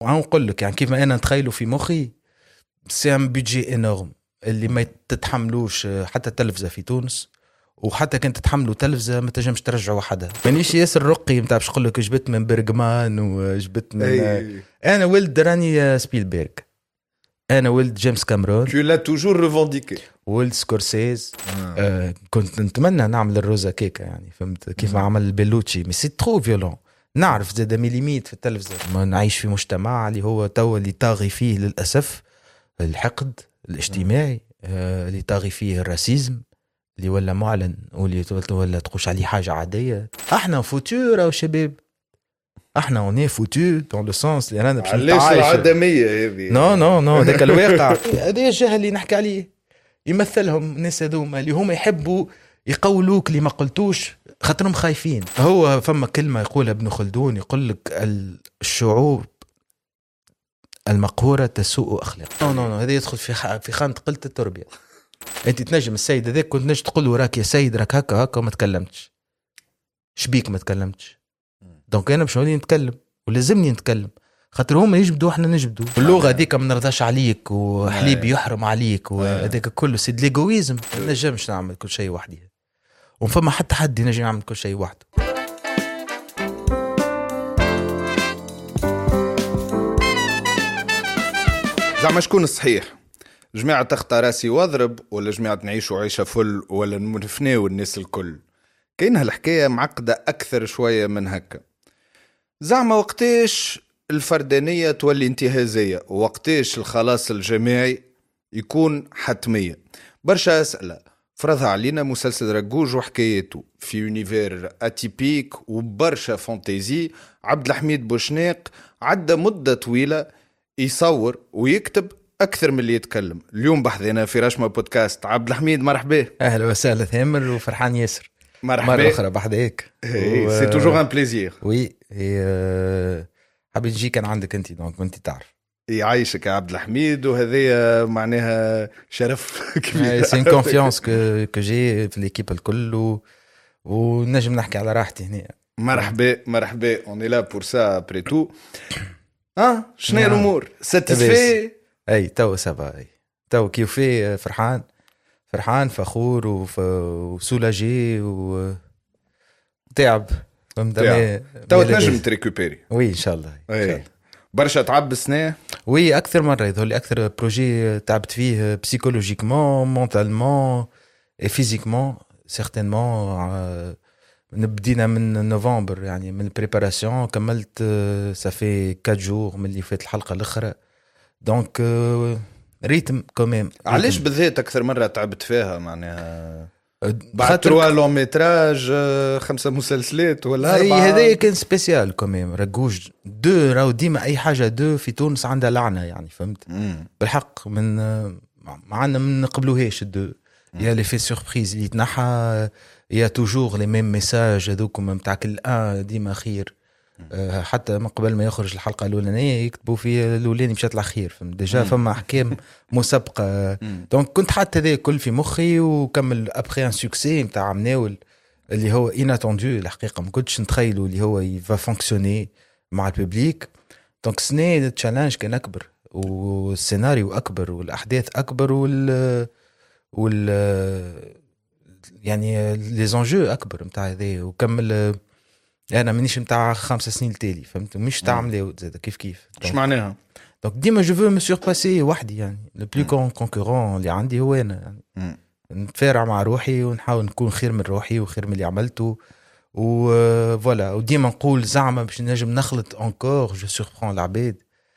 نقول لك يعني كيف ما انا نتخيله في مخي سي ان بيدجي انورم اللي ما تتحملوش حتى التلفزه في تونس، وحتى كنت تحملوا تلفزه ما تنجمش ترجعوا وحدها. مانيش ياسر رقي نتاع باش نقول لك جبت من برغمان وجبت من انا ولد راني سبيلبرغ، انا ولد جيمس كاميرون. tu l'as toujours revendiqué. ولد سكورسيز. كنت نتمنى نعمل الروزا كيكه يعني فهمت كيف ما عمل بيلوتشي، مي سي ترو فيولون. نعرف زاد ميليميت في التلفزه، ما نعيش في مجتمع اللي هو توا اللي طاغي فيه للاسف الحقد الاجتماعي، اللي طاغي فيه الراسيزم اللي ولا معلن واللي ولا تقولش عليه حاجه عاديه. احنا فوتور او شباب، احنا اوني فوتو دون لو سونس اللي رانا باش نتعايشوا. علاش العدميه هذه؟ نو ذاك الواقع هذا الجهل اللي نحكي عليه يمثلهم الناس هذوما اللي هم يحبوا يقولوك اللي ما قلتوش خاطرهم خايفين. هو فما كلمه يقولها ابن خلدون، يقول لك الشعوب المقهوره تسوء اخلاق. نو هذا يدخل في خانه قله التربيه. انت تنجم السيد هذاك كنت نجم تقول له راك يا سيد راك هكا وما تكلمتش، شبيك ما تكلمتش؟ دونك انا باش نولي نتكلم ولازمني نتكلم خاطر هما يجبدوا احنا نجبدوا. اللغه هذيك ما نرضاش عليك وحليب يحرم عليك وهذاك كله سيد ليغويزم. ما نجمش نعمل كل شيء وحدي، وفما حتى حد ينجم يعمل كل شيء وحده. زعما شكون الصحيح؟ جماعة تخطى راسي واضرب، ولا جماعة نعيش وعيشة فل، ولا نفناو الناس الكل؟ كاين هالحكاية معقدة أكثر شوية من هكا. زعما وقتاش الفردانية تولي انتهازية، ووقتاش الخلاص الجماعي يكون حتمية؟ برشا أسئلة فرضها علينا مسلسل رجوج وحكايته في يونيفير أتيبيك وبرشا فانتازي. عبد الحميد بوشناق عدى مدة طويلة يصور ويكتب أكثر من اللي يتكلم. اليوم بحثنا في رشمة بودكاست. عبد الحميد مرحبا. أهلا وسهلا ثامر وفرحان ياسر. مرحبا. مرة أخرى بحذاك. سي توجور ان بليزير. وي حبيت نجي كان عندك أنت دونك أنت تعرف. يعيشك يا عبد الحميد، وهذه معناها شرف كبير. سي ان كونفيونس كو جي في ليكيب الكل ونجم نحكي على راحتي هنا. مرحبا اون لا بور سا ابري تو. شنو الامور؟ ساتيسفي؟ اي تو سافا، اي تو كيفي فرحان فخور وسولاجي وتعب فهمت. تو تنجم تريكوبيري. وي ان شاء الله. برشا تعب السنة. وي اكثر مره يظهر لي اكثر بروجي تعبت فيه بسيكولوجيكمون مونتالمون اي فيزيكمون سيغتينمون. نبدينا من نوفمبر يعني من البريباراسيون، كملت صافي 4 جور من اللي فات الحلقه الاخرى. دونك ريتم كوميم. علاش بالذات اكثر مره تعبت فيها معناها؟ بعد 3 لون ميتراج 5 مسلسلات ولا 4؟ هذا كان سبيسيال كوميم. رجوج 2 راهو ديما اي حاجه 2 في تونس عندها لعنه يعني فهمت. بالحق من معنا من نقبلوهاش 2 يا لي في سوربريز اللي تنحى يا توجور لي ميم ميساج هذوكم نتاع كل ديما خير. حتى من قبل ما يخرج الحلقه الاولانيه يكتبوا في الاولاني مشات الاخير فهمت ديجا فما احكام مسبقه. دونك كنت حتى هذا كل في مخي وكمل ابخي ان سوكسي نتاع مناول اللي هو اناتوندو. الحقيقه ما كنتش نتخيلوا اللي هو يفا فونكسيوني مع الببليك. دونك سنه التشالنج كان اكبر والسيناريو اكبر والاحداث اكبر وال يعني لي زونجو اكبر نتاع هذا. وكمل انا مانيش نتاع 5 سنين التالي فهمت، مش تاع عملاوي زاد كيف اش معناها. دونك ديما جو فو مي سورباسي وحدي يعني. لو بلو كونكورون اللي عندي هو انا يعني نتفارع مع روحي ونحاول نكون خير من روحي وخير من اللي عملته وفوالا. وديما نقول زعما باش نجم نخلط انكور جو سوربرون العباد.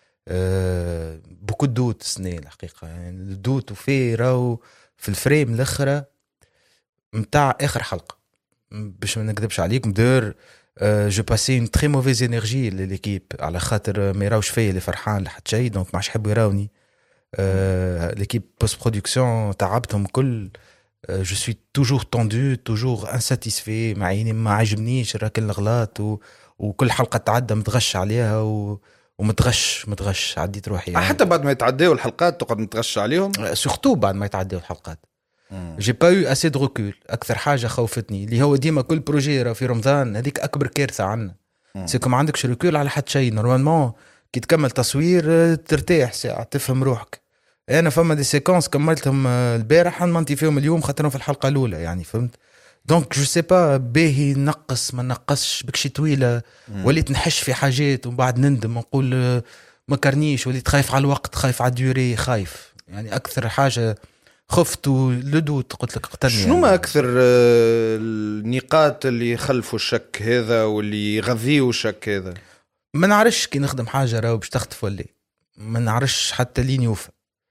بوكو دوت السنه الحقيقه يعني الدوت وفي راو في الفريم الاخرى نتاع اخر حلقه باش ما نكذبش عليكم دور. جو باسي اون تري موفيز انرجي لليكيب على خاطر ما يراوش فيا اللي فرحان لحد شيء دونك ما عادش يحبوا يراوني. ليكيب بوست برودكسيون تعبتهم كل. جو سوي توجور توندو توجور انساتيسفي مع عيني ما عجبنيش راكن الغلط وكل حلقه تعدى متغش عليها ومتغش عديت روحي يعني. حتى بعد ما يتعداو الحلقات تقعد متغش عليهم سورتو بعد ما يتعداو الحلقات. جي با يو اسي دو ريكول. اكثر حاجه خوفتني اللي هو ديما كل بروجي في رمضان هذيك اكبر كارثه عنا. سي كوم عندكش ريكول على حد شيء نورمالمون كي تكمل تصوير ترتاح ساعه تفهم روحك. انا فما دي سيكونس كملتهم البارح نمنتي فيهم اليوم خاطرهم في الحلقه الاولى يعني فهمت. دونك جو سي با باهي نقص ما نقصش بكشي طويله وليت نحش في حاجات ومن بعد نندم ونقول ما كرنيش وليت خايف على الوقت خايف على الديوري خايف يعني اكثر حاجه خفت ولدوت قلت لك قتلني. شنو ما اكثر النقاط اللي يخلفوا الشك هذا واللي يغذيوا الشك هذا؟ ما نعرفش كي نخدم حاجه راهو باش تختف ولا ما نعرفش حتى لين يوفى.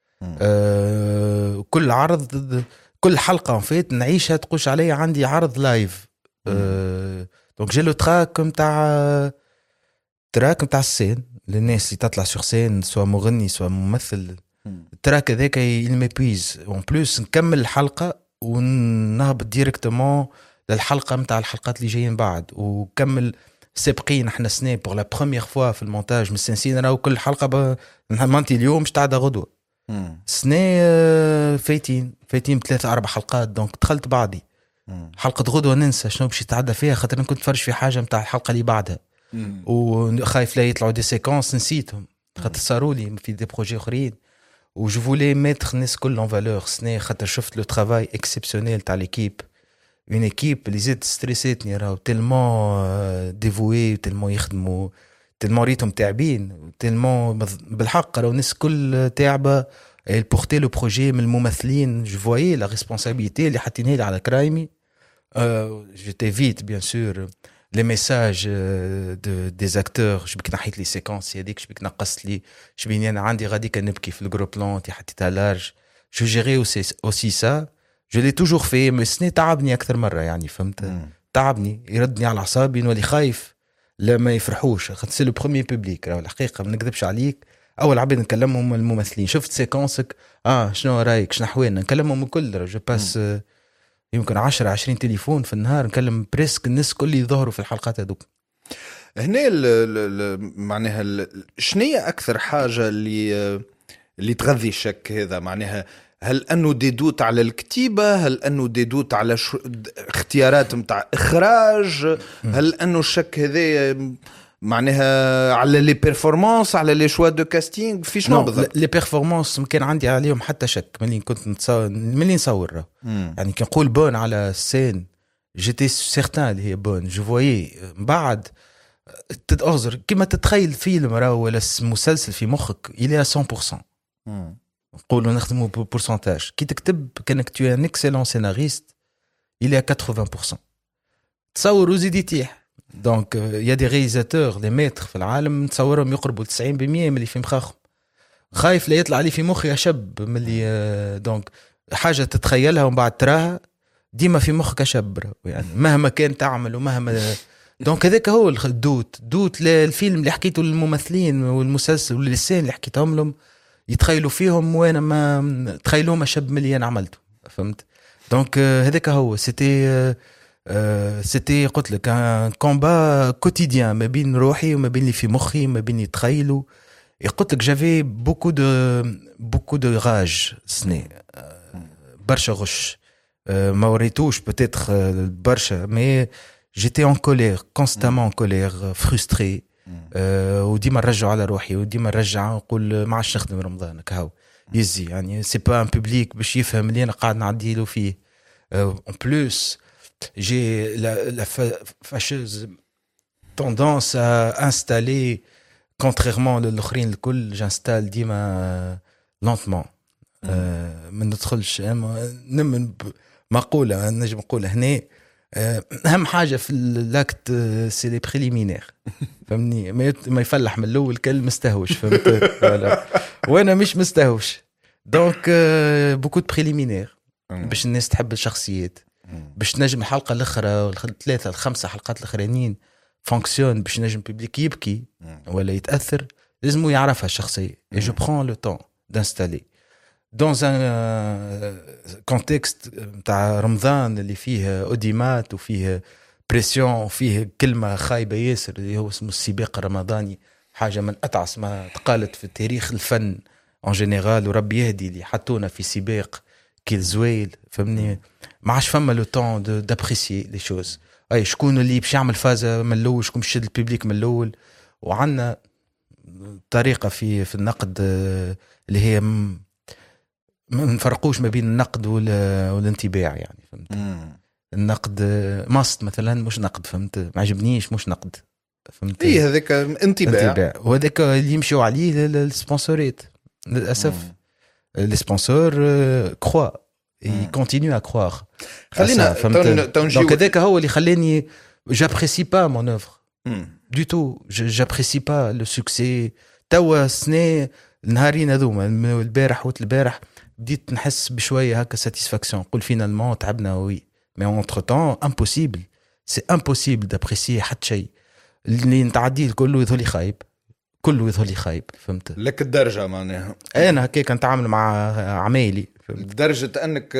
كل عرض كل حلقه فات نعيشها تقولش عليا عندي عرض لايف. دونك جي لو تراك نتاع السين للناس اللي تطلع سور سين سواء مغني سواء ممثل. التراك هذاك يلميبيز اون بلوس نكمل الحلقه ونهبط ديريكتومون للحلقه نتاع الحلقات اللي جايين بعد وكمل سابقين احنا سنة بور لا بروميير فوا في المونتاج مستنسين راهو كل حلقه نهمنتي اليوم مش تعدى غدوه سنة فايتين 3-4 حلقات. دونك دخلت بعدي حلقه غدوه ننسى شنو باش يتعدى فيها خاطر كنت نتفرج في حاجه نتاع الحلقه اللي بعدها وخايف لا يطلعوا دي سيكونس نسيتهم خاطر صاروا لي في دي بروجي اخرين وجو فولي ميتر الناس كل اون فالور سنة خاطر شفت لو ترافاي اكسبسيونيل تاع ليكيب اون ايكيب اللي زيد ستريسيتني راهو تيلمون ديفوي تيلمون يخدموا تيلمون ريتهم تعبين تيلمون بالحق راهو الناس كل تعبه البورتي لو بروجي من الممثلين جو فوايي لا ريسبونسابيلتي اللي حاطينها لي على كرايمي. جيتي فيت بيان سور لي ميساج دو دي اكتور شبيك نحيت لي سيكونس هذيك شبيك نقصت لي شبيني انا عندي غادي كنبكي في الجرو بلان تي حطيتها لارج جو جيري اوسي سا جو لي توجور في مي سني تعبني اكثر مره يعني فهمت تعبني يردني على اعصابي نولي خايف لا ما يفرحوش خاطر سي لو بروميير بوبليك راه الحقيقه ما نكذبش عليك اول عباد نكلمهم الممثلين شفت سيكونسك شنو رايك شنو احوالنا نكلمهم الكل جو باس يمكن 10-20 تليفون في النهار نكلم بريسك الناس كل يظهروا في الحلقات هذوك. هنا معناها شنية أكثر حاجة اللي تغذي الشك هذا معناها هل أنه ديدوت على الكتيبة هل أنه ديدوت على اختيارات متاع إخراج هل أنه الشك هذا معناها على لي بيرفورمانس على لي شوا دو كاستينغ في شنو بالضبط؟ لي بيرفورمانس ما كان عندي عليهم حتى شك ملي كنت ملي نصور يعني كي نقول بون على السين جيتي سيرتان اللي هي بون جو فوايي بعد تتأذر كيما تتخيل فيلم راه ولا مسلسل في مخك الى 100% نقولوا نخدموا بورسنتاج كي تكتب كانك تو ان اكسيلون سيناريست الى 80% تصور وزيد تيح. دونك يا دي رياليزاتور لي ميتر في العالم نتصورهم يقربوا 90% من اللي في مخاخهم خايف لا يطلع لي في مخي اشب من اللي دونك حاجه تتخيلها ومن بعد تراها ديما في مخك اشب يعني مهما كان تعمل ومهما دونك هذاك هو الدوت للفيلم اللي حكيته للممثلين والمسلسل واللسان اللي حكيتهم لهم يتخيلوا فيهم وانا ما تخيلوهم اشب من اللي انا عملته فهمت. دونك هذاك هو سيتي قلت لك ان كومبا كوتيديان ما بين روحي وما بين اللي في مخي ما بين يتخيلوا قلت لك جافي بوكو دو راج سني برشا غش ما وريتوش بتيتر برشا مي جيتي ان كولير كونستامون كولير فرستري وديما نرجع على روحي وديما نرجع نقول ما عادش نخدم رمضان كهو يزي يعني سي با ان بوبليك باش يفهم اللي انا قاعد نعدي له فيه اون بلوس j'ai la fâcheuse tendance à installer contrairement l'autre الكل j'installe ديما lentement ما ندخلش نمن مقولة نجم نقول هنا أهم حاجة في اللاكت سي لي بريليمينير فهمني ما يفلح من الأول كل مستهوش فهمت وأنا مش مستهوش دونك بوكو دو بريليمينير باش الناس تحب الشخصيات باش نجم الحلقة الأخرى 3-5 حلقات الأخرانيين فونكسيون باش نجم بيبليك يبكي ولا يتأثر لازم يعرفها الشخصية et je prends le temps d'installer dans un contexte تاع رمضان اللي فيه أوديمات وفيه بريسيون وفيه كلمة خايبة ياسر اللي هو اسمه السباق الرمضاني حاجة من أتعس ما تقالت في تاريخ الفن en général وربي يهدي اللي حطونا في سباق كيل زويل فهمني ما عادش فما لو طون دابريسيي لي شوز اي شكون اللي باش يعمل فازه من الاول شكون باش يشد الببليك من الاول وعندنا طريقة في النقد اللي هي ما نفرقوش ما بين النقد والانتباع يعني فهمت. النقد ماست مثلا مش نقد فهمت، ما عجبنيش مش نقد فهمت. اي هذاك انطباع، وهذاك اللي يمشيو عليه السبونسورات للاسف. لي سبونسور كروا يكونتينيو ا كروار. خلينا دونك هذاك هو اللي خلاني جابريسي با مون اوفر دو تو، جابريسي با لو سوكسي. توا سنة النهارين هذوما البارح والبارح بديت نحس بشويه هكا ساتيسفاكسيون، نقول فينالمون تعبنا وي مي اونتر طون امبوسيبل، سي امبوسيبل دابريسي حتى شيء اللي نتعديه كله يظهر لي خايب، كله يظهر لي خايب فهمت لك الدرجه معناها. انا هكاك نتعامل مع عمايلي لدرجه انك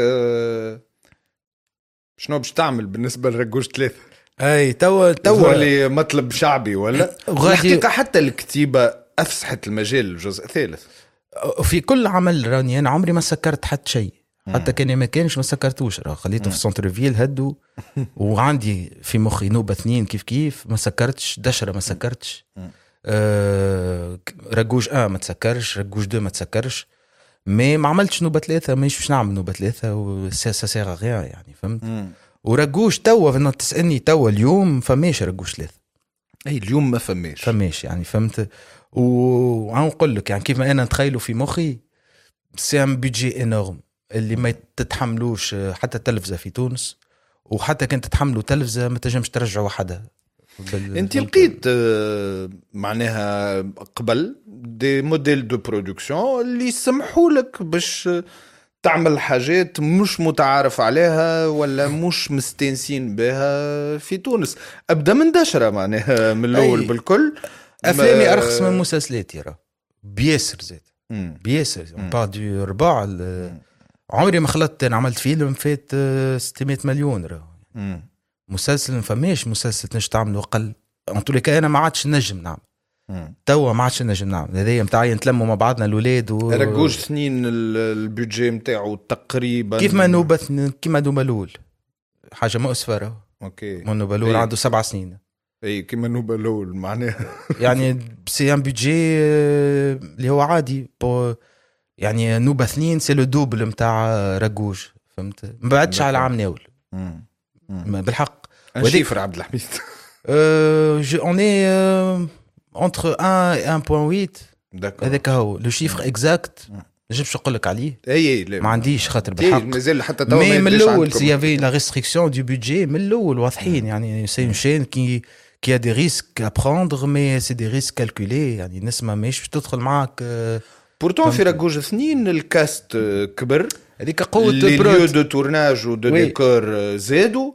شنو باش تعمل بالنسبه لرجوج 3؟ اي توا اللي مطلب شعبي ولا الحقيقه حتى الكتيبه افسحت المجال الجزء الثالث. في كل عمل راني انا عمري ما سكرت حتى شيء، حتى كان ما كانش ما سكرتوش، راه خليته في سنتر فيل هدو وعندي في مخي نوبة 2 كيف ما سكرتش، دشرة ما سكرتش، رجوج ما تسكرش، رجوج 2 ما تسكرش، ما عملتش نوبة 3، مش باش نعمل نوبة 3 وسا سيغ غير يعني فهمت. ورجوج توا تسألني توا اليوم فماش رجوج 3، اي اليوم ما فماش يعني فهمت. ونقول لك يعني كيف ما انا نتخيله في مخي سي ان بيدجي انورم اللي ما تتحملوش حتى تلفزة في تونس، وحتى كانت تتحملوا تلفزة ما تنجمش ترجع وحدها. انت لقيت معناها قبل دي موديل دو برودكسيون اللي يسمحوا لك باش تعمل حاجات مش متعارف عليها ولا مش مستنسين بها في تونس؟ ابدا من دشرة معناها من الاول بالكل. افلامي ارخص من مسلسلاتي راه بياسر زيت بياسر بعد ربع. عمري ما خلطت، انا عملت فيلم فات 600 مليون راه. مسلسل ما فماش مسلسل تنجم تعمله اقل انطولي كان انا ما عادش نجم نعمل توا، ما عادش نجم نعمل هذايا نتاعي نتلموا مع بعضنا الاولاد رجوج 2 البيدجي نتاعو تقريبا كيف ما نوبه كيما نوبه الاول حاجه مؤسفه راه. اوكي نوبه الاول عنده 7 سنين اي كيما نوبه الاول معناها يعني سي ان بيدجي اللي هو عادي يعني نوبه 2 سي لو دوبل نتاع رجوج فهمت. ما بعدش على عام ناول بالحق. شيفر عبد الحميد on est entre 1 et 1.8 هذاك هو لو شيفر اكزاكت نجمش نقول لك عليه. اي ما عنديش خاطر بالحق مازال حتى تو من الاول سي يافي لا ريستريكسيون دو بودجي من الاول واضحين يعني سي اون شين كي ا دي ريسك ا بروندر مي سي دي ريسك كالكولي يعني نسمع ماهيش تدخل معاك بورتون في رجوج 2 الكاست كبر هذيك قوه ليو دو تورناج ودو ديكور زادوا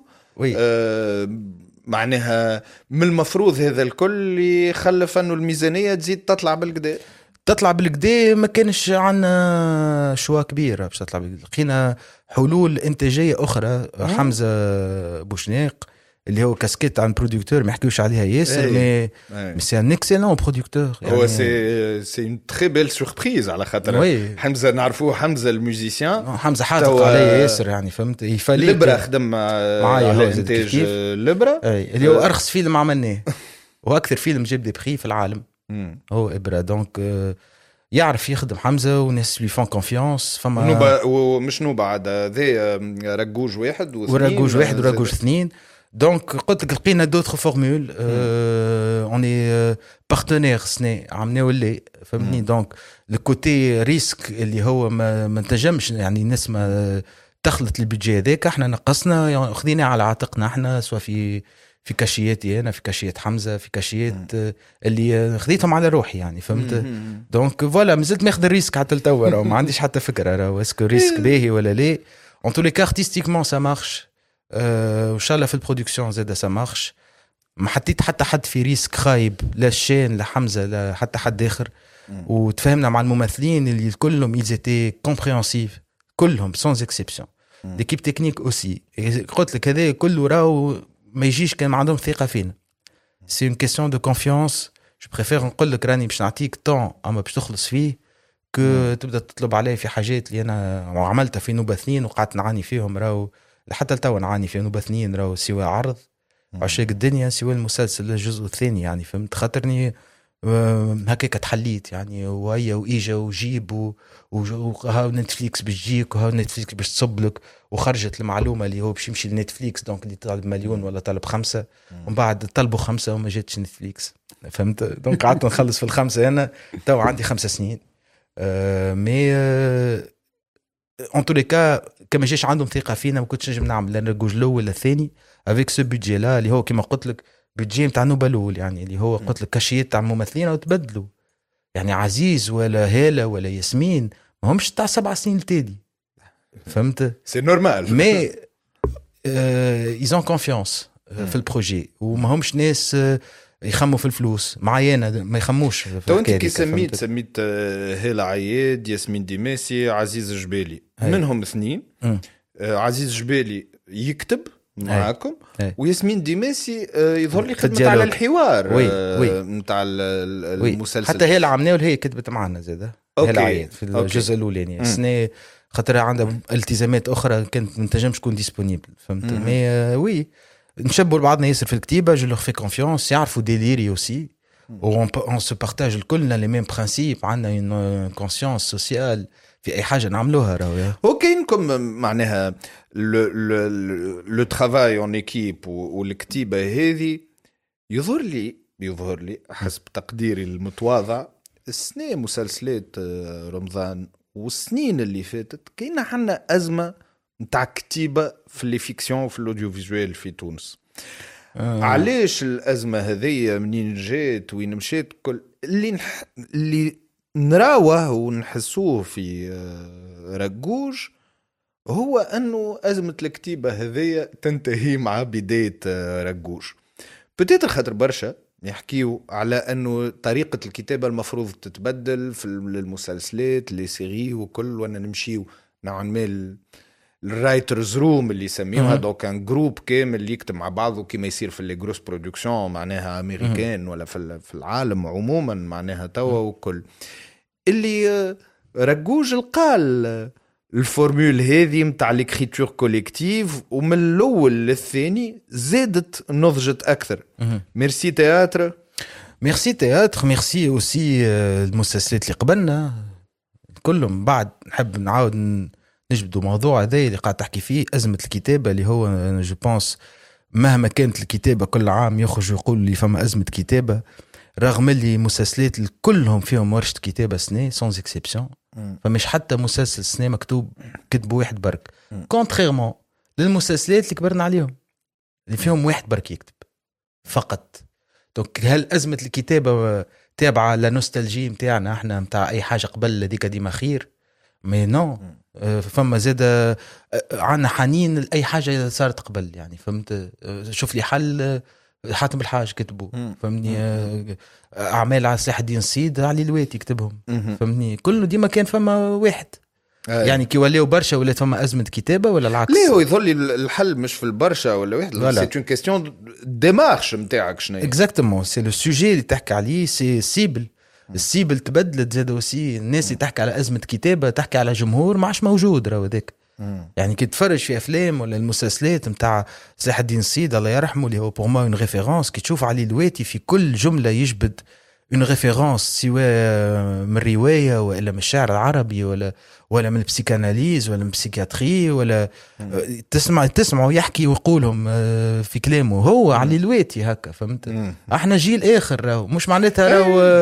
معناها من المفروض هذا الكل يخلف انه الميزانيه تزيد تطلع بالكدا ما كانش عنا شوا كبيره باش تطلع لقينا حلول انتاجيه اخرى. حمزه بوشناق اللي هو كاسكيت عن برودكتور ما يحكيوش عليها ياسر مي سي ان اكسيلون برودكتور يعني هو سي اون تري بيل سوربريز على خاطر حمزه نعرفوه حمزه الموزيسيان حمزه حاطط عليه ياسر يعني فهمت. يفالي لبرا خدم معايا على انتاج لبرا اللي هو ارخص فيلم عملناه واكثر فيلم جاب دي بري في العالم هو ابرا. دونك يعرف يخدم حمزه وناس لي فون كونفيونس فما نوبه ومش نوبه عاد ذي رجوج 1 ورجوج 1 ورجوج 2. دونك قلت لك لقينا دوطخ فورمول اوني بارتنير سني عملناو اللي فهمتني. دونك الكوتي ريسك اللي هو ما نتجمش يعني الناس ما تخلط البيدجي هذاك احنا نقصنا يعني خذينا على عاتقنا احنا سواء في كاشياتي انا في كاشيات حمزه في كاشيات اللي خذيتهم على روحي يعني فهمت. دونك فوالا مازلت ماخذ الريسك حتى لتوا ما عنديش حتى فكره راه اسكو ريسك باهي ولا لا. اون تو لي كا ارتستيكمون سا مارش وان شاء الله في البرودكسيون زاد سا مارش. ما حطيت حتى حد في ريسك خايب لا الشين لا حمزه لا حتى حد اخر. وتفاهمنا مع الممثلين اللي كلهم يزيتي كومبريهنسيف كلهم سونز اكسبسيون ليكيب تكنيك اوسي. قلت لك هذا كله راهو ما يجيش كان ما عندهم ثقه فينا. سي اون كيسيون دو كونفيونس. جو بريفير نقول لك راني باش نعطيك طون اما باش تخلص فيه كو تبدا تطلب علي في حاجات اللي انا عملتها في نوبه 2 وقعدت نعاني فيهم راهو حتى لتو نعاني في نوبه 2 راهو سوى عرض عشاق الدنيا سوى المسلسل الجزء الثاني يعني فهمت. خاطرني هكاك تحليت يعني، وهي وإيجا وجيب وهاو نتفليكس بتجيك وهاو نتفليكس باش تصبلك، وخرجت المعلومة اللي هو باش يمشي لنتفليكس دونك اللي طالب 1,000,000 ولا طالب 5 ومن بعد طلبوا 5 وما جاتش نتفليكس فهمت. دونك قعدت نخلص في ال5 أنا تو عندي 5 سنين مي ان تو لي كا كما جاش عندهم ثقة فينا ما كنتش نجم نعمل لأن الجوج الأول ولا الثاني افيك سو بيدجي لا اللي هو كما قلت لك بيدجي نتاع نوبلول يعني اللي هو قلت لك كاشيات تاع ممثلين وتبدلوا يعني عزيز ولا هالة ولا ياسمين ما همش تاع 7 سنين التالي فهمت سي نورمال مي ils ont confiance في البروجي وما همش ناس يخموا في الفلوس معايا ما يخموش تو انت كي سميت هالة عياد ياسمين ديماسي عزيز الجبالي منهم 2 عزيز الجبالي يكتب معاكم وياسمين ديماسي يظهر لي خدمت على الحوار نتاع المسلسل حتى هي العمنيه وهي كتبت معنا زاده هي في الجزء الاولاني السنه خاطر عندها التزامات اخرى كانت ما تنجمش تكون ديسپونيبل فهمت مي وي نشبوا بعضنا ياسر في الكتيبه جو لوغ في كونفيونس يعرفوا ديليري اوسي اون سو بارتاج الكلنا لي ميم برينسيپ عندنا اون كونسيونس سوسيال في اي حاجه نعملوها راهو وكاينكم معناها لو ترافاي اون ايكيب والكتيبه هذه يظهر لي حسب تقديري المتواضع السنه مسلسلات رمضان والسنين اللي فاتت كاينه حنا ازمه نتاع كتيبه في لي فيكسيون وفي الاوديو فيجوال في تونس. علاش الازمه هذه منين جات وين مشات كل اللي نراوه ونحسوه في رجوج هو انه ازمه الكتيبه هذه تنتهي مع بدايه رجوج. بتيتر خاطر برشا يحكيوا على انه طريقه الكتابه المفروض تتبدل في المسلسلات لي سيري وكل وانا نمشيو نوعا ما الرايترز روم اللي يسميوها دوك ان جروب كامل اللي يكتب مع بعضه كما يصير في لي جروس برودكسيون معناها امريكان ولا في العالم عموما معناها توا وكل اللي رجوج القال الفورمول هذه متاع ليكريتور كوليكتيف ومن الاول للثاني زادت نضجت اكثر. ميرسي تياتر ميرسي اوسي المسلسلات اللي قبلنا كلهم. بعد نحب نعاود نجبدوا موضوع هذا اللي قاعد تحكي فيه أزمة الكتابة اللي هو جو بونس مهما كانت الكتابة كل عام يخرج يقول لي فما أزمة كتابة رغم اللي مسلسلات كلهم فيهم ورشة كتابة سنة سونز اكسبسيون فمش حتى مسلسل سنة مكتوب كتب واحد برك كونتريرمون للمسلسلات اللي كبرنا عليهم اللي فيهم واحد برك يكتب فقط. دونك هل أزمة الكتابة تابعة لنوستالجي متاعنا احنا متاع أي حاجة قبل لديك ديما خير مي نو فما زاد عنا حنين لأي حاجة صارت قبل يعني فهمت. شوف لي حل حاتم الحاج كتبوا فهمني أعمال على صلاح الدين السيد علي الواتي كتبهم فهمني كله ديما كان فما واحد يعني كي ولاو برشا ولا فما أزمة كتابة ولا العكس. ليه هو يظل الحل مش في البرشا ولا واحد سي اون كيستيون ديمارش نتاعك شنو اكزاكتومون سي لو سوجي اللي تحكي عليه سي سيبل السيبل تبدلت زاد وسي الناس اللي تحكي على أزمة كتابة تحكي على جمهور ما عادش موجود راهو ذاك يعني كي تفرج في أفلام ولا المسلسلات متاع صلاح الدين السيد الله يرحمه اللي هو بور مو اون ريفيرونس كي تشوف علي الواتي في كل جملة يجبد اون ريفيرونس سواء من رواية ولا من الشعر العربي ولا من البسيكاناليز ولا من البسيكاتري ولا تسمعوا يحكي ويقولهم في كلامه هو علي الواتي هكا فهمت. احنا جيل اخر راهو مش معناتها راهو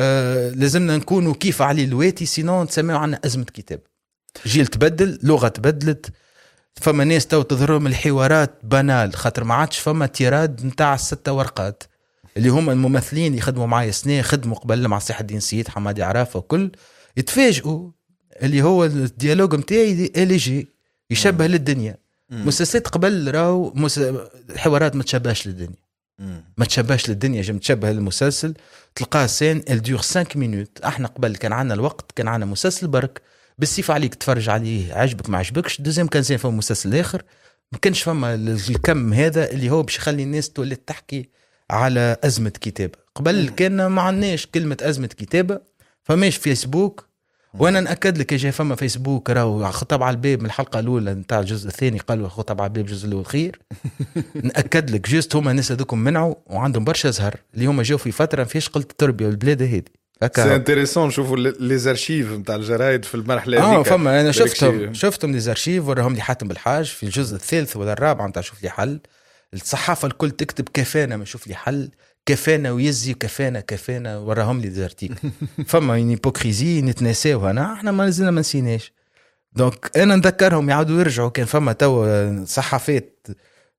لازمنا نكونوا كيف علي الواتي سينون نسميو عنا أزمة كتاب. جيل تبدل لغة تبدلت فما ناس تو تظهرهم الحوارات بانال خاطر ما عادش فما تيراد نتاع 6 ورقات اللي هم الممثلين يخدموا معايا سنة خدموا قبل مع صلاح الدين السيد حمادي عرافة وكل يتفاجئوا اللي هو الديالوج متاعي LG يشبه للدنيا. مسلسلات قبل راو حوارات ما تشبهش للدنيا ما تشبهش للدنيا جم تشبه للمسلسل تلقاه سين الديور 5 مينوت. احنا قبل كان عنا الوقت كان عنا مسلسل برك بالسيف عليك تتفرج عليه عجبك ما عجبكش دوزيام كان زين فما مسلسل اخر ما كانش فما الكم هذا اللي هو باش يخلي الناس تولي تحكي على أزمة كتابة. قبل كان ما عندناش كلمة أزمة كتابة فماش فيسبوك وانا ناكد لك جاي فما فيسبوك راهو خطب على الباب من الحلقه الاولى نتاع الجزء الثاني قالوا خطب على الباب الجزء الاول خير. ناكد لك جوست هما الناس هذوكم منعوا وعندهم برشا زهر اللي هما جاوا في فتره فيش قلت التربيه والبلاد هذه سي انتريسون. نشوفوا لي زارشيف نتاع الجرايد في المرحله هذيك. فما انا شفتهم لي زارشيف وراهم لي حاتم بالحاج في الجزء الثالث ولا الرابع نتاع شوف لي حل. الصحافه الكل تكتب كفانا ما شوف لي حل كفانا ويزي كفانا وراهم لي دارتيكل. فما اون هيبوكريزي نتناساو احنا ما نزلنا ما نسيناش. دونك انا نذكرهم يعاودوا يرجعوا كان فما تو صحافات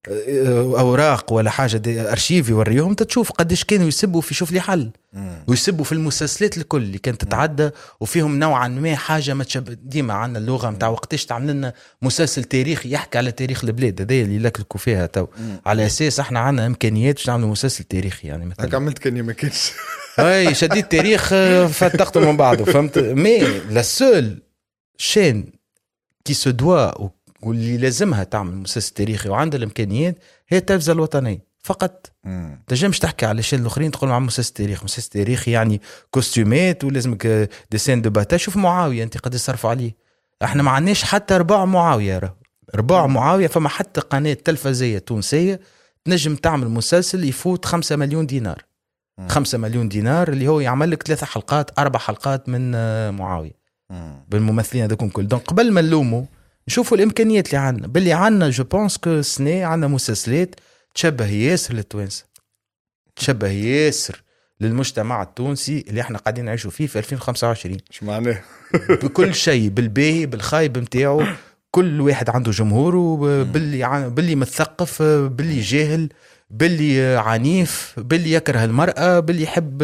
اوراق ولا حاجه ارشيف يوريهم تشوف قديش كانوا يسبوا في شوف لي حل ويسبوا في المسلسلات الكل اللي كانت تتعدى وفيهم نوعا ما حاجه ما تشبه. ديما عندنا اللغه نتاع وقتاش تعمل لنا مسلسل تاريخي يحكي على تاريخ البلاد هذا اللي لكلكوا فيها تو على اساس احنا عندنا امكانيات باش نعملوا مسلسل تاريخي يعني مثلا عملت كاني ما كانش اي شديد تاريخ فتقته من بعضه فهمت. مي لا سول شين كي سو دوا واللي لازمها تعمل مسلسل تاريخي وعندها الامكانيات هي التلفزه الوطنيه فقط. تنجمش تحكي على الشين الاخرين تقول مع مسلسل تاريخي. مسلسل تاريخي يعني كوستيمات ولازمك ديسين دو باتا. شوف معاويه انت قد يصرفوا عليه. احنا ما عندناش حتى ربع معاويه ربع معاويه. فما حتى قناه تلفزيه تونسيه تنجم تعمل مسلسل يفوت 5 مليون دينار. 5 مليون دينار اللي هو يعمل لك 3 حلقات 4 حلقات من معاويه بالممثلين هذوكم كل. دونك قبل ما نلوموا نشوفوا الامكانيات اللي عندنا. باللي عندنا جو بونس كو سنة عندنا مسلسلات تشبه ياسر للتوانسه تشبه ياسر للمجتمع التونسي اللي احنا قاعدين نعيشوا فيه في 2025. ايش معناه؟ بكل شيء بالباهي بالخايب نتاعو. كل واحد عنده جمهوره باللي مثقف باللي جاهل باللي عنيف باللي يكره المرأة باللي يحب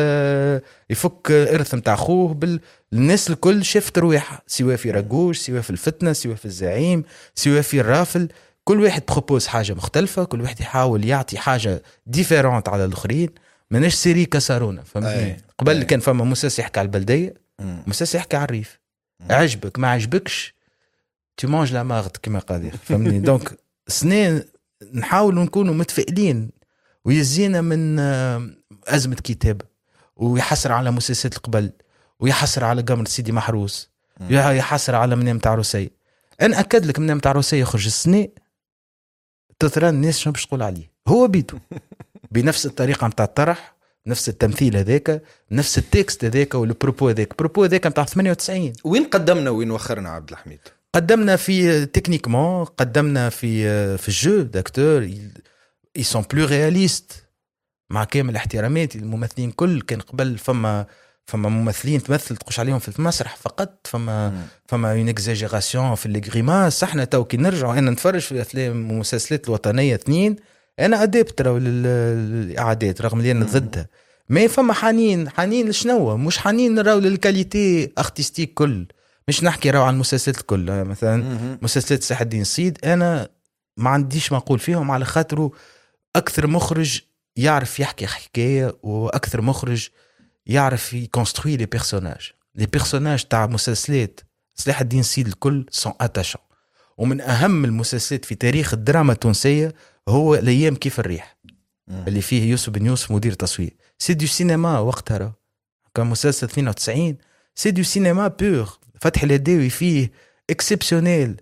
يفك إرث متاع أخوه الناس الكل شافت رواح سواء في رجوج سواء في الفتنة سواء في الزعيم سواء في الرافل. كل واحد بروبوز حاجة مختلفة. كل واحد يحاول يعطي حاجة ديفيرونت على الآخرين. مناش سيري كسرونا فهمتني. قبل كان فما مسلسل يحكي على البلدية مسلسل يحكي على الريف. عجبك ما عجبكش تمانج لا ماغد كما قال فهمني. دونك سنين نحاول نكونوا متفائلين ويزينا من أزمة كتاب ويحسر على مسلسلات القبل ويحسر على قمر سيدي محروس يحسر على منام تاع روسية. أنا أكد لك منام تاع روسية يخرج السنة تترى الناس شنو باش تقول عليه. هو بيتو بنفس الطريقة متاع الطرح نفس التمثيل هذاك نفس التكست هذاك والبروبو هذاك متاع 98. وين قدمنا وين وخرنا عبد الحميد؟ قدمنا في تكنيكمون قدمنا في الجو داكتور ils sont plus réalistes مع كامل احتراماتي الممثلين كل. كان قبل فما ممثلين تمثل تقش عليهم في المسرح فقط. فما اون اكزاجيراسيون في الغريماس. احنا تو كي نرجعوا انا نتفرج في الافلام والمسلسلات الوطنيه 2 انا ادابت للاعداد رغم اللي انا ضدها. ما فما حنين لشنو مش حنين راو للكاليتي ارتستيك كل. مش نحكي راو عن المسلسلات الكل مثلا مسلسلات صلاح الدين السيد انا ما عنديش ما اقول فيهم على خاطره اكثر مخرج يعرف يحكي حكايه واكثر مخرج يعرف يكونستروي لي بيرسوناج تاع مسلسلات صلاح الدين السيد الكل سون اتاشون. ومن اهم المسلسلات في تاريخ الدراما التونسيه هو الايام كيف الريح اللي فيه يوسف بن يوسف مدير تصوير. سي دو سينما وقتها كان مسلسل 92 سي دو سينما بور. فتح الهداوي فيه اكسبسيونيل.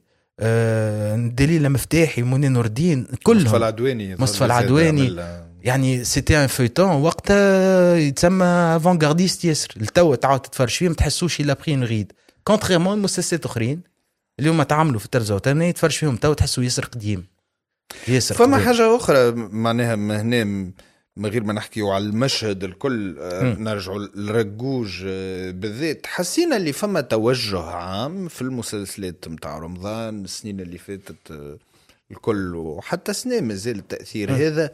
دليل مفتاحي منى نور الدين كلهم مصطفى العدواني يعني سيتي ان فيتون وقتها يتسمى افانغارديست ياسر. التو تعاود تتفرج فيه ما تحسوش الى بري نغيد كونتريمون مسلسلات اخرين اليوم تعاملوا في الترزه وتاني تفرج فيهم تو تحسوا ياسر قديم ياسر. فما حاجه اخرى معناها هنا من غير ما نحكيو على المشهد الكل نرجعوا للرجوج بالذات. حسينا اللي فما توجه عام في المسلسلات متاع رمضان السنين اللي فاتت الكل وحتى سنة مازال التأثير هذا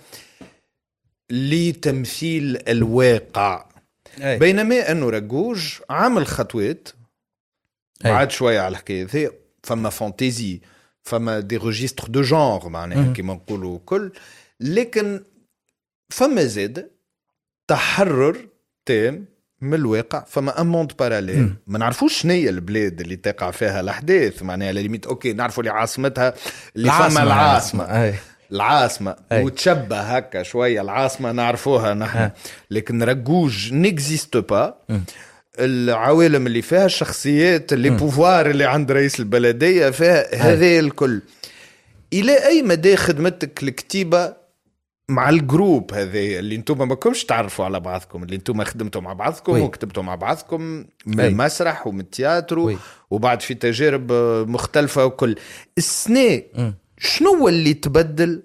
لتمثيل الواقع. بينما أنه رجوج عامل خطوات بعد شوية على الحكاية ذي. فما فانتيزي فما دي ريجيستر دو جانر معناها كما نقولوا كل. لكن فما زاد تحرر تام من الواقع. فما اموند باراليل ما نعرفوش شنية البلاد اللي تقع فيها الاحداث معناها على ليميت اوكي نعرفوا اللي عاصمتها اللي فما العاصمه وتشبه هكا شويه العاصمه نعرفوها نحن. لكن رجوج نيكزيست با. العوالم اللي فيها الشخصيات اللي بوفوار اللي عند رئيس البلدية فيها هذا الكل. إلى أي مدى خدمتك الكتيبة مع الجروب هذا اللي انتم ما كنتش تعرفوا على بعضكم، اللي انتم خدمتوا مع بعضكم وكتبتوا مع بعضكم من المسرح ومن التياترو وبعد في تجارب مختلفة وكل السنة شنو اللي تبدل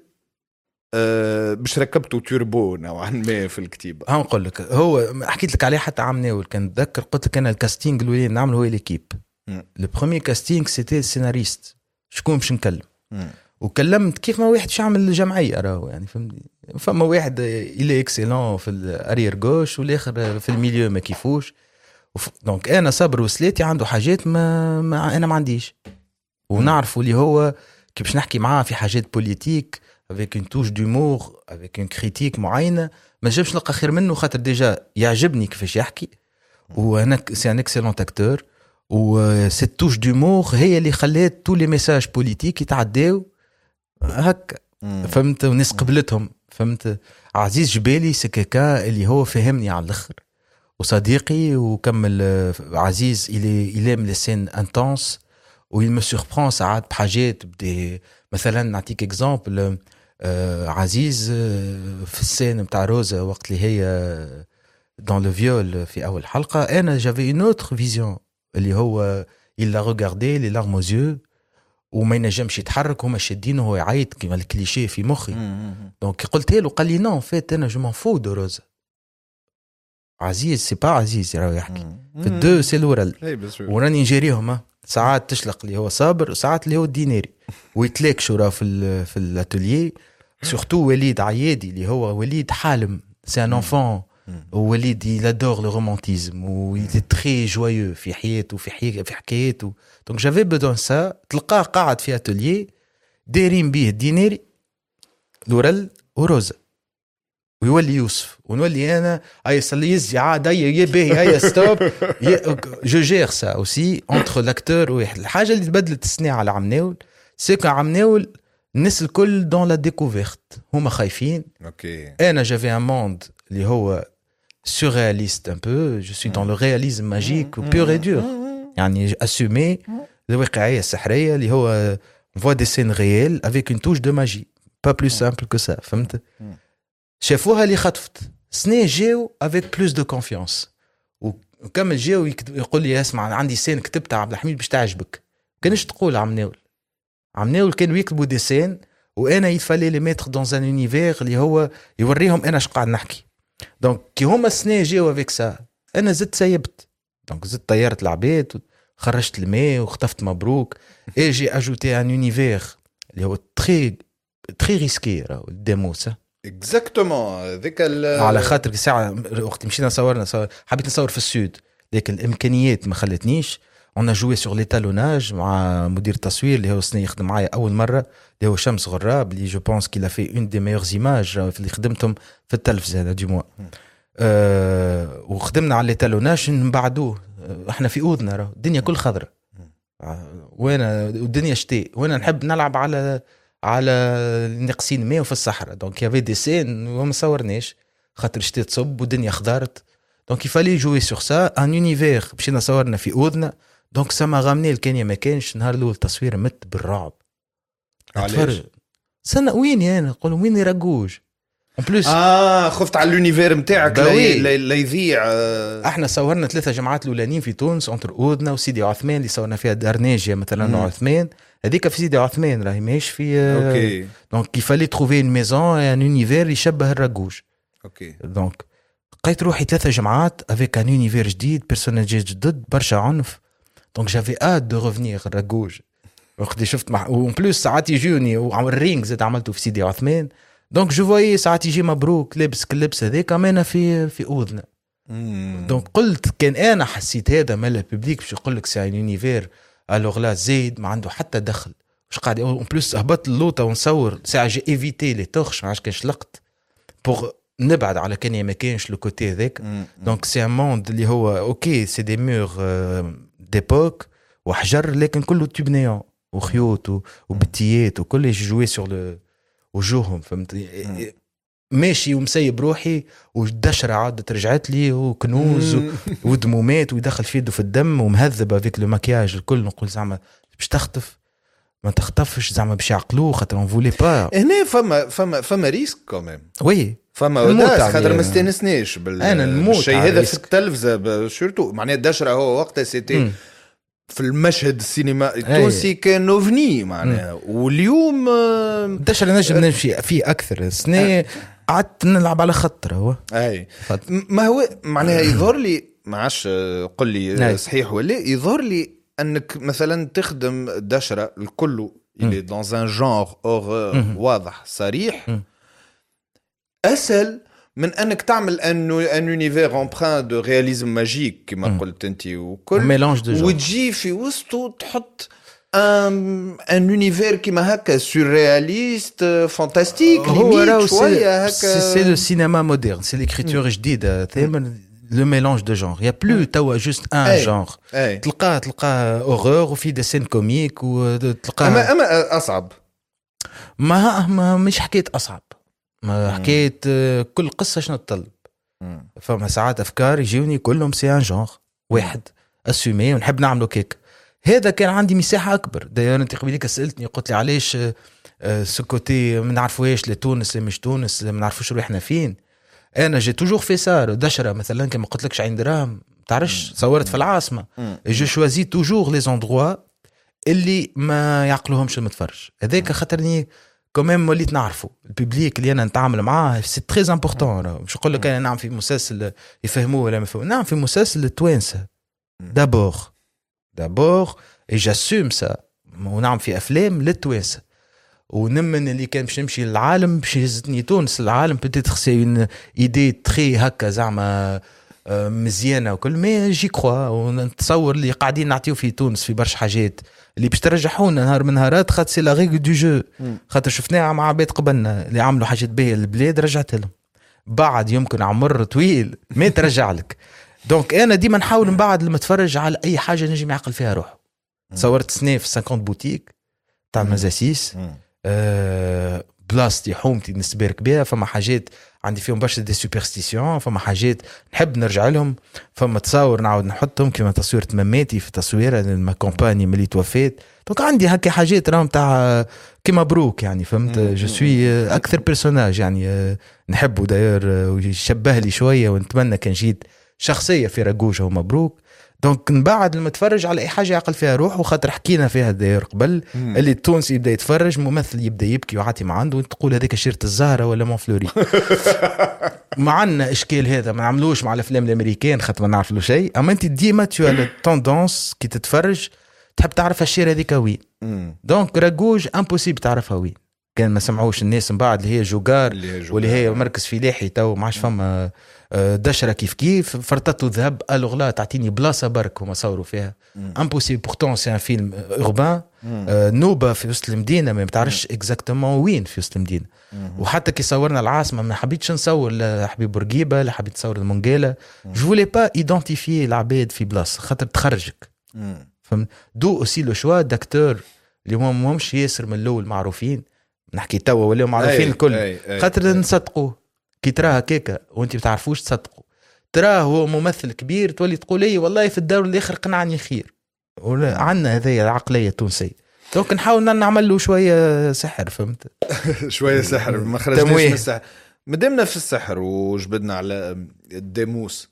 باش ركبتوا توربو نوعا ما في الكتيبة؟ هنقول لك، هو حكيت لك عليه حتى عام ناول كان نتذكر قلت لك انا الكاستينغ اللي نعمل هو ليكيب. لو بروميير كاستينغ سيتي السيناريست شكون باش نكلم، وكلمت كيف ما واحد يعمل جمعيه راهو يعني فهمني. فما واحد إلي اكسيلون في الارير غوش والاخر في الميليو ما كيفوش. دونك انا صبر وسلاتي عنده حاجات ما انا ما عنديش، ونعرفوا اللي هو كيف باش نحكي معاه في حاجات بوليتيك avec une touche d'humour avec une critique معينه ما جابش نلقى خير منه، خاطر ديجا يعجبني كيفاش يحكي وانا سي ان اكسيلون اكتور، و cette touche d'humour هي اللي خلات tous les messages politiques يتعداو هكا. فهمت؟ وناس قبلتهم. فهمت؟ عزيز جبالي سكاكا اللي هو فهمني على الاخر وصديقي وكمل. عزيز il aime les scènes intenses و il me surprend ساعات بحاجات بدي مثلا نعطيك اكزامبل. عزيز في السين متاع روزا وقت اللي هي dans le viol في اول حلقه انا j'avais une autre vision اللي هو il l'a regardé les larmes aux yeux وما ينجمش يتحرك هما شادينه وهو يعيط كيما الكليشيه في مخي. دونك قلت له قال لي نو فات انا جو مون فو دو روزا. عزيز سي با عزيز راهو يحكي في الدو سي الورل وراني نجريهم ساعات تشلق اللي هو صابر وساعات اللي هو الديناري ويتلاكشوا راه في الاتوليي. سورتو وليد عيادي اللي هو وليد حالم سي ان انفون ووليد يادور لو رومانتيزم ويلي تري جويو في حياته في حكاياته. دونك جافي بدون سا تلقاه قاعد في اتوليي دايرين بيه الديناري لورل وروزا ويولي يوسف ونولي انا اي صلي يزي عاد يا باهي هيا ستوب جو جير سا اوسي انتر لاكتور واحد. الحاجه اللي تبدلت السنه على عمناول سيكو عمناول الناس الكل دون لا ديكوفيرت هما خايفين. اوكي انا جافي ان موند اللي هو سورياليست ان بو جو سوي دون لو رياليزم ماجيك بور اي دور يعني اسومي الواقعيه السحريه اللي هو فوا دي سين ريال افيك اون توش دو ماجي با بلو سامبل كو سا. فهمت؟ شافوها اللي خطفت سنة جاو افيك بلوس دو كونفيونس وكمل جاو يقول لي اسمع عندي سين كتبتها عبد الحميد باش تعجبك. كانش تقول عمناول كانوا يكتبوا دي سين وانا يتفالي لي ميتر دون ان اونيفير اللي هو يوريهم انا اش قاعد نحكي. دونك كي هما السنة جاو افيك سا انا زدت سيبت. دونك زدت طيرت العباد خرجت الماء وخطفت مبروك اجي اجوتي ان اونيفير اللي هو تري ريسكي راهو الديمو سا اكزاكتومون ذيك على خاطر ساعه وقت مشينا صورنا حبيت نصور في السود لكن الامكانيات ما خلتنيش. انا جوي سور ليتالوناج مع مدير التصوير اللي هو سنه يخدم معايا اول مره اللي هو شمس غراب اللي جو بونس كي لا في اون دي ميور ايماج اللي خدمتهم في التلفزه دي موا. وخدمنا على ليتالوناج نبعدوه احنا في اذنا راه الدنيا كل خضره وانا والدنيا شتاء وانا نحب نلعب على نقصين ماء في الصحراء. دونك يافي دي سين وما صورناش خاطر شتاء تصب والدنيا خضرت. دونك يفالي جوي سور سا ان يونيفير مشينا صورنا في اذنا. دونك سما غامني الكانيا ما كانش نهار الاول تصوير مت بالرعب. علاش سنه وين انا نقول وين يرجوج ان بلوس خفت على اليونيفير نتاعك لا يذيع. احنا صورنا 3 جمعات الاولانيين في تونس انتر اودنا وسيدي عثمان اللي صورنا فيها دارنيجيا مثلا عثمان هذيك في سيدي عثمان راهي ماهيش في اوكي. دونك كيفالي تروفي اون ميزون ان يونيفير يشبه الرجوج. اوكي. دونك لقيت روحي 3 جمعات افيك ان يونيفير جديد بيرسوناجات جدد برشا عنف. دونك جافي دو ريفنيغ الرجوج وقت شفت وان بلوس ساعات يجوني والرينغ زاد عملته في سيدي عثمان. دونك جو فوي ساعات يجي مبروك لابس كل لبس هذاك انا في اذنه. دونك قلت كان انا حسيت هذا مال الببليك باش يقول لك سي ان يونيفير الوغ لا زيد ما عنده حتى دخل واش قاعد اون بلوس هبط اللوطه ونصور ساعه جي ايفيتي لي توخش ما عادش كانش لقت بوغ نبعد على كان ما كانش لو كوتي هذاك. دونك سي ان موند اللي هو اوكي سي دي مور ديبوك وحجر لكن كله تبنيون وخيوط وبتيات وكل يجي جوي سور وجوههم. فهمت؟ ماشي ومسيب روحي والدشرة عادت رجعت لي وكنوز ودمومات ويدخل في يده في الدم ومهذب افيك لو ماكياج الكل. نقول زعما باش تخطف ما تخطفش زعما باش يعقلوه خاطر اون فولي با. هنا فما ريسك كوميم. وي فما وداس خاطر ما استنسناش بالشيء هذا في التلفزه سورتو معناها الدشرة هو وقتها سيتي في المشهد السينما التونسي كان اوفني معناها. واليوم الدشرة نجم نمشي فيه اكثر سنه قعدت نلعب على خطر هو اي ما هو معناها يظهر لي ما عادش قل لي صحيح ولا يظهر لي انك مثلا تخدم دشرة الكل اللي دون ان جانر اورور واضح صريح اسهل من انك تعمل ان يونيفير امبران دو رياليزم ماجيك كما قلت انت وكل وتجي في وسطه تحط ان يونيفير كيما هكا سورياليست فانتاستيك ليميت شويه هكا. سي لو سينما مودرن سي ليكريتور جديده ثمن لو ميلانج دو جونر يا بلو توا جوست ان جونر تلقاه اورور وفي دي سين كوميك وتلقاه اما اصعب ما مش حكايه اصعب ما حكايه كل قصه شنو تطلب. فما ساعات افكار يجوني كلهم سي ان جونر واحد اسومي ونحب نعملو كيك. هذا كان عندي مساحه اكبر. داير انت قبيلك سالتني قلت لي علاش سكوتي ما نعرفوش لتونس مش تونس ما نعرفوش روحنا فين. انا جي توجور في سار دشرة مثلا كما قلت لكش عين دراهم تعرفش صورت في العاصمه جو شوازي توجور لي زوندروا اللي ما يعقلوهمش المتفرج. هذاك خاطرني كمان وليت نعرفه الببليك اللي انا نتعامل معاه سي تري امبورطون. مش نقول لك انا نعم في مسلسل يفهموه ولا ما يفهموه. نعم في مسلسل التوانسه دابور اي جاسوم سا. ونعم في افلام للتوانسه ونمن اللي كان باش نمشي للعالم باش يهزتني تونس العالم بتيتر سي اون ايدي تري هكا زعما مزيانه وكل ما جي كروا ونتصور اللي قاعدين نعطيو في تونس في برشا حاجات اللي باش ترجحونا نهار من نهارات خاطر سي لا ريغل دو جو. خاطر شفناها مع عباد قبلنا اللي عملوا حاجات باهيه للبلاد رجعت لهم بعد يمكن عمر طويل ما ترجع لك. دونك انا ديما نحاول من بعد لما اتفرج على اي حاجه نجم يعقل فيها روحه. صورت سنه في 50 بوتيك تاع مزاسيس بلاصتي حومتي نسبرك بها. فما حاجات عندي فيهم برشا دي سوبرستيسيون فما حاجات نحب نرجع لهم. فما تصاور نعاود نحطهم كما تصويرة مماتي في تصويره ما كومباني ملي توفيت. دونك عندي هكا حاجات راهم تاع كيما بروك يعني فهمت. جو سوي اكثر بيرسوناج يعني نحبه داير ويشبه لي شويه ونتمنى كان جيت شخصيه في رجوج هو مبروك. دونك نبعد لما تفرج على اي حاجه يعقل فيها روح. وخاطر حكينا فيها داير قبل اللي التونسي يبدا يتفرج ممثل يبدا يبكي وعاتي ما عنده تقول هذيك شيرة الزهره ولا مون فلوري. ما عندنا اشكال هذا ما نعملوش مع الافلام الامريكان خاطر ما نعرف له شيء. اما انت ديما تو على التوندونس كي تتفرج تحب تعرف الشيرة هذيك وين. دونك راجوج امبوسيبل تعرفها وين. كان ما سمعوش الناس من بعد اللي هي جوجار واللي هي مركز فلاحي تو ما عادش فما دشرة كيف فرطته ذهب الوغ لا تعطيني بلاصه برك هما صوروا فيها امبوسيبل. بورتون سي ان فيلم اوربان نوبه في وسط المدينه ما بتعرفش اكزاكتومون وين في وسط المدينه. وحتى كي صورنا العاصمه ما حبيتش نصور لا حبيب بورقيبه لا حبيت نصور المونغيلا. جو فولي با ايدونتيفيي العباد في بلاصه خاطر تخرجك فهم. دو اوسي لو شوا داكتور اللي هما ماهمش ياسر من الاول معروفين نحكي توا ولا معروفين الكل خاطر نصدقوه. كي تراها كيكا وانت بتعرفوش تصدقوا تراه هو ممثل كبير تولي تقول لي والله في الدور الاخر قنعني خير. ولا عندنا هذه العقليه التونسيه. دونك نحاول نعمل له شويه سحر فهمت. شويه سحر ما خرجناش من السحر مدمنا في السحر وجبدنا على الديموس.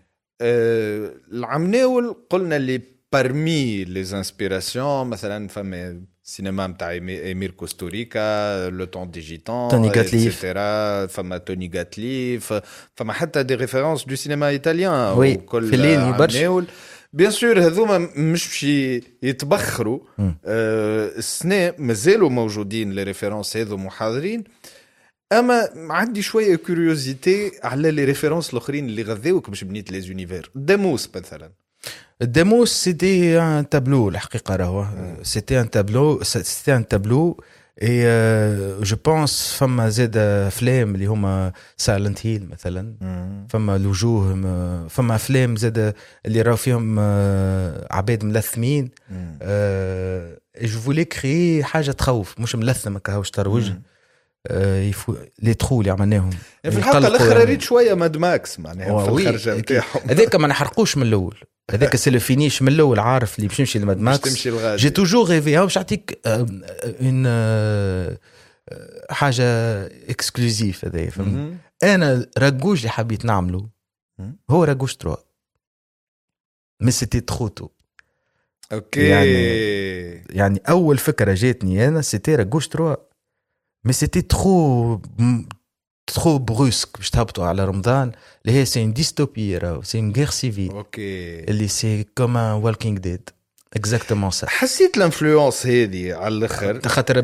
العمناول قلنا اللي parmi les inspirations مثلا فما السينما متاع إمير كوستوريكا لو طون دي جيتان توني غاتليف فما توني غاتليف فما حتى دي ريفيرونس دو سينما ايطاليان وكل فيليني برشا بيان سور. هذوما مش باش يتبخروا السنة مازالوا موجودين لي ريفيرونس هذو محاضرين. اما عندي شويه كوريوزيتي على لي ريفيرونس الاخرين اللي غذاوك باش بنيت لي زونيفير. ديموس مثلا الديموس سيتي ان تابلو الحقيقه راهو سيتي ان تابلو اي جو بونس فما زاد افلام اللي هما سايلنت هيل مثلا فما الوجوه فما افلام زاد اللي راهو فيهم عباد ملثمين جو فولي كري حاجه تخوف مش ملثم كهوش تروج يفو لي ترو اللي عملناهم يعني في الحلقه الاخرى ريت شويه ماد ماكس معناها في الخرجه نتاعهم هذاك ما نحرقوش من الاول هذاك سي لو فينيش من الاول عارف اللي باش نمشي لماد ماكس جي توجور ريفي باش نعطيك اون حاجه اكسكلوزيف هذا فهمت انا راجوج اللي حبيت نعمله هو راجوج 3 مي سيتي ترو تو اوكي يعني اول فكره جاتني انا سيتي راجوج 3 مي سيتي ترو بروسك باش تهبطوا على رمضان اللي هي سي ان ديستوبي راهو سي ان غير سيفيل اوكي اللي سي كوم ان والكينغ ديد اكزاكتومون سا حسيت الانفلونس هذه على الاخر خاطر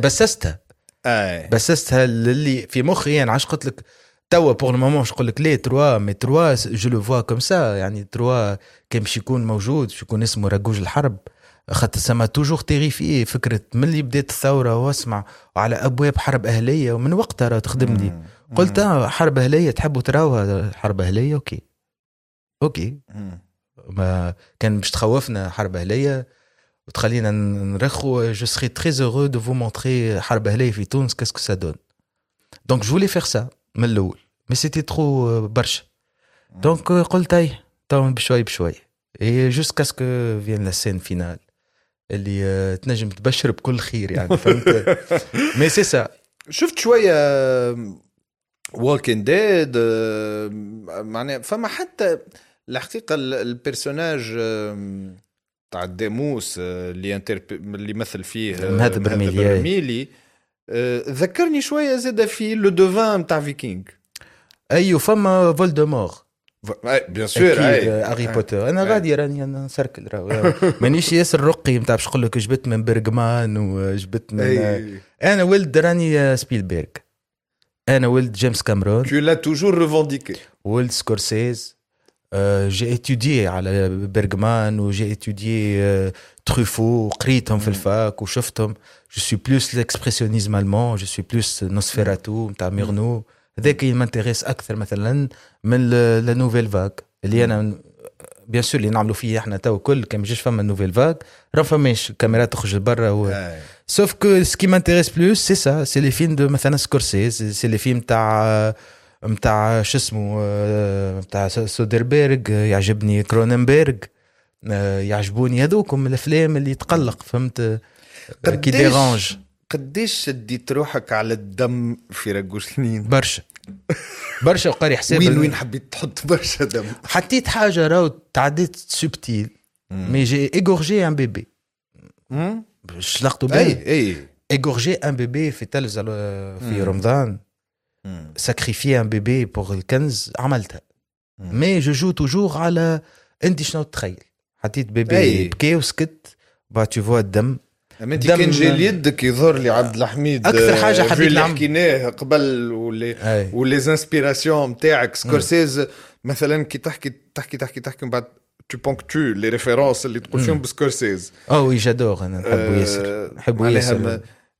بسستها اللي في مخي انا عاش قلت لك توا بور المومون باش نقول لك ليه 3 مي 3 جو لو فوا كوم سا يعني 3 كان باش يكون موجود باش يكون اسمه راجوج الحرب خاطر سما توجور تيريفي فكره من اللي بدات الثوره واسمع وعلى ابواب حرب اهليه ومن وقتها راه تخدم لي قلت حرب اهليه تحبوا تراوها حرب اهليه اوكي ما كان باش تخوفنا حرب اهليه وتخلينا نرخو جو سري تري هورو دو فو مونتري حرب اهليه في تونس كاسكو سا دون دونك جو فولي فير سا من الاول مي سيتي ترو برشا دونك قلت اي تو بشوي اي جوست كاسكو فين لا سين فينال اللي تنجم تبشر بكل خير يعني فهمت مي سي سا شفت شويه Walking Dead معناها فما حتى الحقيقة البرسوناج تاع الديموس اللي مثل فيه هذا برميلي ذكرني شوية زادة في لو دوفان تاع فيكينغ أيوه فما فولدمور بيان سور هاري بوتر انا غادي راني نسركل مانيش ياسر رقي نتاع باش نقول لك جبت من بيرغمان وجبت من انا ولد راني سبيلبرغ انا ولد جيمس كاميرون tu l'as toujours revendiqué ولد سكورسيز جي اتوديي على بيرغمان وجي اتوديي تروفو وقريتهم في الفاك وشفتهم جو سوي بلوس ليكسبرسيونيزم المون جو سوي بلوس نوسفيراتو نتاع ميرنو هذاك يمانتيريس اكثر مثلا من لا نوفيل فاك اللي انا بيان سور اللي نعملوا فيه احنا تو كل كان ماجيش فما نوفيل فاك راه فماش كاميرات تخرج لبرا سوف كو سكي مانتيريس بلوس سي سا سي لي فيلم دو مثلا سكورسيز سي لي فيلم تاع شو اسمه تاع سودربيرغ يعجبني كروننبرغ يعجبوني هذوكم الافلام اللي تقلق فهمت كي ديرانج قديش شديت روحك على الدم في رجوش سنين برشا وقاري حساب وين حبيت تحط برشا دم حطيت حاجه راهو تعديت سبتيل مي جي ايغورجي ان بيبي شلقتوا بالي ايغورجي ان بيبي في تلفزه في رمضان ساكريفي ان بيبي بور الكنز عملتها مي جو جو توجور على انت شنو تخيل حطيت بيبي بكي وسكت بعد تشوفوا الدم انت كان جاي يدك يظهر لي عبد الحميد اكثر حاجه حبيت نعمل حكيناه قبل ولي انسبيراسيون تاعك سكورسيز مثلا كي تحكي من بعد tu ponctues les références اللي تقول فيهم بسكورسيز وي جادور انا نحبو ياسر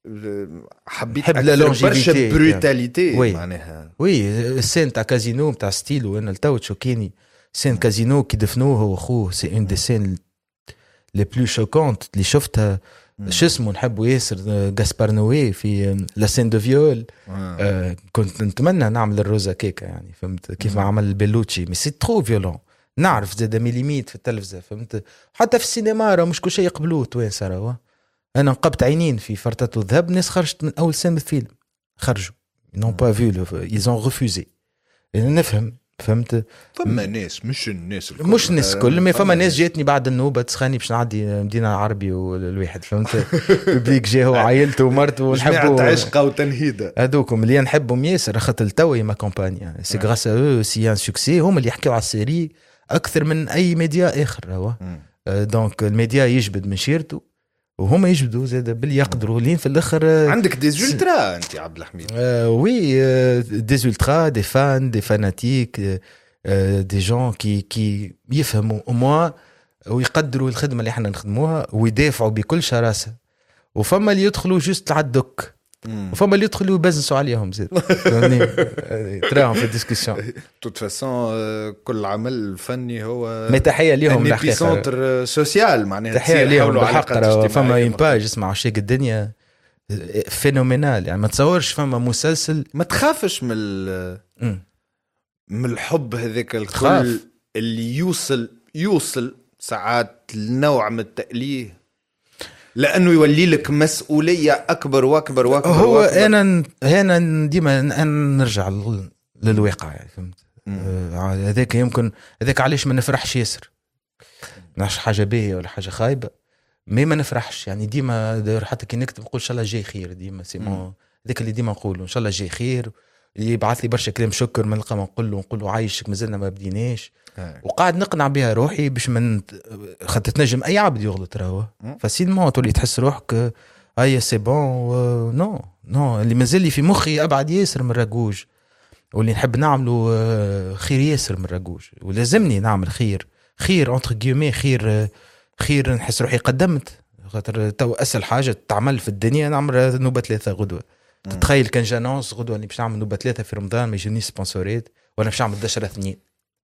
حبيت برشا بروتاليتي معناها وي السين تاع كازينو تاع ستيلو انا التو تشوكيني سين كازينو كي دفنوه هو خوه سي اون دي سين لي بلو شوكونت اللي شفتها شو اسمه نحبو ياسر غاسبار نوي في لا سين دو فيول كنت نتمنى نعمل الروزا كيكا يعني فهمت كيف ما عمل البيلوتشي مي سي ترو فيولون نعرف زاد ميليميت في التلفزة فهمت حتى في السينما راه مش كل شيء يقبلوه توين سراوه انا نقبت عينين في فرطة الذهب ناس خرجت من اول سنة الفيلم خرجوا نون با فيو ils ont refusé نفهم فهمت فما ناس مش الناس الكل مش الناس الكل ما فما ناس جاتني بعد النوبه تسخاني باش نعدي مدينه عربي والواحد فهمت بليك جاهو وعائلته ومرته ونحبوا عشقه وتنهيده هذوكم اللي نحبهم ياسر خاطر توي ما كومبانيا سي غراس ا او سي ان سوكسي هم اللي يحكيوا على السيري اكثر من اي ميديا اخر هو دونك الميديا يجبد من شيرته وهم يجبدوا زاد باللي يقدروا لين في الاخر عندك دي زولترا انت عبد الحميد وي دي زولترا دي فان دي فاناتيك دي جون كي يفهموا اموا ويقدروا الخدمه اللي احنا نخدموها ويدافعوا بكل شراسه وفما اللي يدخلوا جوست لعدك وفما اللي يدخلوا يبزنسوا عليهم زاد فهمني تراهم في الديسكسيون توت فاسون كل عمل فني هو تحيه ليهم الحقيقه سنتر سوسيال معناها تحيه ليهم بالحق فما اون باج اسمها عشاق الدنيا فينومينال يعني. ما تصورش فما مسلسل ما تخافش من الحب هذاك الكل تخاف. اللي يوصل ساعات لنوع من التأليه، لأنه يولي لك مسؤولية أكبر وأكبر وأكبر. هو وأكبر. أنا ديما نرجع للواقع يعني، فهمت؟ هذاك يمكن هذاك علاش ما نفرحش ياسر، نعش حاجة باهية ولا حاجة خايبة ما نفرحش يعني. ديما حتى كي نكتب نقول إن شاء الله جاي خير، ديما سيمون ذاك اللي ديما نقوله إن شاء الله جاي خير. يبعث لي برشا كلام شكر من نلقى نقول له عايشك مازلنا ما بديناش، وقاعد نقنع بها روحي باش من خاطر تنجم اي عبد يغلط راهو فاسيلمون تولي تحس روحك هيا سي بون. نو اللي مازال لي في مخي ابعد ياسر من راجوج، واللي نحب نعمله خير ياسر من راجوج، ولازمني نعمل خير انتر جيومي خير نحس روحي قدمت. خاطر تو اسهل حاجه تعمل في الدنيا نعمل نوبه 3 غدوه. تتخيل كان جانونس غدوه اللي باش نعمل نوبه 3 في رمضان ما يجوني سبونسورات وانا باش نعمل 11/2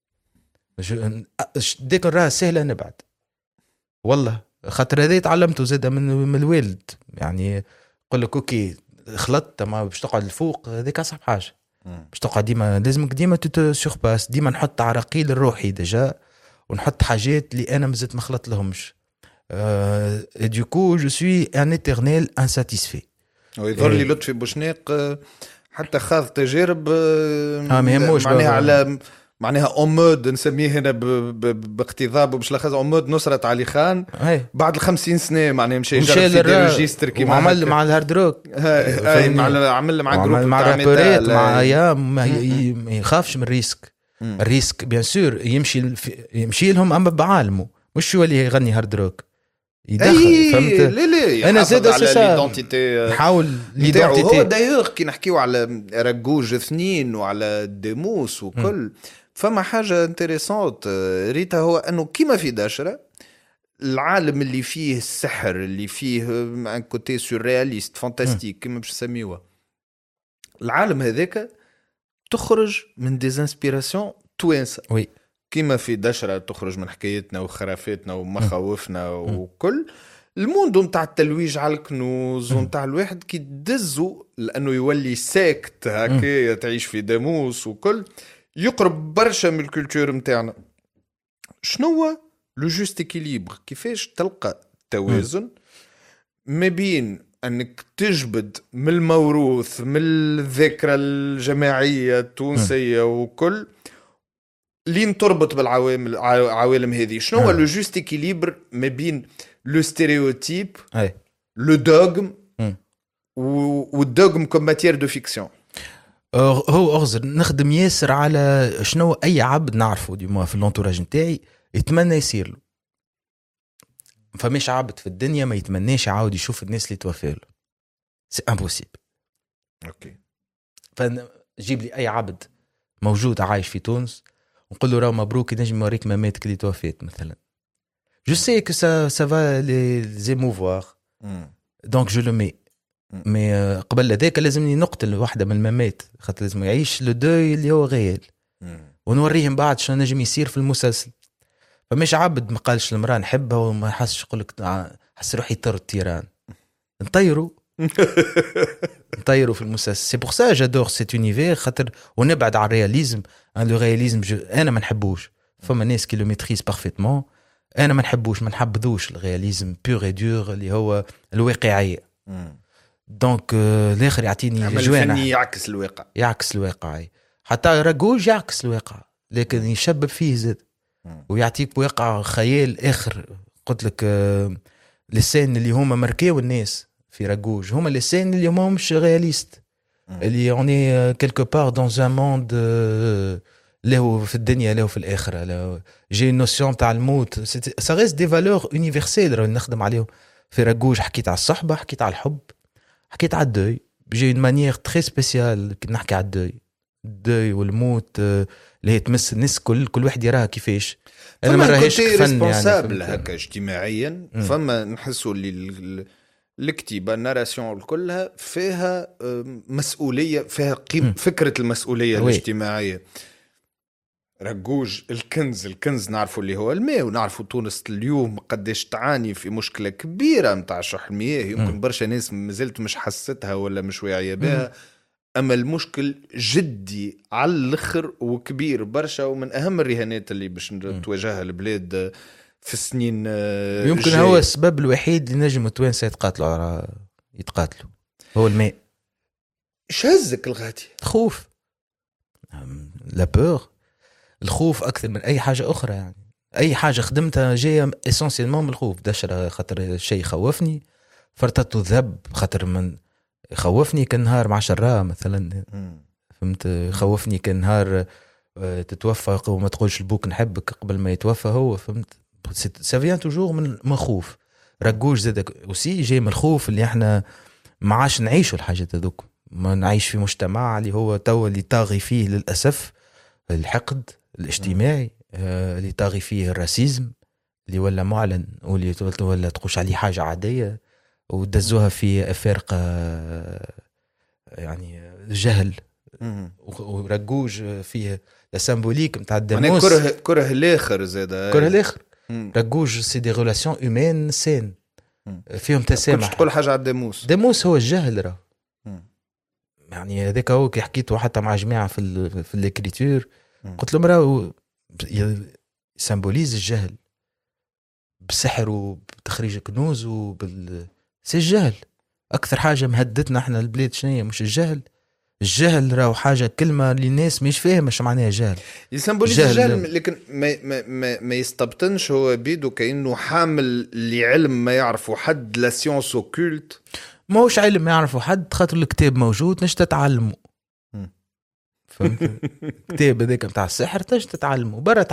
ديك راه سهله نبعد والله. خاطر هذا تعلمته زاده من الوالد يعني. يقول لك اوكي خلطت ما باش تقعد الفوق هذيك اصعب حاجه، باش تقعد ديما لازمك ديما سورباس، ديما نحط عراقيل الروحي ديجا ونحط حاجات اللي انا مازلت ما خلط لهمش. دو كو جو سوي ان ايترنيل انساتيسفي. ويظهر لي لطفي بوشناق حتى خاض تجارب معناها على معناها أمود نسميه هنا باقتضاب وباش لخذ أمود نصرة علي خان بعد 50 سنة معناها مشي يجرب في ريجيستر كيما عمل مع الهارد روك عمل مع جروب مع رابورات مع ايام ما يخافش من الريسك. الريسك بيان سور يمشي لهم اما بعالمه مش هو اللي يغني هارد روك يدخل فهمت. لا انا زاد على نحاول ليدونتيتي هو دايوغ كي نحكيو على راجوج 2 وعلى ديموس وكل فما حاجة انتريسانت ريتها هو أنه كيما في داشرة العالم اللي فيه السحر اللي فيه ان كوتي سورياليست فانتاستيك كيما باش نسميوه، العالم هذاك تخرج من ديزانسبيراسيون توانسة وي. كيما في دشرة تخرج من حكايتنا وخرافاتنا ومخاوفنا وكل الموندو متاع التلويج على الكنوز ومتاع الواحد كي تدزو لأنه يولي ساكت هكايا تعيش في داموس وكل يقرب برشا من الكولتور متاعنا. شنو لو جوست اكيليبر؟ كيفاش تلقى توازن ما بين انك تجبد من الموروث من الذكرى الجماعيه التونسيه وكل لين تربط بالعوامل عوالم هذه؟ شنو لو جوست اكيليبر ما بين لو ستيريوتيب لو دوغم والدوغم كوم ماتير دو فيكسيون؟ هو أغزر نخدم ياسر على شنو أي عبد نعرفه ديما في اللونتوراج نتاعي يتمنى يصير له. فمش عبد في الدنيا ما يتمناش يعاود يشوف الناس اللي توفاله، سي امبوسيبل. اوكي فجيب لي أي عبد موجود عايش في تونس ونقول له راه مبروك نجم نوريك ماماتك اللي توفات مثلا. جو سي كو سا فا لي زيموفوار دونك جو لو مي مي قبل ذاك لازمني نقتل واحدة من الممات خاطر لازم يعيش لو دوي اللي هو غيال ونوريهم بعد شنو نجم يصير في المسلسل. فمش عبد ما قالش المرأة نحبها وما حسش يقولك حس روحي طر التيران نطيروا في المسلسل. سي بور سا جادور سيت اونيفير خاطر ونبعد على الرياليزم. لو رياليزم انا ما نحبوش، فما ناس كي لو ميتريز بارفيتمون، انا ما نحبوش ما نحبذوش الرياليزم بيور اي دور اللي هو الواقعية. دونك الاخر يعطيني جوانا يعكس الواقع حتى راجوج يعكس الواقع لكن يشبب فيه زاد ويعطيك واقع خيال اخر. قلت لك لسان اللي هما مركاو الناس في راجوج هما لسان اللي هما مش رياليست اللي اوني كيلكو بار دون ان موند له في الدنيا له في الاخره له جي نوسيون تاع الموت سا ريست دي فالور يونيفرسيل راه نخدم عليهم في راجوج. حكيت على الصحبه حكيت على الحب حكيت على الدوي بجي اون مانيير تري سبيسيال كي نحكي على الدوي والموت اللي هي تمس الناس كل واحد يراها كيفاش. انا ما راهيش فن يعني هكا اجتماعيا فما نحسوا اللي الكتيبه الناراسيون كلها فيها مسؤوليه فيها فكره المسؤوليه الاجتماعيه. رجوج الكنز نعرفوا اللي هو الماء، ونعرفوا تونس اليوم قديش تعاني في مشكلة كبيرة متاع شح المياه. يمكن برشا ناس مازلت مش حستها ولا مش واعية بها، أما المشكل جدي على الآخر وكبير برشا، ومن أهم الرهانات اللي باش تواجهها البلاد في السنين يمكن الجاية. هو السبب الوحيد اللي نجم التوانسة يتقاتلوا هو الماء. شهزك الغادي خوف، لا بور، الخوف أكثر من أي حاجة أخرى. يعني أي حاجة خدمتها جاية إسانسيلمون من الخوف. دشرة خاطر شيء خوفني، فرطت الذب خاطر من خوفني، كان نهار مع شراء مثلا، فهمت؟ خوفني كان نهار تتوفى وما تقولش لبوك نحبك قبل ما يتوفى هو، فهمت؟ سافيان توجور من خوف. رجوج زادك وسي جاي من الخوف اللي احنا ما عاش نعيشوا الحاجات هذوك. ما نعيش في مجتمع اللي هو تو اللي طاغي فيه للأسف الحقد الاجتماعي، اللي طاغي فيه الراسيزم اللي ولا معلن، واللي ولا تقولش عليه حاجة عادية، ودزوها في أفارقة يعني الجهل. ورجوج فيه السيمبوليك متاع الدموس، كره الاخر زاد كره الاخر. رجوج سي دي ريلاسيون هيومان سين فيهم تسامح. كنت تقول حاجة على دموس هو الجهل راه. يعني هذاك هو كي حكيته حتى مع جماعة في الكريتور، قلت لهم راه سيمبوليز الجهل بسحر وبتخريج كنوز سي الجهل. أكثر حاجة مهدتنا احنا البلاد شنية؟ مش الجهل راه حاجة كلمة اللي الناس مش فاهمة ايش معناها جهل. يسمبوليز الجهل، لكن ما يستبطنش هو بيدو كأنه حامل لعلم ما يعرفه حد، لا سيونس اوكولت. ما هوش علم ما يعرفه حد، خاطر الكتاب موجود نش تتعلمه. فهمت؟ كتاب هذاك متاع السحر تنش تتعلمه، برا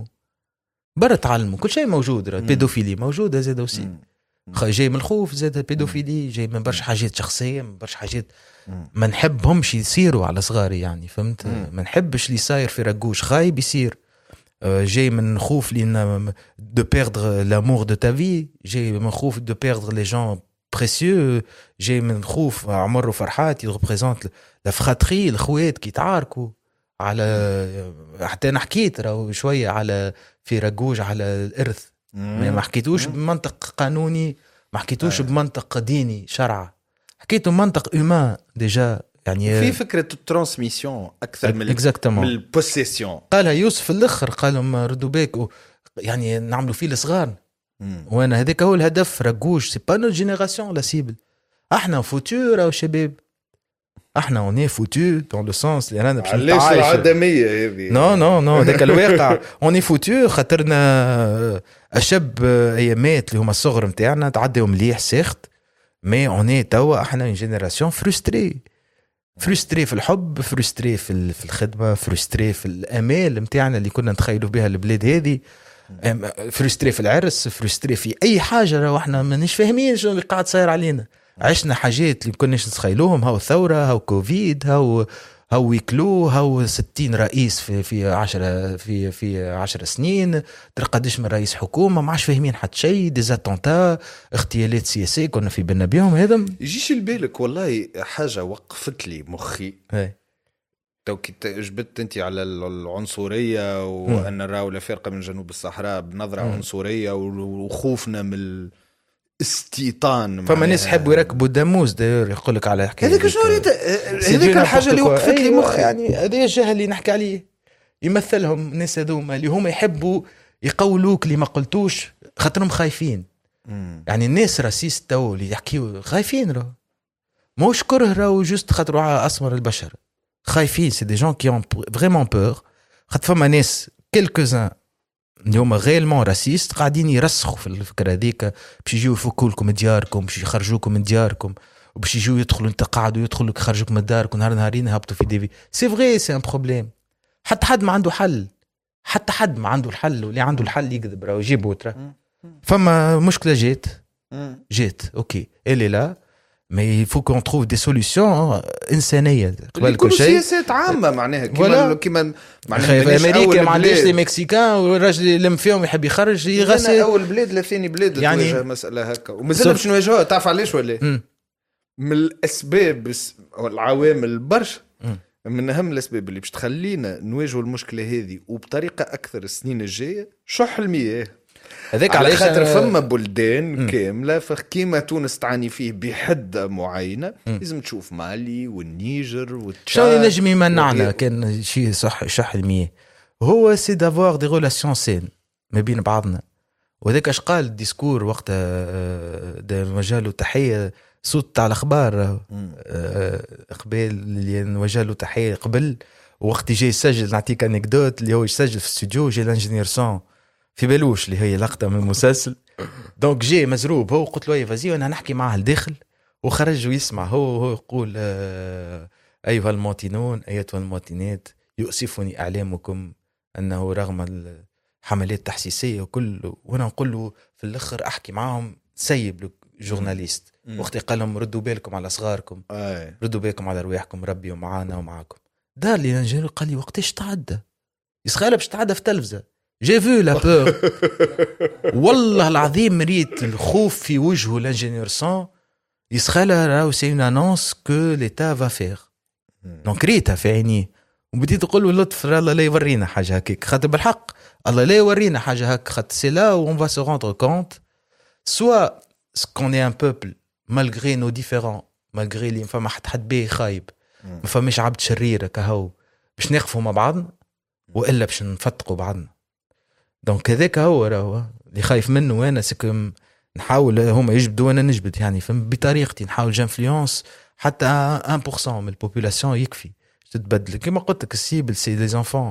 تعلمه كل شيء موجود. بيدوفيلي موجودة زاد وسي، جاي من الخوف زاد بيدوفيلي، جاي من برشا حاجات شخصية، من برشا حاجات ما نحبهمش يصيروا على صغاري. يعني فهمت؟ ما نحبش اللي صاير في رجوش خايب يصير. جاي من خوف لأن de perdre l'amour de ta vie، جاي من خوف de perdre les gens précieux، جاي من خوف عمر وفرحات يريبريزونت لا فراتري، الخوات كي تعاركوا على. حتى انا حكيت راهو شويه على في رجوج على الارث، ما حكيتوش بمنطق قانوني، ما حكيتوش بمنطق ديني شرع، حكيته منطق هيومان ديجا. يعني في فكره الترانسميسيون اكثر من البوسيسيون. قالها يوسف الاخر، قالهم ردوا بالك يعني نعملوا فيه الصغار. وانا هذاك هو الهدف. رجوج سي با نو جينيراسيون لا سيبل، احنا فوتور او شباب، احنا اوني فوتور دون لو سونس اللي رانا باش نتعايشوا. علاش العدميه هذه؟ نو هذاك الواقع. اوني فوتور خاطرنا اشب ايامات اللي هما الصغر نتاعنا تعديوا مليح سيخت، مي اوني توا احنا جينيراسيون فرستري في الحب، فرستري في الخدمه، فرستري في الامال نتاعنا اللي كنا نتخيلوا بها البلاد هذه، فرستري في العرس، فرستري في اي حاجه. راه احنا مانيش فاهمين شنو اللي قاعد صاير علينا. عشنا حاجات اللي كناش نتخيلوهم، هاو ثوره، هاو كوفيد، هاو ويكلو، هاو 60 رئيس في 10 سنين، قداش من رئيس حكومه ما عادش فاهمين حتى شيء، ديزاتونتا، اغتيالات سياسيه كنا في بالنا بهم. هذا يجيش لبالك والله حاجه وقفت لي مخي. تو كي جبت انت على العنصريه، وان راهو لا فرقه من جنوب الصحراء بنظره عنصريه، وخوفنا من الاستيطان. فما ناس يحبوا يركبوا داموس داير يقول لك على حكايه هذيك شنو هذيك الحاجه اللي وقفت لي مخي. يعني هذا الجهل اللي نحكي عليه يمثلهم الناس هذوما اللي هم يحبوا يقولوك اللي ما قلتوش خاطرهم خايفين. يعني الناس راسيست تو اللي يحكيوا خايفين، راه موش كره، راهو جوست خاطروا اسمر البشر خايفين. سي دي جون كي اون فريمون بور، خاطر فما ناس كيلكوزان اليوم غيرمون راسيست قاعدين يرسخوا في الفكره هذيك، باش يجيو يفكوا لكم دياركم، باش يخرجوكم من دياركم، وباش يجيو يدخلوا انت قاعدوا يدخلوا يخرجوك من داركم نهار نهارين يهبطوا في ديفي. سي فري سي ان بروبليم. حتى حد ما عنده حل، واللي عنده الحل يكذب راه يجيب وترا. فما مشكله جات اوكي اللي لا mais il faut qu'on trouve des solutions إنسانية قبل كل شيء. سياسات عامة معناها كيما معناها أمريكا ما عندهاش لي مكسيكان، والراجل يلم فيهم يحب يخرج يغسل. أول بلاد لا ثاني بلاد يعني تواجه مسألة هكا، ومازال باش نواجهها. تعرف علاش ولا؟ من الأسباب والعوامل برشا من اهم الاسباب اللي باش تخلينا نواجهوا المشكله هذه وبطريقه اكثر السنين الجايه شح المياه. هذاك على علاش خاطر فما بلدان كامله كيما تونس تعاني فيه بحده معينه. لازم تشوف مالي والنيجر والتشاد. شنو ينجم يمنعنا كان شيء صح شح المياه؟ هو سي دافوار دي ريلاسيون سين ما بين بعضنا. وذاك اش قال الديسكور وقتها نوجه له تحيه صوت تاع الاخبار قبل اللي نوجه له تحيه قبل وقت جاي يسجل. نعطيك انكدوت اللي هو يسجل في الاستوديو جاي الانجينير سون في بالوش اللي هي لقطه من المسلسل. دونك جاي مزروب هو قلت له يا فازي وانا نحكي معاه الداخل وخرج ويسمع هو يقول ايها المواطنون ايتها المواطنات يؤسفني اعلامكم انه رغم الحملات التحسيسيه وكل وانا نقول له في الاخر احكي معاهم سيب جورناليست وقت قال لهم ردوا بالكم على صغاركم ردوا بالكم على رواحكم ربي ومعانا ومعاكم. دار لي الانجينير قال لي وقتاش تعدى يسخاله باش تعدى في التلفزه جي فو لا بور. والله العظيم مريت الخوف في وجهه الانجينير سون يسخاله راهو سي اون انونس كو ليتا فا فير. دونك ريتها في عينيه وبديت تقول له لطف الله لا يورينا حاجه هكاك خاطر بالحق الله لا يورينا حاجه هكا خاطر سي لا اون فا سو روندر كونت سوا كون اي ان بوبل مالغري نو ديفيرون مالغري لي فما حد بيه خايب ما فماش عبد شرير كهو باش نقفوا مع بعضنا والا باش نفتقوا بعضنا. دونك هذاك هو راهو اللي خايف منه وانا سكم نحاول هما يجبدوا وانا نجبد يعني بطريقتي نحاول جانفلونس حتى 1% من البوبولاسيون يكفي تتبدل كما قلت لك السيبل سي لي زانفون.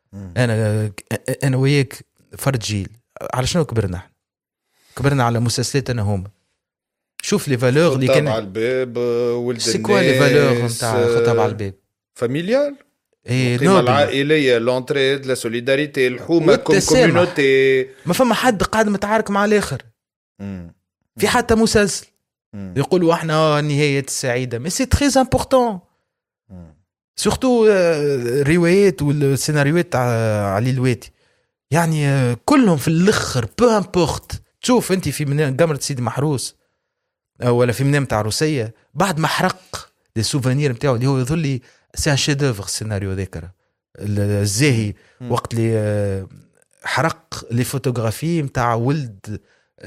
انا وياك فرد جيل على شنو كبرنا احنا؟ كبرنا على مسلسلات انا هما شوف لي فالور اللي كان على الباب ولد الناس سي كوا لي فالور نتاع خطاب على الباب فاميليال القيمة العائلية لونتريد لا سوليداريتي الحومة كوميونيتي. ما فما حد قاعد متعارك مع الاخر في حتى مسلسل يقولوا احنا نهاية السعيدة مي سي تري امبورطون سورتو الروايات والسيناريوهات تاع علي الواتي يعني كلهم في الاخر بو امبورت. تشوف انت في قمرة سيدي محروس ولا في منام تاع روسية بعد ما حرق لي سوفونير نتاعو اللي هو يظل لي سي ان شيدوفر السيناريو ذاكره الزاهي وقت اللي حرق لي فوتوغرافي نتاع ولد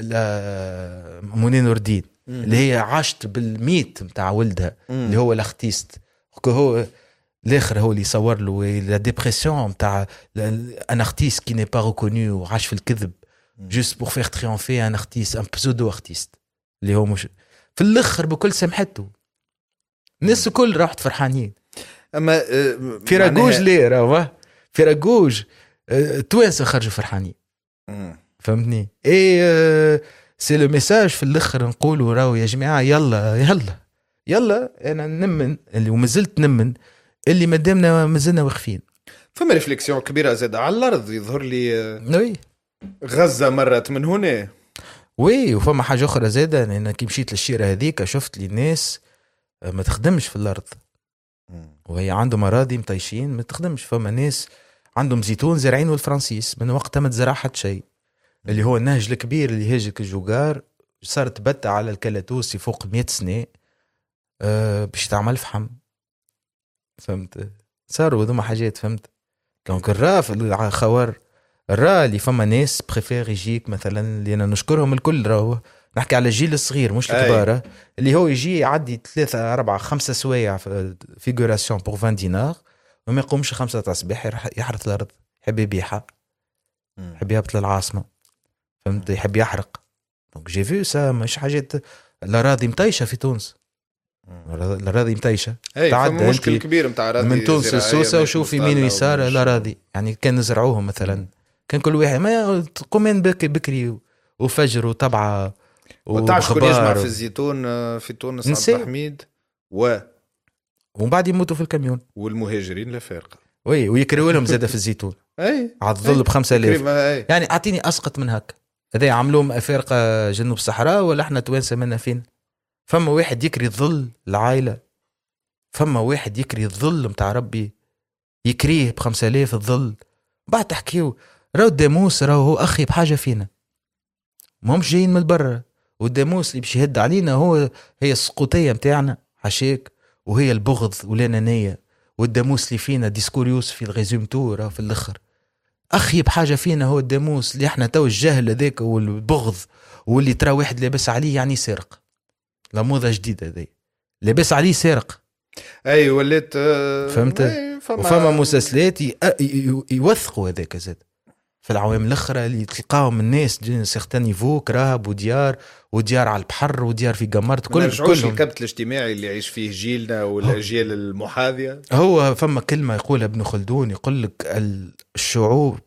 منى نور الدين اللي هي عاشت بالميت نتاع ولدها اللي هو الاختيست هو الاخر هو اللي يصور له لا ديبرسيون نتاع ان ارتيست كي ني با ريكونو وعاش في الكذب جوست بور فير تريومفي ان ارتيست ان بسودو ارتيست اللي هو مش في الاخر بكل سمحته الناس الكل راحت فرحانين. اما في راجوج ليه راهو في راجوج توانسه خرجوا فرحانين فهمتني ايه سي لو ميساج في الاخر نقولوا راهو يا جماعه يلا يلا يلا انا نمن اللي ومازلت نمن اللي مادامنا مازلنا واقفين. فما ريفليكسيون كبيره زاد على الارض يظهر لي وي غزه مرت من هنا وي وفما حاجه اخرى زاد انا كي مشيت للشيره هذيك شفت لي ناس ما تخدمش في الارض وهي عندهم أراضي مطيشين ما تخدمش. فما ناس عندهم زيتون زارعين والفرنسيس من وقتها ما تزرع حتى شيء اللي هو النهج الكبير اللي هاجك الجوجار صارت بتة على الكلاتوسي فوق 100 سنة باش تعمل فحم فهمت صاروا هذوما حاجات فهمت. دونك الراف الخوار الرا اللي فما ناس بريفير يجيك مثلا اللي أنا نشكرهم الكل راهو نحكي على الجيل الصغير مش الكبار اللي هو يجي يعدي 3 4 5 سوايع في فيغوراسيون بور 20 دينار وما يقومش 5 تصبيح يحرث الأرض يحب يبيعها يحب يهبط للعاصمة فهمت يحب يحرق. دونك جي فيو سا مش حاجات الأراضي مطيشة في تونس الأراضي مطيشة تعدى مشكل كبير متاع أراضي من تونس السوسة وشوف يمين ويسار الأراضي يعني كان نزرعوهم مثلا كان كل واحد ما تقومين بكري وفجر وطبعة وتعرف شكون يجمع في الزيتون في تونس عبد الحميد ومن بعد يموتوا في الكاميون والمهاجرين لا فارقة وي ويكريوا لهم زادة في الزيتون اي على الظل ب5000 يعني اعطيني اسقط من هكا هذا عملوهم افارقه جنوب الصحراء ولا احنا توانسه منا فين. فما واحد يكري الظل العائله فما واحد يكري الظل متاع ربي يكريه ب5000 الظل بعد تحكيو راهو الداموس راهو هو اخي بحاجه فينا ما همش جايين من برا والداموس اللي باش يهد علينا هي السقوطيه متاعنا حشاك وهي البغض والانانيه والداموس اللي فينا ديسكور يوسف في الريزوم تور في الاخر اخيب حاجه فينا هو الداموس اللي احنا تو الجهل هذاك والبغض واللي ترى واحد لابس عليه يعني سارق. لا موضه جديده هذه لابس عليه سارق. اي وليت فهمت. وفما مسلسلات يوثقوا هذاك زاد في العوام الاخرى اللي تلقاهم الناس سيغتان نيفو كراهب وديار على البحر وديار في قمرت كلهم الكبت الاجتماعي اللي يعيش فيه جيلنا والاجيال المحاذيه. هو فما كلمه يقولها ابن خلدون يقول لك الشعوب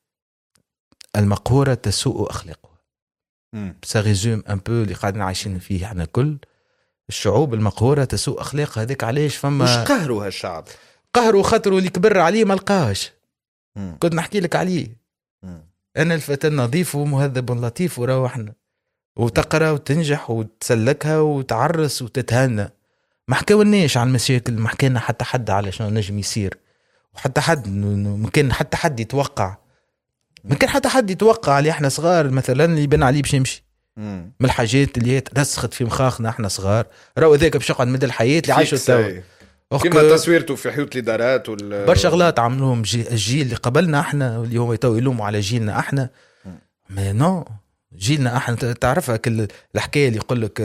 المقهوره تسوء اخلاقها. سا ريزوم ان بو اللي قاعدين عايشين فيه احنا كل الشعوب المقهوره تسوء اخلاقها. هذيك علاش فما مش قهروا هالشعب قهروا خاطروا اللي كبر عليه ما لقاهش. كنت نحكي لك عليه أنا الفتى النظيف ومهذب لطيف وروحنا وتقرأ وتنجح وتسلكها وتعرس وتتهنى. ما حكاولناش عن المشاكل ما حكينا حتى حد على شنو نجم يصير وحتى حد ممكن حتى حد يتوقع ممكن حتى حد يتوقع اللي احنا صغار مثلا اللي بان عليه باش يمشي من الحاجات اللي ترسخت في مخاخنا احنا صغار راهو ذاك باش يقعد مدى الحياة اللي عاشوا تو كما تصويرته في حيوت الإدارات برشا غلط عملوهم الجيل اللي قبلنا احنا اللي هم يتو يلوموا على جيلنا احنا. ما نو جيلنا احنا تعرفها كل الحكايه اللي يقول لك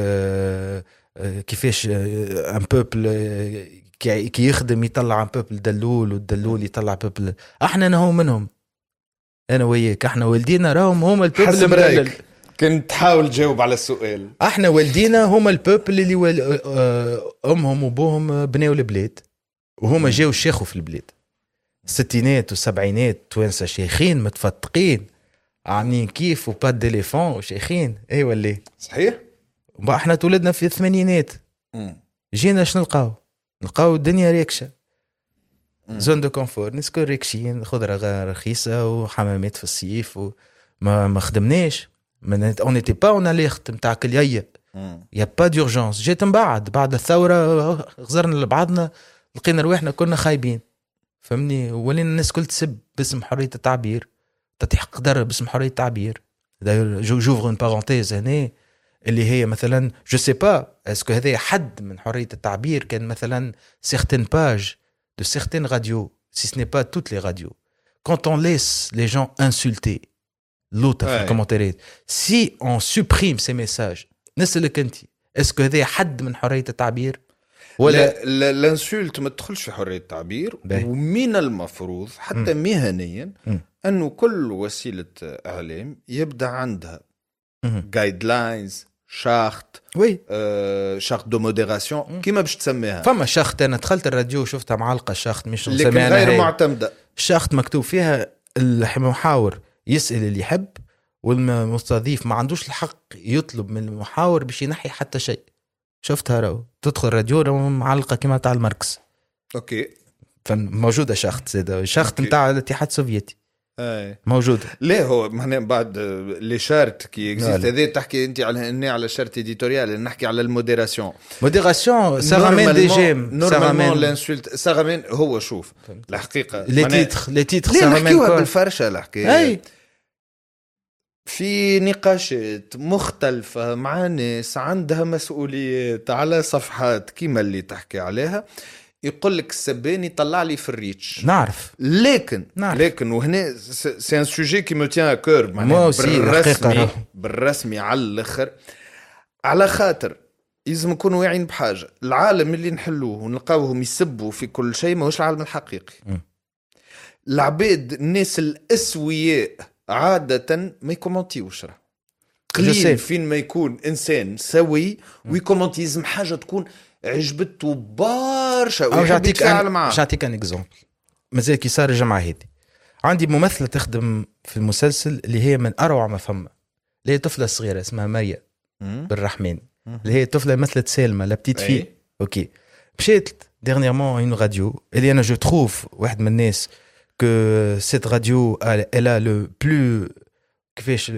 كيفاش ان بوبل كي يخدم يطلع ان بوبل دلول والدلول يطلع بوبل. احنا نهو منهم انا وياك احنا والدينا راهم هما البوبل. حسب رايك كنت تحاول تجاوب على السؤال. احنا والدينا هما البوبل اللي امهم وابوهم بناوا البلاد وهما جاوا شيخوا في البلاد. الستينات والسبعينات توانسه شيخين متفتقين عاملين كيف وبا ديليفون وشيخين اي ولا صحيح. احنا تولدنا في الثمانينات جينا شنو نلقاو الدنيا ريكشه زون دو كونفور نسكن ريكشين خضره رخيصه وحمامات في الصيف وما خدمناش on n'était pas en alerte نتاع كليه يا با دورجانس. جيت من بعد الثوره غزرنا لبعضنا لقينا رواحنا كنا خايبين فهمني ولينا الناس كل تسب باسم حريه التعبير تتيح قدر باسم حريه التعبير. جوفر اون بارونتيز هنا اللي هي مثلا جو سي با اسكو هذا حد من حريه التعبير كان مثلا سيغتين باج دو سيغتين راديو سي سني با توت لي راديو كونت اون ليس لي جون انسولتي l'autre في الكومنتات سي اون سوبريم سي ميساج نسألك انت اسكو هذا حد من حريه التعبير ولا الانسولت ما تدخلش في حريه التعبير. ومن المفروض حتى مهنيا انه كل وسيله اعلام يبدا عندها جايد لاينز شارت شارت دو موديراسيون كيما باش تسميها. فما شارت انا دخلت الراديو شفتها معلقه شارت مش نسميها غير معتمده. شارت مكتوب فيها المحاور يسأل اللي يحب والمستضيف ما عندوش الحق يطلب من المحاور باش ينحي حتى شيء. شفتها راهو تدخل راديو راهو معلقه كما تاع الماركس. اوكي موجوده شخط زاده شخط نتاع الاتحاد السوفيتي موجود. ليه هو هنا بعد لي شارت كي اكزيست هذه تحكي انت على شارت اديتوريال نحكي على الموديراسيون سارامين دي جيم نورمالمون لانسولت سارامين هو شوف الحقيقه لي تيتر سارامين بالفرشه الحكايه في نقاشات مختلفة مع ناس عندها مسؤوليات على صفحات كيما اللي تحكي عليها يقول لك السباني طلع لي في الريتش نعرف لكن وهنا سي ان سوجي كي مو تيان كور بالرسمي على الاخر على خاطر لازم نكونوا واعيين بحاجه. العالم اللي نحلوه ونلقاوهم يسبوا في كل شيء ماهوش العالم الحقيقي. العباد الناس الاسوياء عادة ما يكومنتيوش قليل فين ما يكون إنسان سوي ويكومنتي لازم حاجة تكون عجبته برشا ويحب يتفاعل معاه. باش نعطيك ان اكزومبل مازال كي صار الجمعة هذه عندي ممثلة تخدم في المسلسل اللي هي من أروع ما فما اللي هي طفلة صغيرة اسمها ماريا بالرحمن اللي هي طفلة مثلت سالمة لا بتيت في اوكي مشيت dernièrement une radio اللي أنا جو تروف واحد من الناس que cette radio elle a le plus كيفاش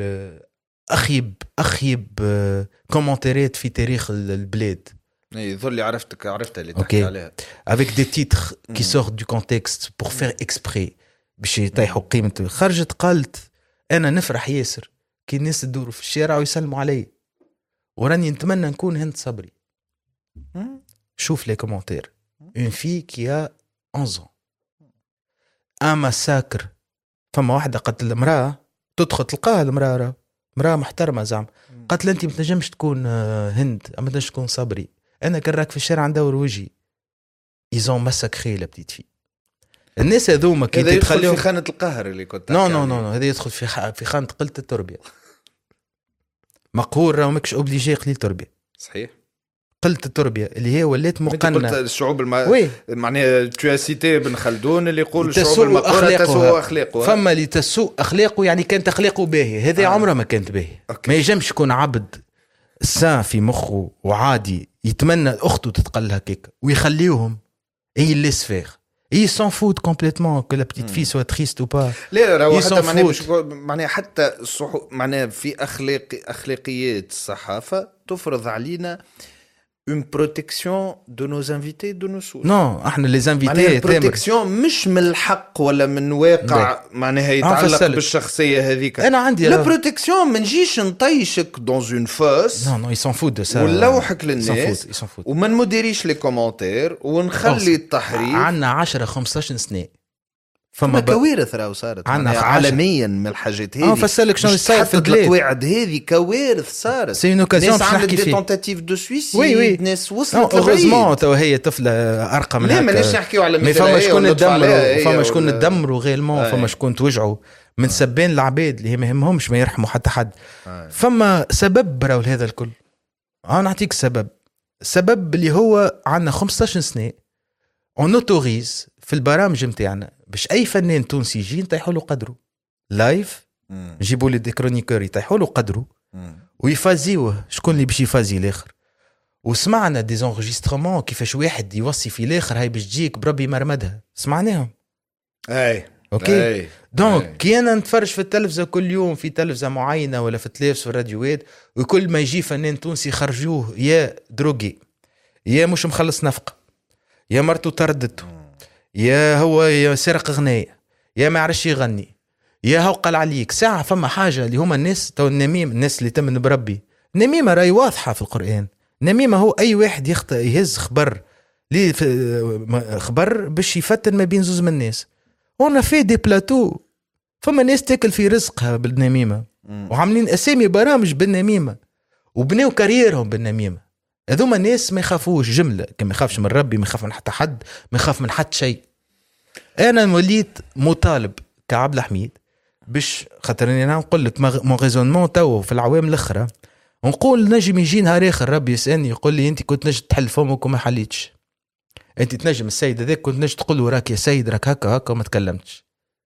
أخيب كومنتارات في تاريخ البلاد. يظل عرفتها اللي تحكي عليها avec des titres qui sortent du contexte pour faire exprès باش يطيحوا قيمته. خرجت قالت أنا نفرح ياسر كي الناس تدوروا في الشارع ويسلموا علي وراني نتمنى نكون هند صبري. شوف لي كومنتير une fille qui a 11 اما ساكر. فما واحده قتل امراه، تدخل تلقاها المراه امراه محترمه زعما، قالت لها انت ما تنجمش تكون هند، ما تنجمش تكون صبري، انا كان راك في الشارع ندور وجهي. ايزون مساكري لا بتيت في. الناس هذوما كي تدخل في خانه القهر اللي كنت نو هذا يدخل في خانه قله التربيه. مقهور راه ماكش اوبليجي قليل تربيه. صحيح. قلة التربية اللي هي ولات مقننة. قلت الشعوب معناها تو سيتي بن خلدون اللي يقول الشعوب المقهورة تسوء أخلاقها. فما اللي تسوء أخلاقه يعني كانت أخلاقه باهية، هذه عمرها ما كانت باهية. ما يجمش يكون عبد سان في مخه وعادي يتمنى أخته تتقل هكاك ويخليوهم هي اللي سفير. ils s'en foutent complètement que la petite fille soit triste ou pas. لا حتى معناها حتى معناها في أخلاقيات الصحافة تفرض علينا une protection de nos invités de nos sources. non احنا les invités معناها protection مش من الحق ولا من واقع معناها يتعلق بالشخصية هذيك. انا عندي la protection ما نجيش نطيشك dans une fosse. non ils s'en foutent de ça. ونلوحك للناس وما نمديريش لي كومنتير ونخلي التحريف. عندنا 10-15 سنة فما كوارث راهو صارت عالميا من الحاجات هذه. فسالك شنو صاير في البلاد. القواعد هذه كوارث صارت. سي اون اوكازيون باش نحكي فيه. تونتاتيف دو سويسيد ناس وصلت هeureusement تو هي طفله ارقى من هكا. لا مانيش نحكيو على مثال. فما شكون ندمروا، فما شكون ندمروا غيرمون، فما شكون توجعوا من سبان العباد اللي ما يهمهمش ما يرحموا حتى حد. فما سبب راهو هذا الكل. انا نعطيك السبب اللي هو عندنا 15 سنه اون اوتوريز في البرامج نتاعنا باش اي فنان تونسي يجي نطيحوا له قدره لايف، نجيبوا لي دي كرونيكور يطيحوا له قدره ويفازيوه شكون اللي باش يفازي الاخر. وسمعنا دي زونجسترمون كيفاش واحد يوصي في الاخر هاي باش تجيك بربي مرمدها، سمعناهم. اوكي دونك كي انا نتفرج في التلفزه كل يوم في تلفزه معينه ولا في التلفز في الراديوات، وكل ما يجي فنان تونسي خرجوه يا دروغي يا مش مخلص نفقه يا مرته تردته يا هو يا سرق غناية يا ما عرفش يغني يا هو قال عليك ساعة. فما حاجة اللي هما الناس تو النميم، الناس اللي تمن بربي نميمة راي واضحة في القرآن. نميمة هو أي واحد يهز خبر لي خبر باش يفتن ما بين زوز من الناس. هنا في دي بلاتو فما ناس تاكل في رزقها بالنميمة وعاملين أسامي برامج بالنميمة وبنيو كاريرهم بالنميمة. هذوما الناس ما يخافوش جملة، كما يخافش من ربي، ما يخاف من حتى حد، ما يخاف من حتى شيء. أنا وليت مطالب كعبد الحميد باش خاطرني أنا نقول لك مون ريزونمون تو في العوام الأخرى نقول نجم يجي نهار آخر ربي يسألني يقول لي أنت كنت نجم تحل فمك وما حليتش، أنت تنجم السيد هذاك كنت نجم تقول له راك يا سيد راك هكا وما تكلمتش،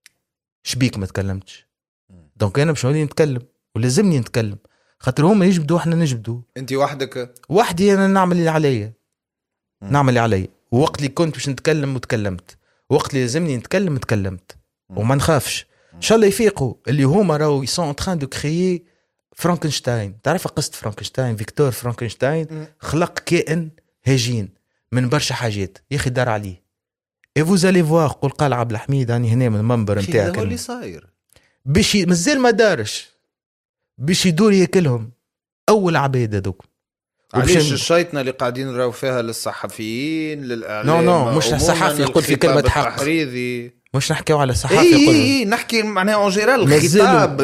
شبيك ما تكلمتش. دونك أنا باش نولي نتكلم ولازمني نتكلم خاطر هما يجبدوا احنا نجبدوا. انت وحدك وحدي انا نعمل اللي عليا، نعمل اللي عليا. ووقت اللي كنت باش نتكلم وتكلمت، وقت اللي لازمني نتكلم تكلمت وما نخافش. ان شاء الله يفيقوا اللي هما راهو يسون ان تران دو كريي فرانكنشتاين. تعرف قصة فرانكنشتاين؟ فيكتور فرانكنشتاين خلق كائن هجين من برشا حاجات يا اخي دار عليه. اي فوزالي فواغ قول قال عبد الحميد راني هنا من المنبر نتاعك هو اللي صاير باش مازال ما دارش باش يدور ياكلهم اول عباد هذوك. علاش الشيطنه اللي قاعدين نراو فيها للصحفيين للاعلام؟ نو مش الصحفي يقول في كلمه حق، مش نحكيو على صحافي يقول نحكي معناها اون جيرال الخطاب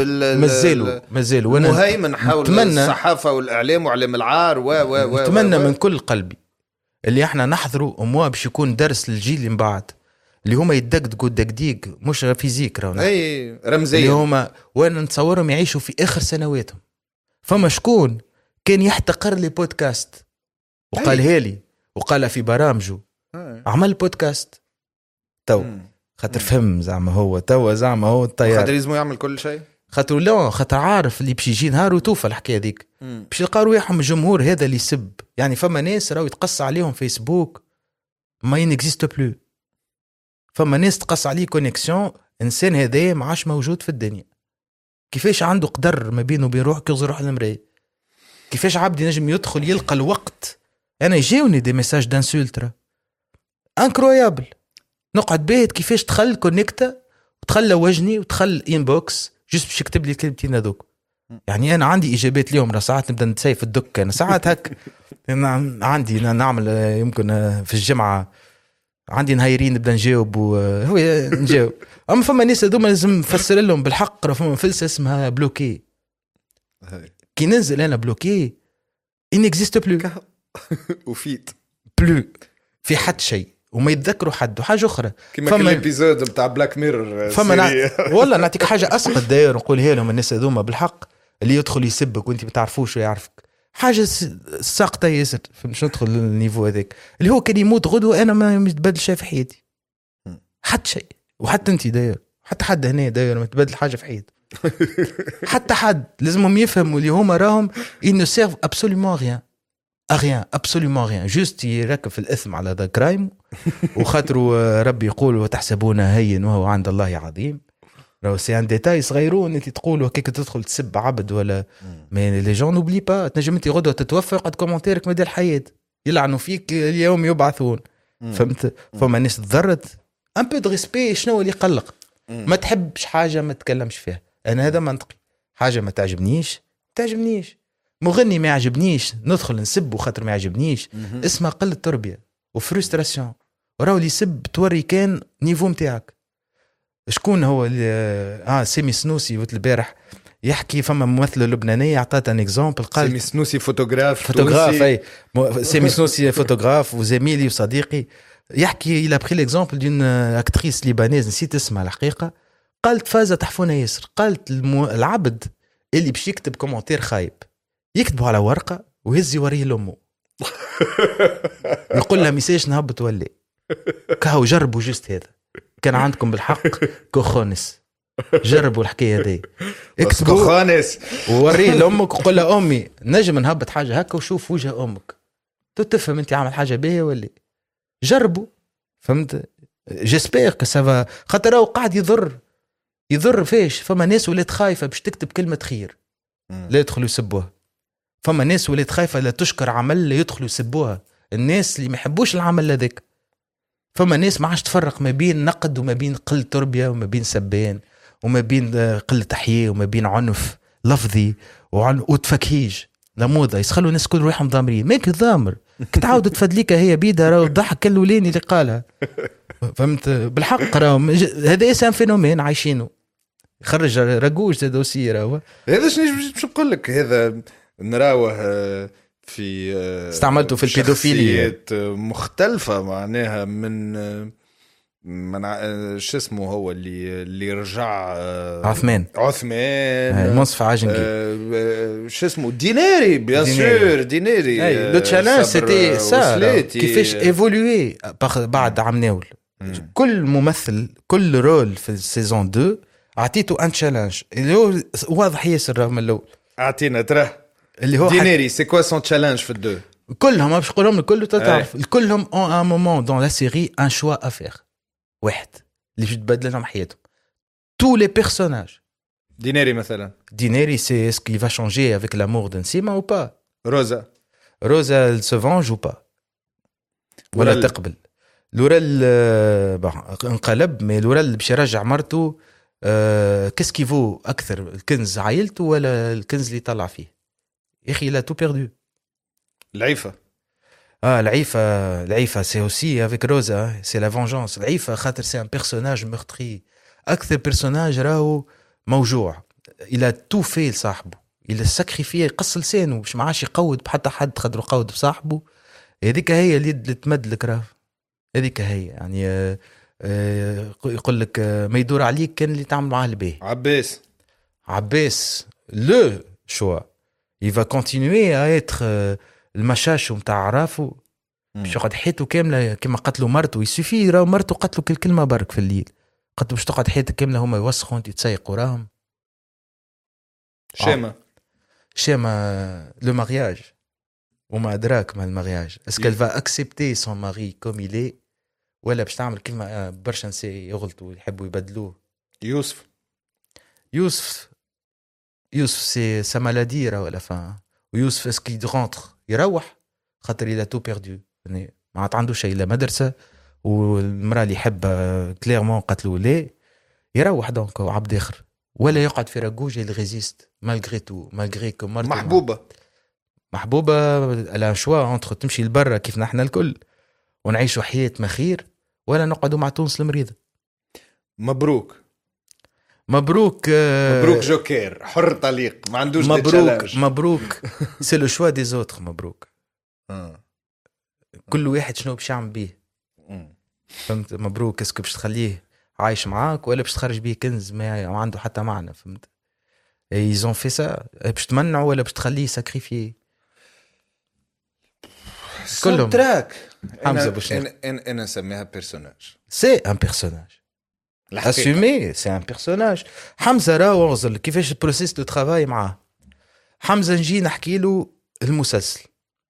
مازالوا وانا مهيمن حول الصحافه والاعلام وعلم العار نتمنى من كل قلبي اللي احنا نحضروا اموا باش يكون درس للجيل اللي من بعد اللي هما يدقدقوا دقديق مش فيزيك راهو رمزيه اللي هما وانا نتصورهم يعيشوا في اخر سنواتهم. فما شكون كان يحتقر لي بودكاست وقالها لي وقالها في برامجه عمل بودكاست تو خاطر فهم زعما هو تو زعما هو الطيار خاطر لازم يعمل كل شيء خاطر لا خاطر عارف اللي باش يجي نهار وتوفى الحكايه هذيك باش يلقاو رواحهم الجمهور هذا اللي يسب. يعني فما ناس راهو يتقص عليهم فيسبوك ما ينكزيست بلو. فما ناس تقص عليه كونيكسيون انسان هذا ما عاش موجود في الدنيا. كيفاش عنده قدر ما بينه وبين روحك يغزر المرايه؟ كيفاش عبد ينجم يدخل يلقى الوقت؟ انا يجيوني دي ميساج دانسولترا انكرويابل نقعد باهت كيفاش دخل كونيكتا ودخل وجني ودخل انبوكس جست باش يكتب لي كلمتين هذوك. يعني انا عندي اجابات اليوم راه ساعات نبدا نتسيف الدك انا ساعات هك عندي نعمل يمكن في الجمعه عندي نهايرين نبدا نجاوب وهو نجاوب. اما فما ناس هذوما لازم نفسر لهم بالحق. فما فلسه اسمها بلوكي. كي ننزل انا بلوكي ان اكزيست بلو وفيت بلو في حد شيء وما يتذكروا حد. وحاجه اخرى كما كل الابيزود بتاع بلاك ميرور فما والله نعطيك حاجه اسقط داير نقولها لهم الناس هذوما بالحق اللي يدخل يسبك وانت ما تعرفوش ويعرفك حاجه ساقطه ياسر. مش ندخل للنيفو هذاك اللي هو كان يموت غدوه انا ما يتبدل شيء في حياتي حتى شيء. وحتى انت داير حتى حد هنا داير ما تبدل حاجه في حياته حتى حد لازمهم يفهموا اللي هما راهم ils ne servent absolument rien juste يركب في الاثم على ذا كرايم وخاطروا ربي يقول وتحسبونه هين وهو عند الله عظيم. راهو سي ان ديتاي صغيرون انت تقول هكاك تدخل تسب عبد ولا مي لي جون نوبلي با تنجم انت غدوه تتوفى قد كومونتيرك مدى الحياه يلعنوا فيك اليوم يبعثون. فهمت؟ فما ناس تضرت ان بو دو ريسبي. شنو اللي يقلق؟ ما تحبش حاجه ما تتكلمش فيها. انا هذا منطقي. حاجه ما تعجبنيش مغني ما يعجبنيش ندخل نسب وخاطر ما يعجبنيش اسمها قله تربيه وفرستراسيون. وراو اللي يسب توري كان نيفو متاعك. شكون هو سيمي سنوسي وقت البارح يحكي فما ممثله لبنانيه عطات ان اكزامبل قال سيمي سنوسي فوتوغراف اي سيمي سنوسي فوتوغراف وزميلي وصديقي يحكي الى بري ليكزامبل دون اكتريس ليبانيز نسيت اسمها الحقيقه. قالت فازة تحفونه ياسر. قالت العبد اللي باش يكتب كومنتير خايب يكتبوا على ورقه ويهز يوريه لامه يقول لها ميساج نهبط ولا كهو جربوا جست هذا كان عندكم بالحق كوخونس جربوا الحكايه هذه اكتبوا كوخونس ووريه لامك وقول لها امي نجم نهبط حاجه هكا وشوف وجه امك تفهم انت عامل حاجه باهيه ولا جربوا. فهمت؟ جيسبير كو سافا خاطر هو قاعد يضر فيش. فما ناس ولات خايفه باش تكتب كلمه خير لا يدخلوا يسبوها. فما ناس ولات خايفه لا تشكر عمل لا يدخلوا يسبوها. الناس اللي ما يحبوش العمل هذاك. فما ناس ما عادش تفرق ما بين نقد وما بين قله تربيه وما بين سبان وما بين قله تحية وما بين عنف لفظي وتفكيج لموضه يسخلوا الناس كل روحهم ضامرين ماك ضامر كتعاود تفدليك هي بيدها راهو الضحك الاولاني اللي قالها. فهمت؟ بالحق راهو هذا اسم فينومين عايشينه يخرج رجوج هذا دوسي راهو هذا شنو باش نقول لك. هذا نراوه في استعملته في البيدوفيليا مختلفة معناها من شو اسمه هو اللي رجع عثمان المنصف عاجنقي شو اسمه ديناري بيان سور ديناري لو تشالنج سيتي سا كيفاش ايفولوي بعد عم ناول كل ممثل كل رول في السيزون 2 عطيته ان تشالنج اللي هو واضح ياسر من الاول. اعطينا ترى اللي هو دينيري سي كوا سون تشالنج في الدو كلهم باش نقول لهم الكل تعرف كلهم اون ان مومون دون لا سيري ان شوا افير واحد اللي باش تبدل لهم حياتهم. تو لي بيرسوناج دينيري مثلا دينيري سي اسكي فا شانجي افيك لامور دو نسيما او با. روزا سو فانج او با ولا تقبل. لورال انقلب مي لورال باش يرجع مرته كيسكي فو اكثر الكنز عائلته ولا الكنز اللي طلع فيه يا اخي لا تو بيردو. العيفه العيفه سي اوسي افيك روزا سي لا فونجانس. العيفه خاطر سي ان بيرسوناج مختري اكثر بيرسوناج راهو موجوع الى تو في صاحبه الى ساكريفيه يقص لسانه باش ما عادش يقود بحتى حد خاطر قود بصاحبه. هذيك هي اللي تمدلك راه هذيك هي يعني يقول لك ما يدور عليك كان اللي تعمل معاه البيه. عباس لو شوا il va continuer à être المشاش نتاع عرافه باش يقعد حياته كامله كما قتلوا مرته. يسوفي راه مرته قتلوا كل كلمه برك في الليل قتلوا باش تقعد حياتك كامله هما يوسخوا انت تسيقوا راهم شيما لو مارياج وما ادراك ما المارياج اسكو va accepter son mari comme il est ولا باش تعمل كلمه برشا ناس يغلطوا يحبوا يبدلوه. يوسف سي سا مالادي راه ولا فا. ويوسف اسكي رونتر يروح خاطر الى تو بيردو يعني ما عنده شيء لا مدرسه والمراه اللي يحبها كليرمون قتلوا ليه يروح دونك عبد اخر ولا يقعد في راجوج الغيزيست مالغري تو مالغري كو محبوبه على شوا انتر تمشي لبرا كيف نحن الكل ونعيشوا حياه مخير ولا نقعدوا مع تونس المريضة. مبروك مبروك جوكير حر طليق ما عندوش مبروك سي لو شوا دي زوتر. مبروك كل واحد شنو باش يعمل بيه. فهمت؟ مبروك اسكو باش تخليه عايش معاك ولا باش تخرج بيه كنز ما عنده حتى معنى. فهمت؟ ايزون في سا باش تمنعه ولا باش تخليه ساكريفي كلهم تراك. حمزة بوشنيق انا نسميها بيرسوناج. سي ان بيرسوناج اسومي. سي ان بيرسوناج. حمزة راهو وصل كيفاش البروسيس دو ترافاي معاه. حمزة نجي نحكي له المسلسل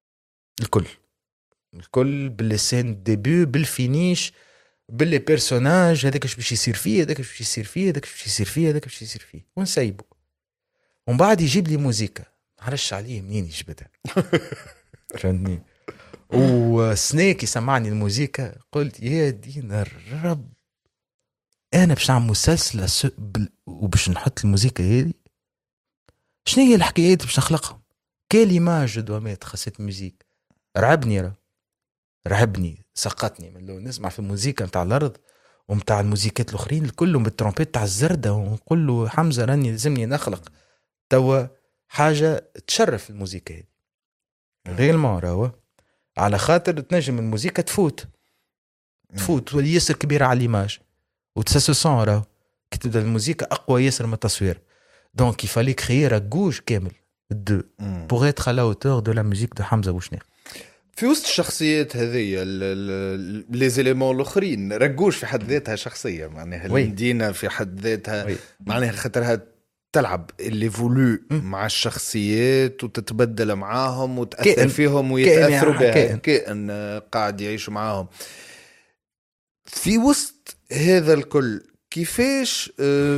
الكل بالسين ديبي بالفينيش باللي بيرسوناج هذاك باش يصير فيه هذاك باش يصير فيه هذاك باش يصير فيه هذاك باش يصير فيه ونسيبه. ومن بعد يجيب لي موزيكا نعرفش عليه منين يجبدها. فهمتني؟ وسنيك يسمعني الموزيكا قلت يا دين الرب انا باش نعمل مسلسل وباش نحط الموزيكا هذه شنو هي الحكايات باش نخلقهم كلمات دوامات خاصة موزيك. رعبني سقطني من لو نسمع في الموزيكا نتاع الارض ومتاع الموزيكات الاخرين كلهم بالترومبيت تاع الزردة ونقول له حمزة راني لازمني نخلق توا حاجة تشرف الموزيكا هذه غير ما راهو على خاطر تنجم الموزيكا تفوت تولي ياسر كبيرة على الإيماج وتسسسون راهو كي تبدا الموزيكا أقوى ياسر من التصوير. دونك يفالي كريي راجوج كامل دو بوغ اتر على اوتور دو لا ميوزيك دو حمزة بوشنيق. في وسط الشخصيات هذه لي زيليمون الاخرين راجوج في حد ذاتها شخصيه معناها المدينه في حد ذاتها معناها خاطرها تلعب اللي فولو مع الشخصيات وتتبدل معاهم وتأثر فيهم ويتأثروا بها كائن قاعد يعيشوا معاهم. في وسط هذا الكل كيفاش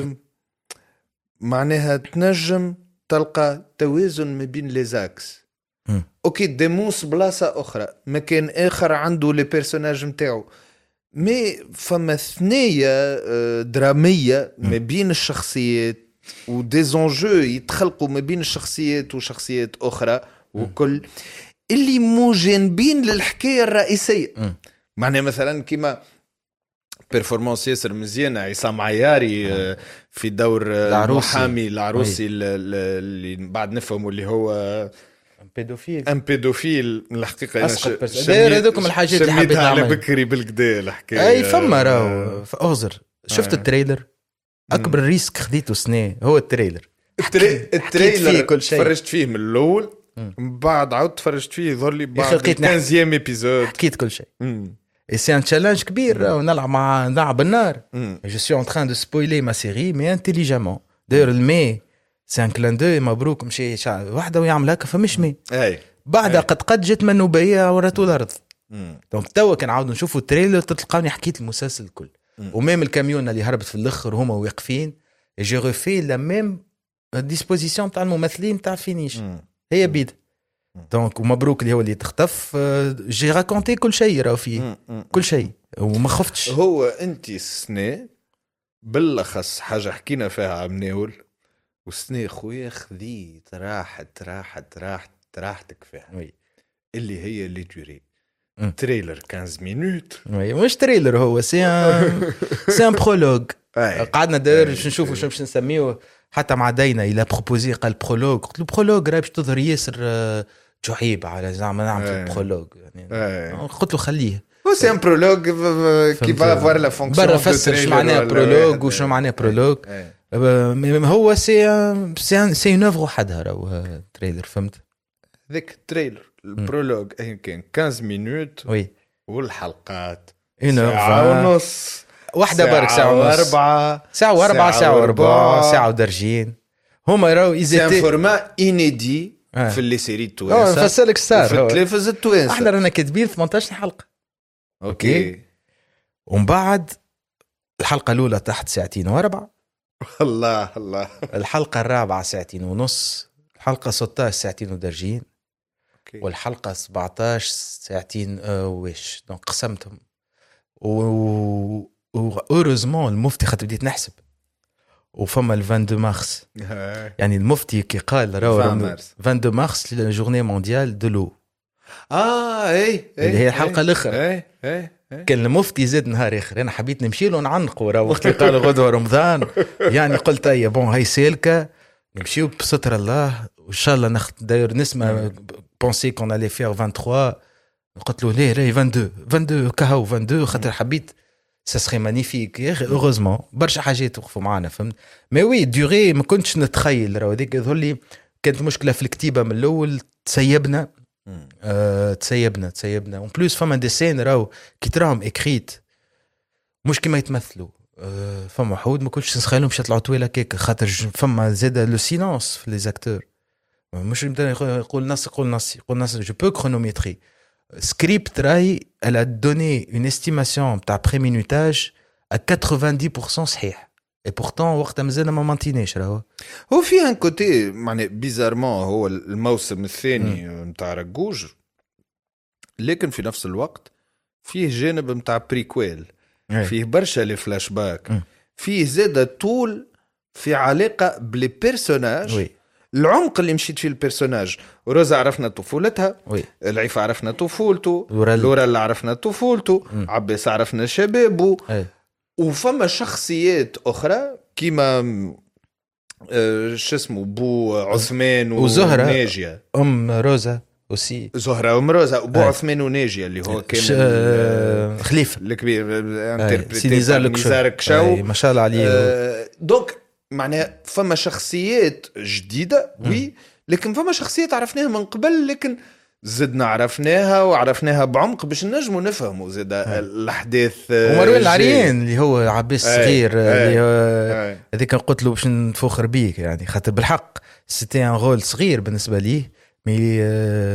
معناها تنجم تلقى توازن ما بين ليزاكس. اوكي ديموس بلاصة اخرى مكان اخر عنده لي بيرسوناج متاعو مي فما ثنية درامية ما بين الشخصيات ودي زونجو يتخلقوا ما بين الشخصيات وشخصيات أخرى وكل اللي مو جانبين للحكاية الرئيسية. معناه مثلا كما بيرفورمانس ياسر مزيانة عصام عياري في دور المحامي العروسي اللي بعد نفهموا اللي هو ان بيدوفيل من الحقيقة. داير هذوكم الحاجات اللي حبيت على بكري بالكدا الحكاية اي فما راهو أغزر شفت التريلر اكبر ريسك خديته سنة هو التريلر التريلر فرجت فيه من الاول من بعد عاود فرجت فيه يظهر لي بعد 15 ايبيزود حكيت كل شيء. اي سي ان تشالنج كبير ونلعب مع لعب النار. جو سوي ان تران دو سبويلي ما سيري مي انتيليجامون داير المي سي ان كلان دو مبروك مشي واحده ويعمل هكا فمش مي بعد قد جت منه بيا وراتو الارض. دونك توا كان عاود نشوفوا التريلر تلقاوني حكيت المسلسل الكل وميم الكاميون اللي هربت في الاخر هما واقفين جي ريفي لا ميم ديسبوزيسيون تاع الممثلين تاع فينيش هي بيد. دونك ومبروك اللي هو اللي تختف جي راكونتي كل شيء راهو فيه كل شيء وما خفتش. هو انت السنة بالاخص حاجه حكينا فيها عمناول والسنة خويا خذيت راحتك فيها اللي هي اللي توري تريلر 15 مينوت مش تريلر هو سي ان برولوج. قعدنا داير باش نشوفوا شنو باش نسميه حتى مع دينا الى بروبوزي قال برولوج قلت له برولوج راهي باش تظهر ياسر جحيب على زعما نعمل في البرولوج يعني قلت له خليه هو سي ان برولوج كي فا فوار لا فونكسيون برا فسر شنو معناه برولوج وشنو معناه برولوج. هو سي اون اوفر وحدها راهو تريلر فهمت ذاك التريلر البرولوج كان 15 مينوت والحلقات ساعة ونص واحدة برك ساعة ونص ساعة وربع ساعة ودرجين هما راهو إزاي فورما إنيدي في اللي سيري التوانسة فسلك ستار في التلفز التوانسة احنا رانا كاتبين 18 حلقة اوكي ومن بعد الحلقة الأولى تحت 2:04 الله الحلقة الرابعة 2:30 الحلقة 16 2 ودرجين والحلقة 17 2 ويش دونك قسمتهم وأورزمون المفتي خاطر بديت نحسب وفما 22 مارس يعني المفتي كي قال 22 مارس جورني مونديال دو لو اي اللي هي الحلقة الأخرى كان المفتي زاد نهار اخر انا حبيت نمشي له نعنقه وقت اللي قال غدوه رمضان يعني قلت اي بون هاي سالكه نمشيو بستر الله وان شاء الله ناخذ داير نسمه بونسي كون الي فير 23 قلت له ليه 22 كهو 22 خاطر حبيت سا سري مانيفيك يا اخي اوغوزمون برشا حاجات وقفوا معنا فهمت مي وي ديوري ما كنتش نتخيل راهو هذيك يظهر لي كانت مشكله في الكتيبه من الاول تسيبنا تسيبنا اون بلوس فما دي سين راهو كي تراهم اكريت مش كيما يتمثلوا فما حود ما كنتش نتخيلهم باش يطلعوا طويله كيك خاطر فما زاد لو سيلونس في لي زاكتور مش يقول نص جو بو كرونوميتري سكريبت راي elle a donné une estimation تاع préminutage à 90% صحيح et pourtant وقتها مازال ما مانتينيش راهو هو فيه ان كوتي معني بيزارمون هو الموسم الثاني نتاع رجوج لكن في نفس الوقت فيه جانب نتاع بريكويل فيه برشا لي فلاش باك فيه زاد طول في علاقه بلي بيرسوناج العمق اللي مشيت فيه البيرسوناج روزا عرفنا طفولتها العيف عرفنا طفولته لورا اللي عرفنا طفولته عباس عرفنا شبابه وفما شخصيات أخرى كيما شو اسمه بو عثمان وزهرة وناجية روزا وسي زهرة روزا وبو عثمان وناجية اللي هو كان خليفة الكبير نزار كشاو ما شاء الله عليه دونك معناها فما شخصيات جديدة وي لكن فما شخصيات عرفناها من قبل لكن زدنا عرفناها بعمق باش نجموا نفهموا زاد الأحداث ومروان العريان اللي هو عباس صغير اللي هو هذيك قلت له باش نفخر بيك يعني خاطر بالحق سيتي ان رول صغير بالنسبة لي مي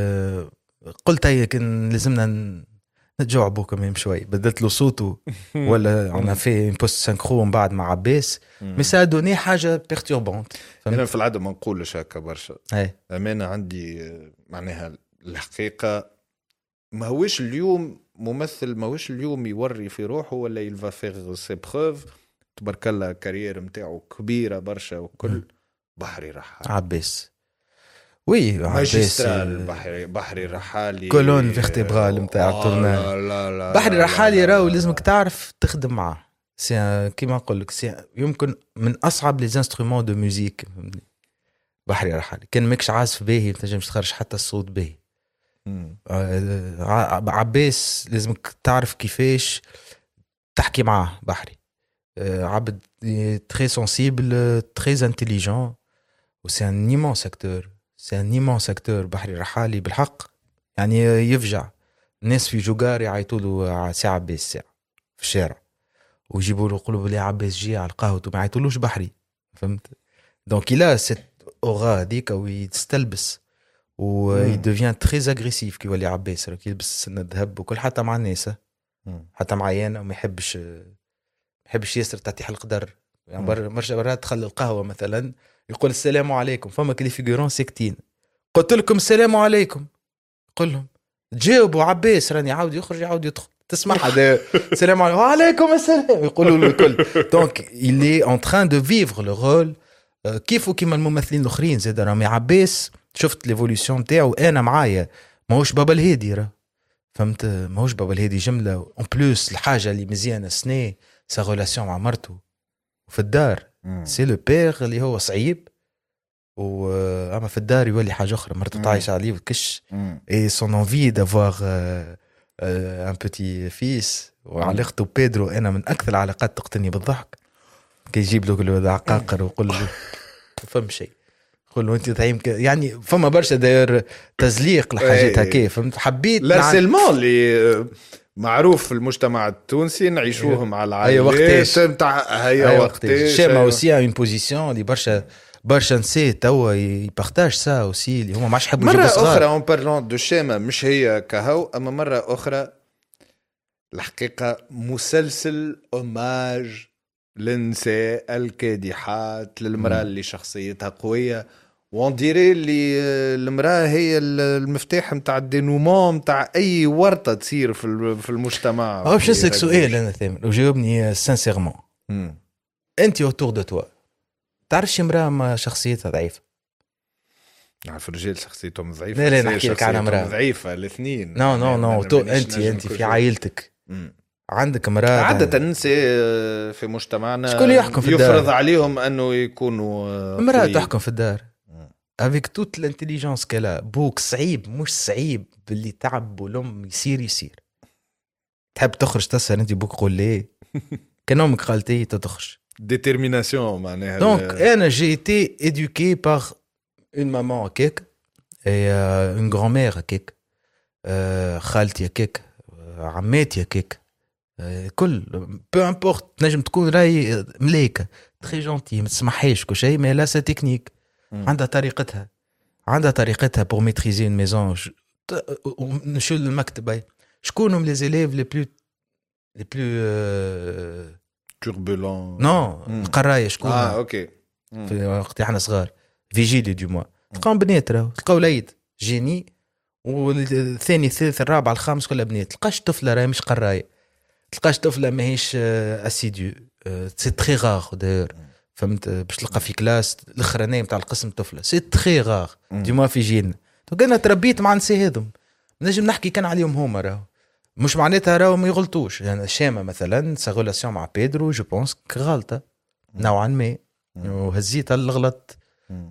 قلت هي كان لازمنا نتجاوبوا كمان شوي بدلت له صوته ولا عنا في بوست سانكرو من بعد مع عباس مي سا دوني حاجه بيرتوربونت انا في العاده ما نقولش هكا برشا امانه عندي معناها الحقيقه ما هوش اليوم ممثل ما هوش اليوم يوري في روحه ولا يلفا فيغ سي بروف تبارك الله كارير نتاعو كبيره برشا وكل بحري رحال عباس وي ماجسترال بحري رحالي كولون فيرتيبرال نتاع التورناج بحري رحالي راهو لازمك تعرف تخدم معاه سي كيما نقول لك سي يمكن من اصعب لي انسترومون دو ميوزيك بحري رحالي كان ماكش عازف باهي ما تنجمش تخرج حتى الصوت باهي عباس لازمك تعرف كيفاش تحكي معاه بحري عبد تري سنسيبل تري انتيليجون وسي ان ايمونس اكتور سي ان ايمونس اكتور بحري رحالي بالحق يعني يفجع الناس في جوجار يعيطوا له ساعه عباس ساعه في الشارع ويجيبوا له يقولوا لي عباس جي على القهوه وما يعيطولوش بحري فهمت دونك لا سيت اورا هذيك ويستلبس ويديفيان تري اغريسيف كي يولي عباس كي يلبس سنه ذهب وكل حتى مع الناس حتى مع عيانه وما يحبش ياسر تعطي حلق در يعني مرات تخلي القهوه مثلا يقول السلام عليكم فما كلي فيغورون ساكتين قلت لكم السلام عليكم قل لهم تجاوبوا عباس راني عاود يخرج يعاود يدخل تسمع هذا السلام عليكم وعليكم السلام يقولوا له الكل دونك il est en train de vivre le rôle كيف وكيما الممثلين الاخرين زاد رامي عباس شفت ليفوليوشن تاعو انا معايا ماهوش بابا الهادي راه فهمت ماهوش بابا الهادي جمله اون بلوس الحاجه اللي مزيانه سنه سا ريلاسيون مع مرته وفي الدار سي لو بير اللي هو صعيب اما في الدار يولي حاجه اخرى مرته تعيش عليه وكش اي سون انفي دافوار ان بوتي فيس وعلاقته بيدرو انا من اكثر العلاقات تقتلني بالضحك كي يجيب له العقاقر ويقول له فهم شيء قول له انت تعيم يعني فما برشا داير تزليق لحاجات هكا فهمت حبيت لا سيلمون اللي معروف في المجتمع التونسي نعيشوهم على العائلات نتاع هي وقتاش شيما اوسي اون بوزيسيون اللي برشا نسي توا يبارطاج سا اوسي اللي هما ماش يحبوا يجيبوا صغار مرة أخرى اون بارلون دو شيما مش هي كهو اما مرة أخرى الحقيقة مسلسل اوماج للنساء الكادحات للمرأة اللي شخصيتها قوية وان ديري اللي المرأة هي المفتاح متاع الدينومون متاع أي ورطة تصير في المجتمع. باش نسألك سؤال أنا ثامر وجاوبني سانسيرمون أنت أوتور دو توا تعرفش امرأة ما شخصيتها ضعيفة؟ نعرف الرجال شخصيتهم ضعيفة. لا نحكي لك عن امرأة ضعيفة الاثنين. نو أنت في عائلتك عندك مراه عادة النساء في مجتمعنا شكون يحكم في الدار؟ يفرض عليهم انه يكونوا مراه تحكم في الدار افيك توت الانتليجنس كلا بوك صعيب مش صعيب باللي تعب ولم يصير تحب تخرج تسهر انت بوك قول لي كان امك قالتي تخرج ديتيرميناسيون معناها دونك انا جي ايتي éduqué par une maman كيك et une grand-mère كيك خالتي كيك عماتي كيك كل بو امبورت تنجم تكون راي ملايكه تري جونتي ما تسمحيش كل شيء مي لا سا تكنيك عندها طريقتها بور ميتريزي اون ميزون نشل المكتب شكونهم لي زيليف لي بلو توربولون نو القرايه شكون اوكي في وقت احنا صغار فيجيلي دو موا تلقاهم بنات راهو تلقاو العيد جيني والثاني الثالث الرابع الخامس كلها بنات تلقاش طفله راهي مش قرايه تلقاش طفله ماهيش اسيديو سي تري غار داير فهمت باش تلقى في كلاس الاخرانيه نتاع القسم طفله سي تري غار دي موا في جيلنا دونك انا تربيت مع النساء هذم نجم نحكي كان عليهم هما راهو مش معناتها راهو ما يغلطوش يعني شامه مثلا سا ريلاسيون مع بيدرو جو بونس غلطه نوعا ما وهزيتها الغلط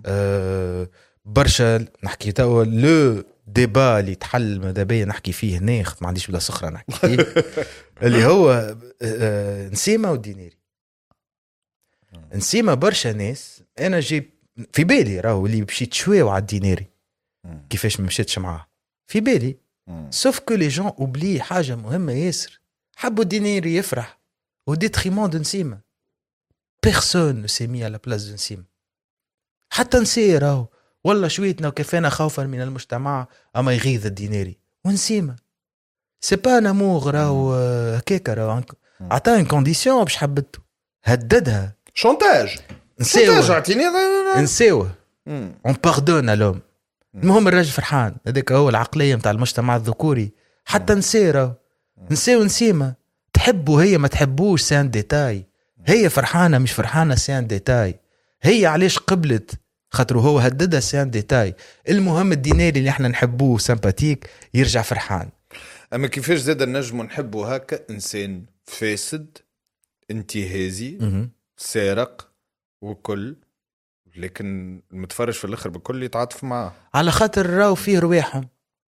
برشا نحكي توا لو ديبا اللي تحل ماذا بيا نحكي فيه هنا ما عنديش بلا صخره نحكي فيه اللي هو نسيمه ودينيري نسيمه برشا ناس انا جي في بالي راهو اللي مشيت شويه على الدينيري كيفاش ما مشيتش معاه في بالي سوف كو لي جون اوبلي حاجه مهمه ياسر حبوا الدينيري يفرح وديتريمون دو نسيمه بيرسون نو سي مي على بلاص دو نسيمه حتى نسير راهو والله شويتنا وكفانا خوفا من المجتمع اما يغيظ الديناري ونسيمه سي با نامور راهو هكاك راهو عطاه كونديسيون باش حبته هددها شونتاج عطيني نساوه اون باردون لوم المهم الراجل فرحان هذاك هو العقليه نتاع المجتمع الذكوري حتى نسيره نساو نسيمه تحبه هي ما تحبوش سان ديتاي هي فرحانه مش فرحانه سان ديتاي هي علاش قبلت خاطر هو هددها سان ديتاي المهم الديناري اللي احنا نحبوه سامباتيك يرجع فرحان اما كيفاش زاد النجم نحبه هكا انسان فاسد انتهازي سارق وكل لكن المتفرج في الاخر بكل يتعاطف معاه على خاطر راو فيه رواحهم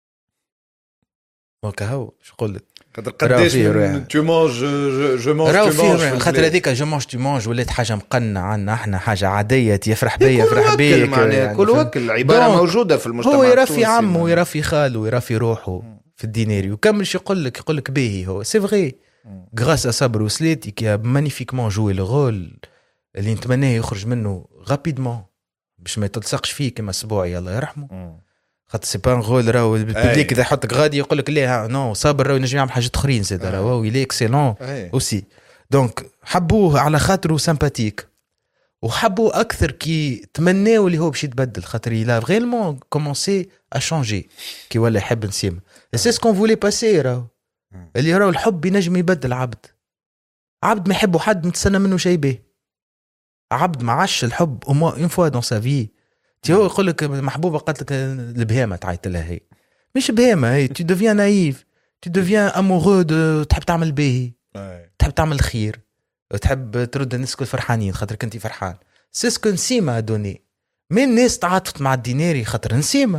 وكهو شو قلت خاطر قداش تو مانج جو مانج خاطر هذيك جو مانج تو مانج ولات حاجه مقنعه عنا احنا حاجه عاديه يفرح بيا يفرح بيك يعني كل وكل عباره موجوده في المجتمع هو يرفي عمه ويرفي خاله ويرفي روحه في الديناري وكمل شو يقول لك باهي هو سي فغي غراس صبر وسلاتي كي مانيفيكمون جوي لو رول اللي نتمناه يخرج منه غابيدمون باش ما تلصقش فيه كما اسبوعي الله يرحمه خاطر سي با غول راهو الببليك اذا حطك غادي يقول لك لا نو صابر راهو ينجم يعمل حاجات اخرين زاد راهو ويلي اكسيلون اوسي دونك حبوه على خاطره سامباتيك وحبوا اكثر كي تمناو اللي هو باش يتبدل خاطر يلا فريمون كومونسي ا شانجي كي ولا يحب نسيم سي سكون فولي باسي راهو اللي راهو الحب ينجم يبدل عبد ما يحبه حد متسنى منه شيء به عبد ما عاش الحب او اون فوا دون سا في تي هو يقول لك محبوبه قالت لك البهامه تعيط لها هي مش بهامه هي تو دوفيان نايف تو دوفيان امورو دو تحب تعمل باهي تحب تعمل خير تحب ترد الناس الكل فرحانين خاطر كنتي فرحان سيسكو نسيمه دوني من الناس تعاطفت مع الديناري خاطر نسيمه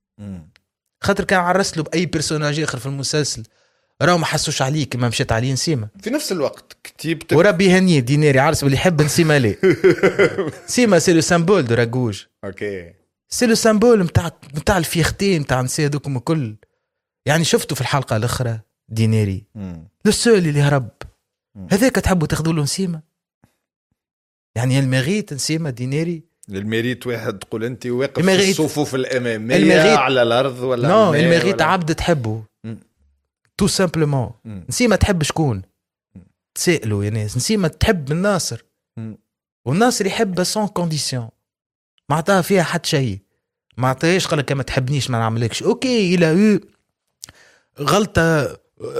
خاطر كان عرس له باي بيرسوناج اخر في المسلسل راهو ما حسوش عليه كما مشيت عليه نسيمه في نفس الوقت كتيبت وربي هنيه ديناري عرس واللي يحب نسيمه ليه سيما سي لو سامبول دو راغوج اوكي سي لو سامبول نتاع الفيختي نتاع النساء دوكم الكل يعني شفتوا في الحلقه الاخرى ديناري لو سول اللي هرب هذاك تحبوا تاخذوا له نسيمه يعني الميريت نسيمه ديناري الميريت واحد تقول انت واقف في الصفوف الاماميه على الارض ولا نو الميريت عبد تحبه تو سامبلومون نسيمه تحب شكون تسألوا يا ناس نسيمه تحب الناصر والناصر يحب سون كونديسيون ما عطاها فيها حد شيء ما عطاهاش قال لك ما تحبنيش ما نعملكش اوكي الى غلطه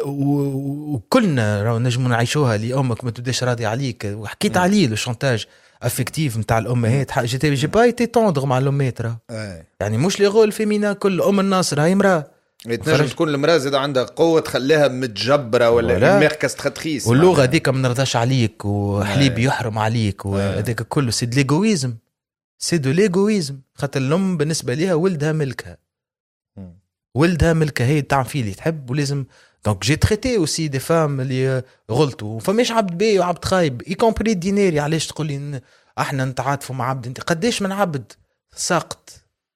وكلنا راهو نجموا نعيشوها اللي امك ما تبداش راضي عليك وحكيت عليه لو شونتاج افكتيف نتاع الامهات جي با ايتي توندر مع الامهات راه يعني مش لي غول فيمينا كل ام الناصر هاي امراه تنجم تكون المراه زاد عندها قوه تخليها متجبره ولا ميركاستراتريس واللغه هذيك ما نرضاش عليك وحليب يحرم عليك وهذاك كله سي دو ليغويزم سي دو ليغويزم خاطر الام بالنسبه ليها ولدها ملكها ولدها ملكها هي تعمل فيه اللي تحب ولازم دونك جي تريتي اوسي دي فام اللي غلطوا فماش عبد باي وعبد خايب اي كومبري دينيري علاش تقول لي احنا نتعاطفوا مع عبد انت قداش من عبد ساقط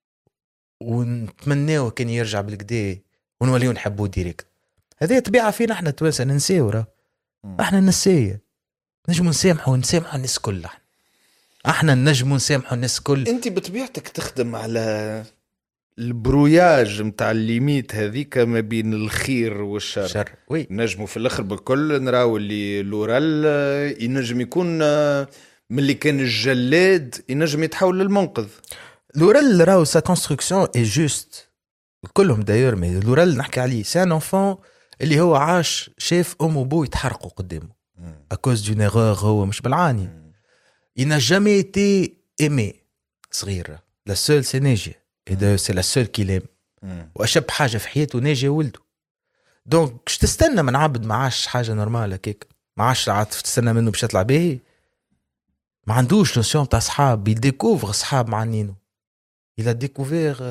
ونتمناه كان يرجع بالكدا ونوليو نحبوه ديريكت هذه طبيعه فينا احنا توانسه ننساو احنا نسيه نجمو نسامحوا الناس كل احنا نجمو نسامحوا الناس كل انت بطبيعتك تخدم على البروياج متاع الليميت هذيك ما بين الخير والشر وي نجمو في الاخر بالكل نراو اللي لورال ينجم يكون من اللي كان الجلاد ينجم يتحول للمنقذ لورال راهو سا كونستركسيون اي جوست كلهم داير مي لورال نحكي عليه سي ان انفون اللي هو عاش شاف ام وبو يتحرقوا قدامه اكوز دون ايرور هو مش بالعاني il n'a jamais été aimé صغير لا سول سي ناجي et c'est la seule qu'il aime واشب حاجه في حياته ناجي ولده دونك اش تستنى من عبد ما عاش حاجه نورمال هكاك ما عاش عاطف تستنى منه باش يطلع باهي ما عندوش نوسيون تاع صحاب يديكوفر صحاب مع نينو il a découvert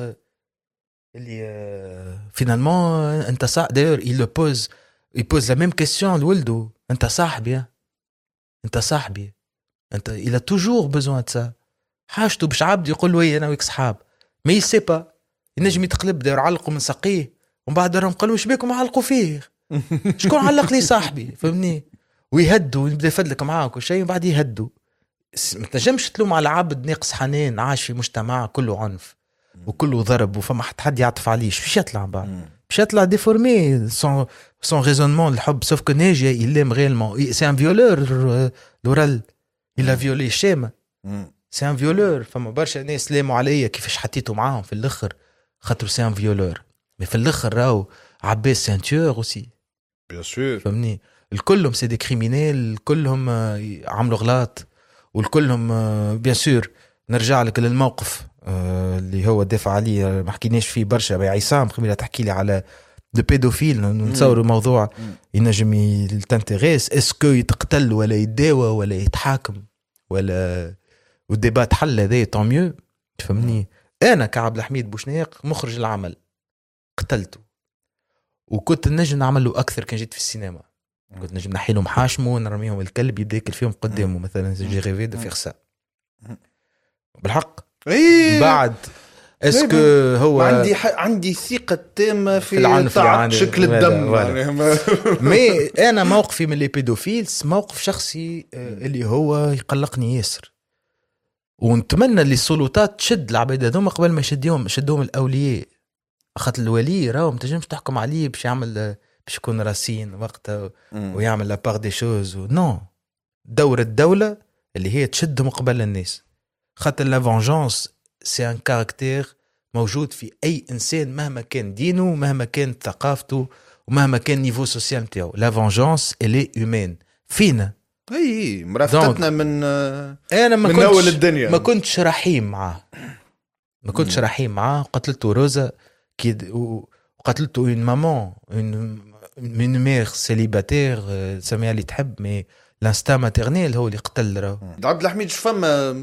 اللي finalement انت صح d'ailleurs il pose la même question لولده انت صاحبي انت il a toujours besoin de ça حاجته باش عبد يقول له انا ويك صحاب ما يسيبا ينجم يتقلب داير علقوا من سقيه ومن بعد راهم قالوا واش بيكم علقوا فيه شكون علق لي صاحبي فهمني ويهدوا يبدا يفدلك معاك وشيء وبعد يهدوا ما تنجمش تلوم على عبد ناقص حنان عاش في مجتمع كله عنف وكله ضرب وفما حد يعطف عليه باش يطلع بعد باش يطلع ديفورمي son raisonnement الحب sauf que Neige il l'aime réellement c'est un violeur لورال il a violé شيمة c'est un violeur فما برشا ناس لاموا عليا كيفاش حطيته معاهم في الاخر خاطر c'est un violeur mais في الاخر راهو عباس سانتور اوسي bien sûr فهمني الكلهم سي دي كريمينال كلهم عملوا غلط والكلهم بيان سور نرجع لك للموقف اللي هو دافع عليه ما حكيناش فيه برشا يا عصام قبل تحكي لي على دو بيدوفيل نتصور الموضوع ينجم يتنتغيس اسكو يتقتل ولا يداوى ولا يتحاكم ولا والديبات حل هذا طون ميو تفهمني انا كعبد الحميد بوشناق مخرج العمل قتلته وكنت نجم نعمل له اكثر كان جيت في السينما كنت نجم نحي لهم حاشمه ونرميهم الكلب يبدا ياكل فيهم قدامه مثلا جي ريفي دو فيغ سا بالحق بعد اسكو هو عندي ثقه تامه في طاعه شكل الدم مي انا موقفي من لي بيدوفيلز موقف شخصي اللي هو يقلقني ياسر ونتمنى اللي السلطات تشد العباد هذوما قبل ما شدهم الاولياء خاطر الولي راهو ما تنجمش تحكم عليه باش يعمل باش يكون راسين وقتها ويعمل لا بار دي شوز نو دور الدوله اللي هي تشدهم قبل الناس خاطر لا فونجانس سي ان كاركتير موجود في اي انسان مهما كان دينه مهما كانت ثقافته ومهما كان نيفو سوسيال نتاعو لا فونجانس الي هيومين فينا اي مرافقتنا من انا من اول الدنيا ما كنتش رحيم معاه قتلته روزا وقتلته اون مامون من مير سيليباتير سميها اللي تحب مي لانستا ماتيرنيل هو اللي قتل راهو عبد الحميد شفما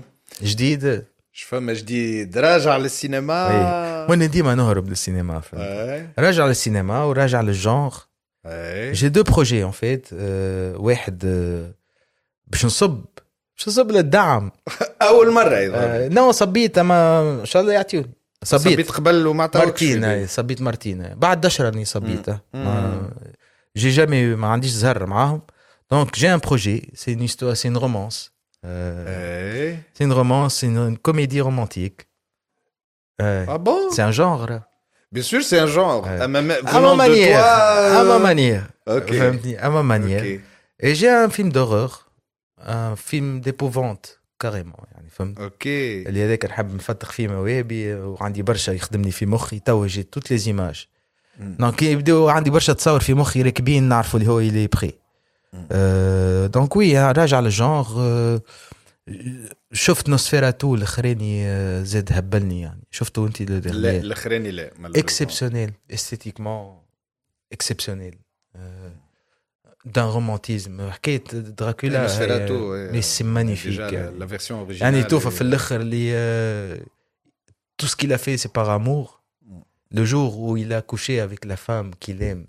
جديد راجع للسينما وانا ديما نهرب للسينما راجع للسينما وراجع للجانر جي دو بروجي ان فيت واحد باش نصب للدعم اول مره ايضا نو صبيت اما ان شاء الله يعطيوني صبيت قبل وما عطاوكش صبيت مارتينا بعد 10 راني صبيته جي جامي ما عنديش زهر معاهم دونك جي ان بروجي سي une histoire c'est une romance c'est une romance c'est une comédie romantique ah bon c'est un genre bien sûr c'est un genre à ma manière ok à ma manière et j'ai un film d'horreur un film d'épouvante كاريمون يعني فهمت اوكي اللي هذاك نحب نفتح فيه موابي وعندي برشا يخدمني في مخي تو جيت توت لي زيماج دونك يبداو عندي برشا تصور في مخي راكبين نعرفوا اللي هو اللي بري دونك وي راجع للجانر شفت نوسفيراتو الاخراني زاد هبلني يعني شفتوا انت لا الاخراني لا اكسبسيونيل استيتيكمون اكسبسيونيل دان رومانتيزم حكايه دراكولا مي سي مانيفيك لا فيرسيون اوريجينال يعني توفى في الاخر اللي tout ce qu'il a fait c'est par amour le jour où il a couché avec la femme qu'il aime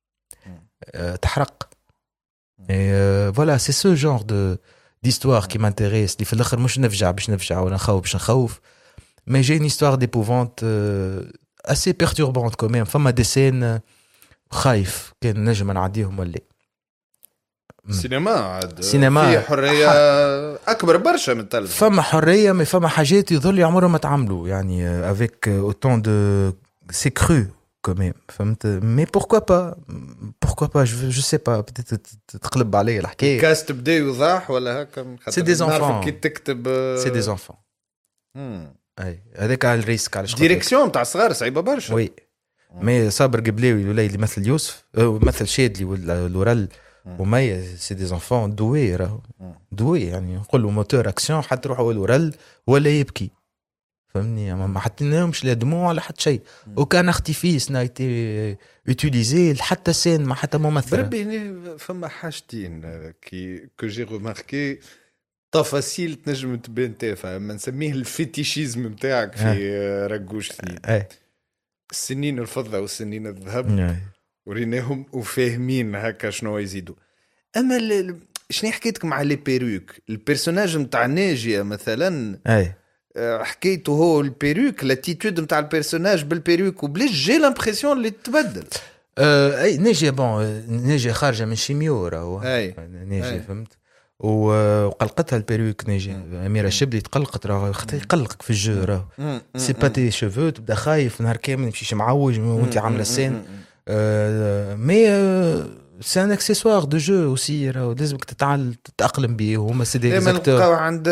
تحرق et voilà c'est ce genre de d'histoire qui m'intéresse اللي في الاخر مش نفجع باش نفجع ولا نخوف باش نخوف mais j'ai une histoire d'épouvante assez perturbante quand même فما des scènes خايف كان نجم نعديهم ولا سينما عاد سينما فيه حريه اكبر برشا من التلفزيون فما حريه ما فما حاجات يظل عمرهم ما تعملوا يعني avec autant de c'est cru quand même فهمت mais pourquoi pas je sais pas peut-être تقلب علي الحكايه الكاست بدا يوضح ولا هكا c'est des enfants كي تكتب c'est des enfants اي هذاك على الريسك على ديريكسيون تاع صغار صعيبه برشا وي مي صابر قبلاوي ولا اللي مثل يوسف مثل شادلي ولا لورال ومية سي دي زانفون دوي راهو دوي يعني نقول له موتور اكسيون حتى روحوا لورال ولا يبكي فهمني ما حطيناهمش لا دموع ولا حتى شيء وكان اختيفيس نايتي يوتيليزي حتى سين ما حتى ممثل بربي فما حاجتين كي كو جي ريماركي تفاصيل تنجم تبان تافهه ما نسميه الفيتيشيزم نتاعك في رجوش اثنين السنين الفضه والسنين الذهب وريناهم وفاهمين هكا شنو يزيدوا اما شنو حكيتك مع لي بيروك البيرسوناج نتاع ناجيه مثلا حكيته هو البيروك لاتيتود نتاع البيرسوناج بالبيروك وبليش جي لامبرسيون اللي تبدل اي ناجيه بون ناجيه خارجه من شيميو راهو ناجيه فهمت وقلقتها البيروك ناجي أميرة شبلي تقلقت راهو يقلقك في الجو راهو سي با تي شوفو تبدا خايف نهار كامل يمشيش معوج وانت عامله السين مي سي ان اكسيسوار دو جو اوسي راهو لازمك تتاقلم بيه هما سي دي اكتور عند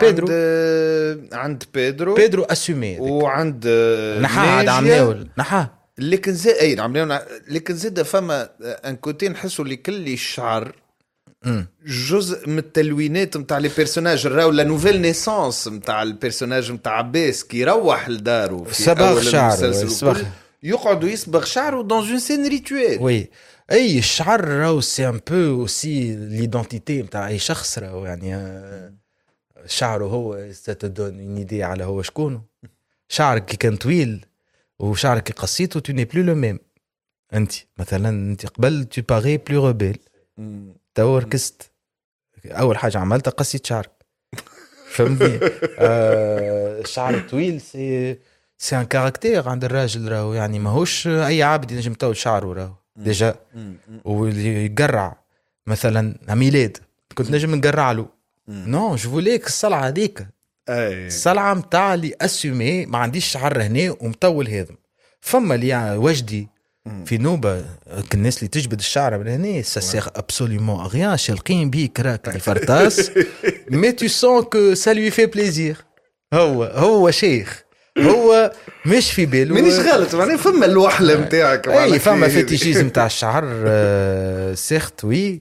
بيدرو اسومي وعند نحا عملوا نحا لكن زي اي عملوا لكن زاد فما ان كوتي نحسوا اللي كل الشعر جزء من التلوينات نتاع لي بيرسوناج راهو لا نوفيل نيسانس نتاع البيرسوناج نتاع عباس كي يروح لدارو في صباغ شعر يقعدوا يصبغ شعره دون اون سين ريتويل وي اي الشعر راهو سي ان بو اوسي ليدونتيتي نتاع اي شخص راهو يعني شعره هو ستدون اون ايدي على هو شكونه شعرك كي كان طويل وشعرك كي قصيته تو ني بلو لو ميم انت مثلا انت قبل تو باغي بلو روبيل تو ركزت اول حاجه عملتها قصيت شعرك فهمتني الشعر الطويل سي ان كاركتير عند الراجل راهو يعني ماهوش اي عبد ينجم يطول شعره راهو ديجا واللي يقرع مثلا ميلاد كنت نجم نقرع له نو جو فوليك الصلعه هذيك الصلعه نتاع اللي اسومي ما عنديش شعر هنا ومطول هذا فما اللي وجدي في نوبة الناس اللي تجبد الشعر من هنا ça sert absolument à rien شالقين بيه كراك الفرطاس mais tu sens que ça lui fait plaisir هو شيخ هو مش في باله مانيش غلط معناها فما الوحله نتاعك اي فما فيتيشيزم تاع الشعر سيرت وي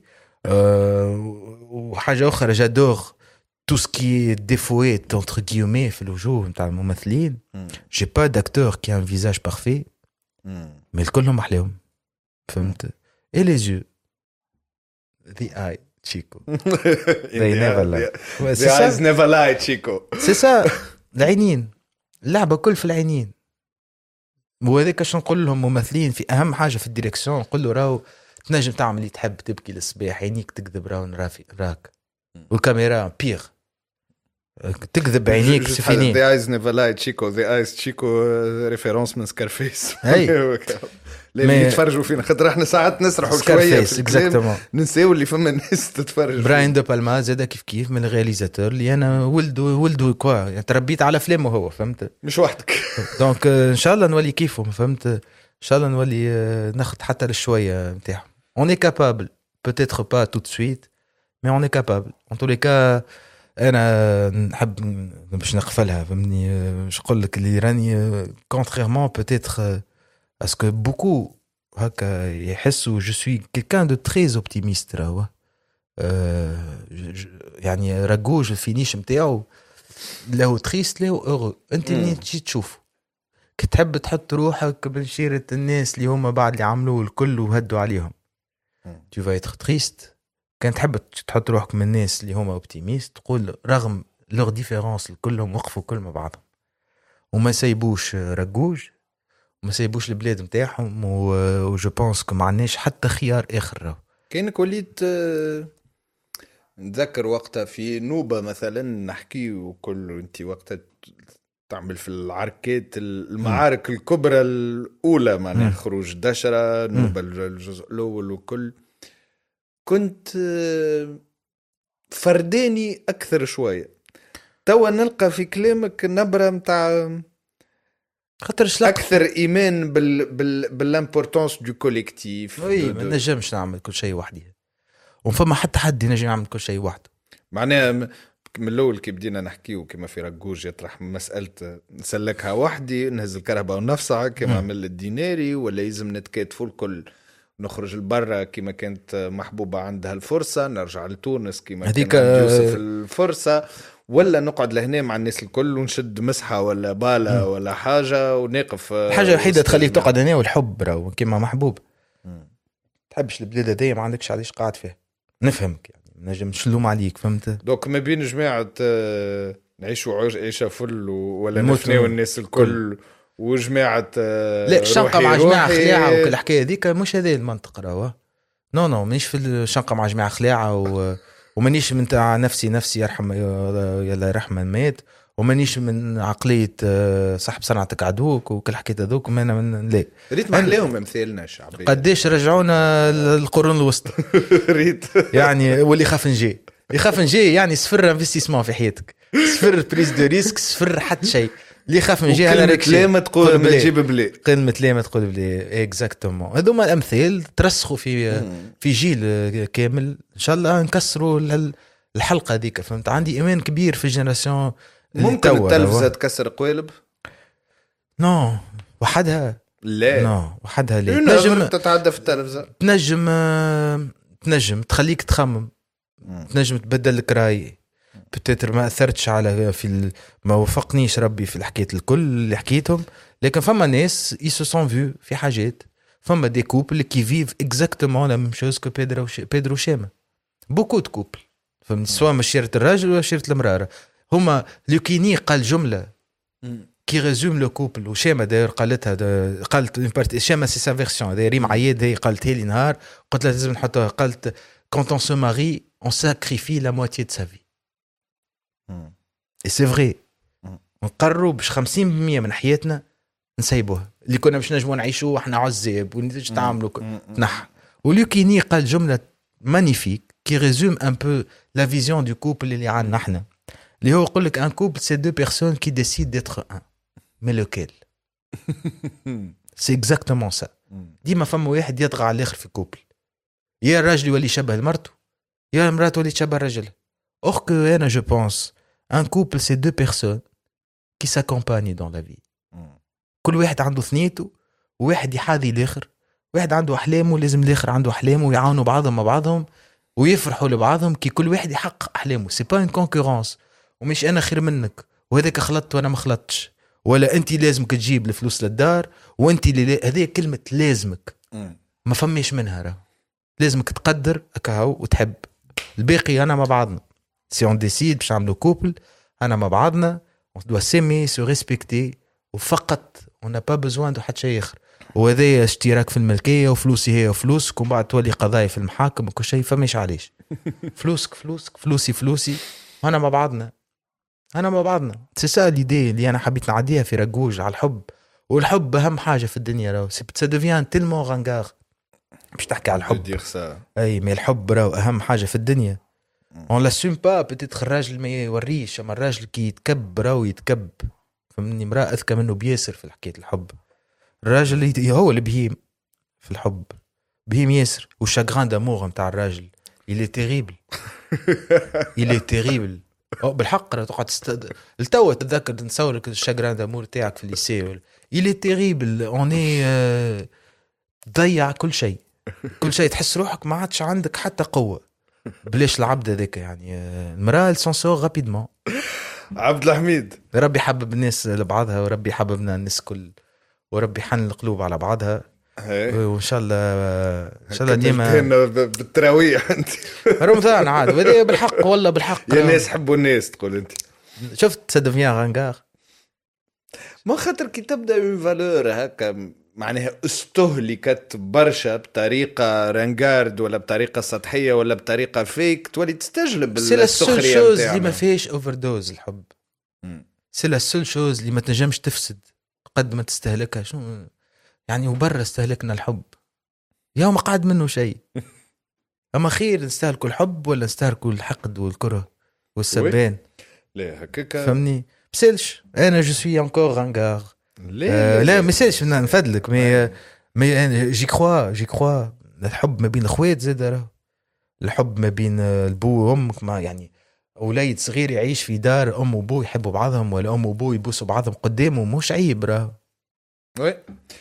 وحاجه اخرى جادور tout ce qui est défoué entre guillemets في الوجوه نتاع الممثلين j'ai pas d'acteur qui a un visage parfait mais كلهم احلاهم فهمت et les yeux the eye Chico they never lie the eyes never lie Chico c'est ça العينين اللعبة كل في العينين وهذاك اش نقول لهم ممثلين في اهم حاجة في الديريكسيون نقول له راهو تنجم تعمل اللي تحب تبكي للصباح عينيك تكذب راهو راك والكاميرا بيغ تكذب عينيك سفينين the eyes never lie Chico the eyes Chico ريفيرونس من سكارفيس اللي يتفرجوا فينا خاطر احنا ساعات نسرحوا شويه في الكلام ننساو اللي فما ناس تتفرج براين دو بالما زاد كيف من الرياليزاتور اللي انا ولدو كوا يعني تربيت على افلامه هو فهمت مش وحدك دونك ان شاء الله نولي كيفهم فهمت ان شاء الله نولي ناخذ حتى للشويه نتاعهم on est capable peut-être pas tout de suite mais on est capable en tous les cas انا نحب باش نقفلها فهمني باش نقول لك اللي راني contrairement peut-être à ce que beaucoup هكا يحسوا je suis quelqu'un de très optimiste راهو يعني رجوج الفينيش متاعو له تخيست له اغو انت منين تجي تشوف كتحب تحط روحك بشيرة الناس اللي هما بعد اللي عملوا الكل وهدوا عليهم tu vas être triste. كان تحب تحط روحك من الناس اللي هما اوبتيميست تقول رغم لغ ديفيرونس كلهم وقفوا كل مع بعضهم وما سيبوش رجوج وما سيبوش البلاد متاعهم وجو بونس كو ما عندناش حتى خيار اخر. كأنك وليت نتذكر وقتها في نوبة مثلا نحكي وكل انت وقتها تعمل في العركات المعارك الكبرى الأولى معناها خروج دشرة نوبة الجزء الأول وكل كنت فرداني أكثر شوية. توا نلقى في كلامك نبرة متاع خاطر أكثر إيمان بالامبورتانس دو كوليكتيف. وي ما نجمش نعمل كل شيء وحدي وفما حتى حد ينجم يعمل كل شيء وحده. معناها من الأول كي بدينا نحكيه كما في رجوج يطرح مسألة نسلكها وحدي نهز الكهرباء ونفسها كما عمل الديناري ولا يلزم نتكاتفوا الكل نخرج لبرا كما كانت محبوبة عندها الفرصة نرجع لتونس كما كان يوسف الفرصة ولا نقعد لهنا مع الناس الكل ونشد مسحة ولا بالة ولا حاجة ونقف. حاجة وحيدة تخليك تقعد هنا والحب راهو كما محبوب تحبش البلاد هذيا ما عندكش علاش قاعد فيها نفهمك يعني نجم نشلوم عليك فهمت. دوك ما بين جماعة نعيشوا عيشة فل ولا نفنيو الناس الكل وجماعة لا شنقة مع جماعة خلاعة وكل الحكاية ذيك مش هذه المنطقة راهو نو مانيش في الشنقة مع جماعة خلاعة ومانيش من تاع نفسي يرحم يلا يرحم الميت ومانيش من عقلية صاحب صنعتك عدوك وكل حكاية ذوك من لا ريت محليهم امثالنا الشعبية قديش رجعونا القرون الوسطى ريت يعني واللي يخاف نجي يعني صفر انفستيسمون في حياتك صفر بريز دو ريسك صفر حتى شيء اللي يخاف نجي هذا كلمة تقول ما تجيب بلي كلمة ما تقول بلي اكزاكتومون. هذوما الامثال ترسخوا في جيل كامل ان شاء الله نكسروا الحلقة هذيك فهمت. عندي ايمان كبير في الجينيراسيون. ممكن التلفزة تكسر قوالب نو وحدها لا وحدها لا تنجم تتعدى في التلفزة تنجم تخليك تخمم تنجم تبدل لك راي بتتر ما أثرتش على ما وفقنيش ربي في الحكاية الكل اللي حكيتهم لكن فما ناس يسوسون فيو في حاجات فما دي كوبل كي فيف اكزاكتومون لا ميم شوز كو بيدرو شاما بوكو دو كوبل فهمني سواء مشيرة الراجل ولا مشيرة المرأة هما لوكيني قال جملة كي ريزوم لو كوبل وشاما داير قالتها قالت شاما سي سا فيرسيون هذا ريم عياد هي قالتها لي نهار قلت لها لازم نحطها قالت quand on se marie on sacrifie la moitié de sa vie et c'est vrai نقرروا باش 50% من حياتنا نسيبوها اللي كنا باش نجمو نعيشوا احنا عزاب ونتج تعاملوا نح ولوكيني قال جملة مانيفيك كي ريزوم ان بو لا فيزيون دو كوبل اللي عندنا احنا اللي هو يقول لك ان كوبل سي دو بيرسون كي ديسيد ديتر ان مي لوكيل سي اكزاكتومون سا. ديما فما واحد يطغى على الاخر في كوبل يا الراجل يولي شبه المرته يا المرأة ولي تشبه الرجل. Or que أنا je pense un couple c'est deux personnes qui s'accompagnent dans la vie. كل واحد عنده ثنيته وواحد يحاذي الآخر واحد عنده أحلامه لازم الآخر عنده أحلامه ويعاونوا بعضهم مع بعضهم ويفرحوا لبعضهم كي كل واحد يحقق أحلامه. c'est pas une concurrence ومش أنا خير منك وهذاك خلطت وأنا ما خلطتش ولا أنت لازمك تجيب الفلوس للدار وأنت هذه كلمة لازمك ما فميش منها راه لازمك تقدر أكاو وتحب الباقي أنا مع بعضنا. si on décide باش نعملوا كوبل أنا مع بعضنا on doit s'aimer se respecter وفقط on n'a pas besoin de حد شيء آخر. وهذا اشتراك في الملكية وفلوسي هي وفلوسك ومن بعد تولي قضايا في المحاكم وكل شيء فماش علاش فلوسك فلوسي أنا مع بعضنا c'est ça l'idée اللي أنا حبيت نعديها في رجوج على الحب. والحب أهم حاجة في الدنيا راهو ça devient tellement ringard باش تحكي على الحب اي مي الحب راهو اهم حاجه في الدنيا on l'assume pas peut-être الراجل ما يوريش اما الراجل كي يتكب راهو يتكب فمني امراه اذكى منه بياسر في حكايه الحب. الراجل هو اللي بهيم في الحب بهيم ياسر والشاغران دامور نتاع الراجل il est terrible بالحق راه تقعد التو تتذكر نصور الشاغران دامور تاعك في الليسي il est terrible on est ضيع كل شيء تحس روحك ما عادش عندك حتى قوة بلاش العبد هذاك يعني المراه سونسور رابيدمون. عبد الحميد ربي يحبب الناس لبعضها وربي يحببنا الناس كل وربي يحن القلوب على بعضها وان شاء الله ان شاء الله ديما بالتراويح انت رمضان عاد وهذا بالحق والله بالحق يا ناس حبوا الناس تقول انت. شفت سدفيان غانغار ما خاطر كي تبدا من فالور هكا معناها استهلكت برشا بطريقه رانغارد ولا بطريقه سطحيه ولا بطريقه فيك تولي تستجلب السخريه شوز اللي ما فيش اوفر دوز الحب. سي لا سول شوز اللي ما تنجمش تفسد قد ما تستهلكها. شو يعني وبرا استهلكنا الحب يوم قاعد منه شيء. اما خير نستهلكوا الحب ولا نستهلكوا الحقد والكره والسبان؟ لا هكاك فهمني بسالش انا جو سوي انكور غانغار. لا ما سالش نفدلك مي انا جي كروا الحب ما بين الاخوات زاد راه الحب ما بين البو وامك ما يعني اولاد صغير يعيش في دار ام وبو يحبوا بعضهم ولا ام وبو يبوسوا بعضهم قدامه مش عيب راه. وي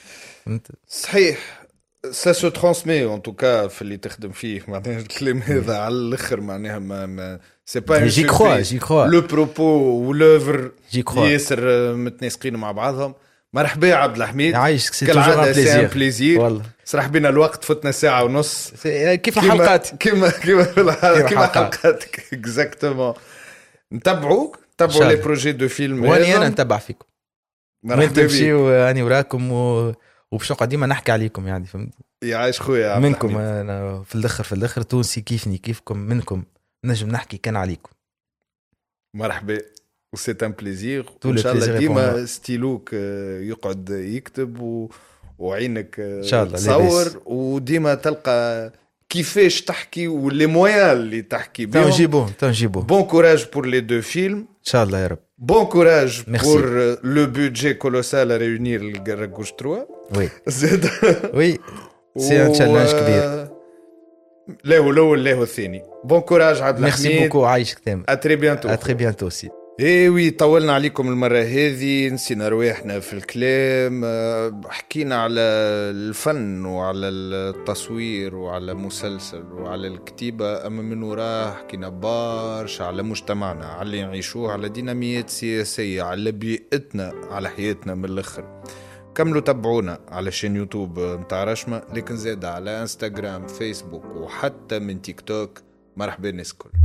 صحيح سا سو ترانسمي ان توكا في اللي تخدم فيه معناها الكلام هذا على الاخر معناها ما سي با جي كروا لو بروبو ولوفر ياسر متناسقين مع بعضهم. مرحبا يا عبد الحميد عايشك سي توجور ان بليزير والله صراحه بينا الوقت فتنا ساعه ونص كيف الحلقات كيما حلقاتك اكزاكتومون. نتبعوا لي بروجي دو فيلم واني انا نتبع فيكم وين تمشيو اني وراكم وباش نقعد ديما نحكي عليكم يعني فهمت. يعيش خويا منكم انا في الاخر تونسي كيفني كيفكم منكم نجم نحكي كان عليكم. مرحبا وسيت ان بليزير ان شاء الله ديما ستيلوك يقعد يكتب وعينك تصور وديما تلقى كيفاش تحكي واللي مويا اللي تحكي بهم. تنجيبو بون كوراج بور لي دو فيلم ان شاء الله يا رب. بون كوراج بور لو بودجي كولوسال ا ريونير الراكوش 3 وي زيد وي سي ان تشالنج كبير. لا هو الاول لا هو الثاني. بون كوراج عبد الحميد ميرسي بوكو عايشك تمام اتري بيانتو سي. ايه وي طولنا عليكم المرة هذه نسينا رواحنا في الكلام. حكينا على الفن وعلى التصوير وعلى مسلسل وعلى الكتيبة أما من وراه حكينا بارش على مجتمعنا على اللي نعيشوه على ديناميات سياسية على بيئتنا على حياتنا. من الآخر كملوا تبعونا على شين يوتيوب متاع رشمة لكن زاد على انستغرام فيسبوك وحتى من تيك توك. مرحبا الناس كل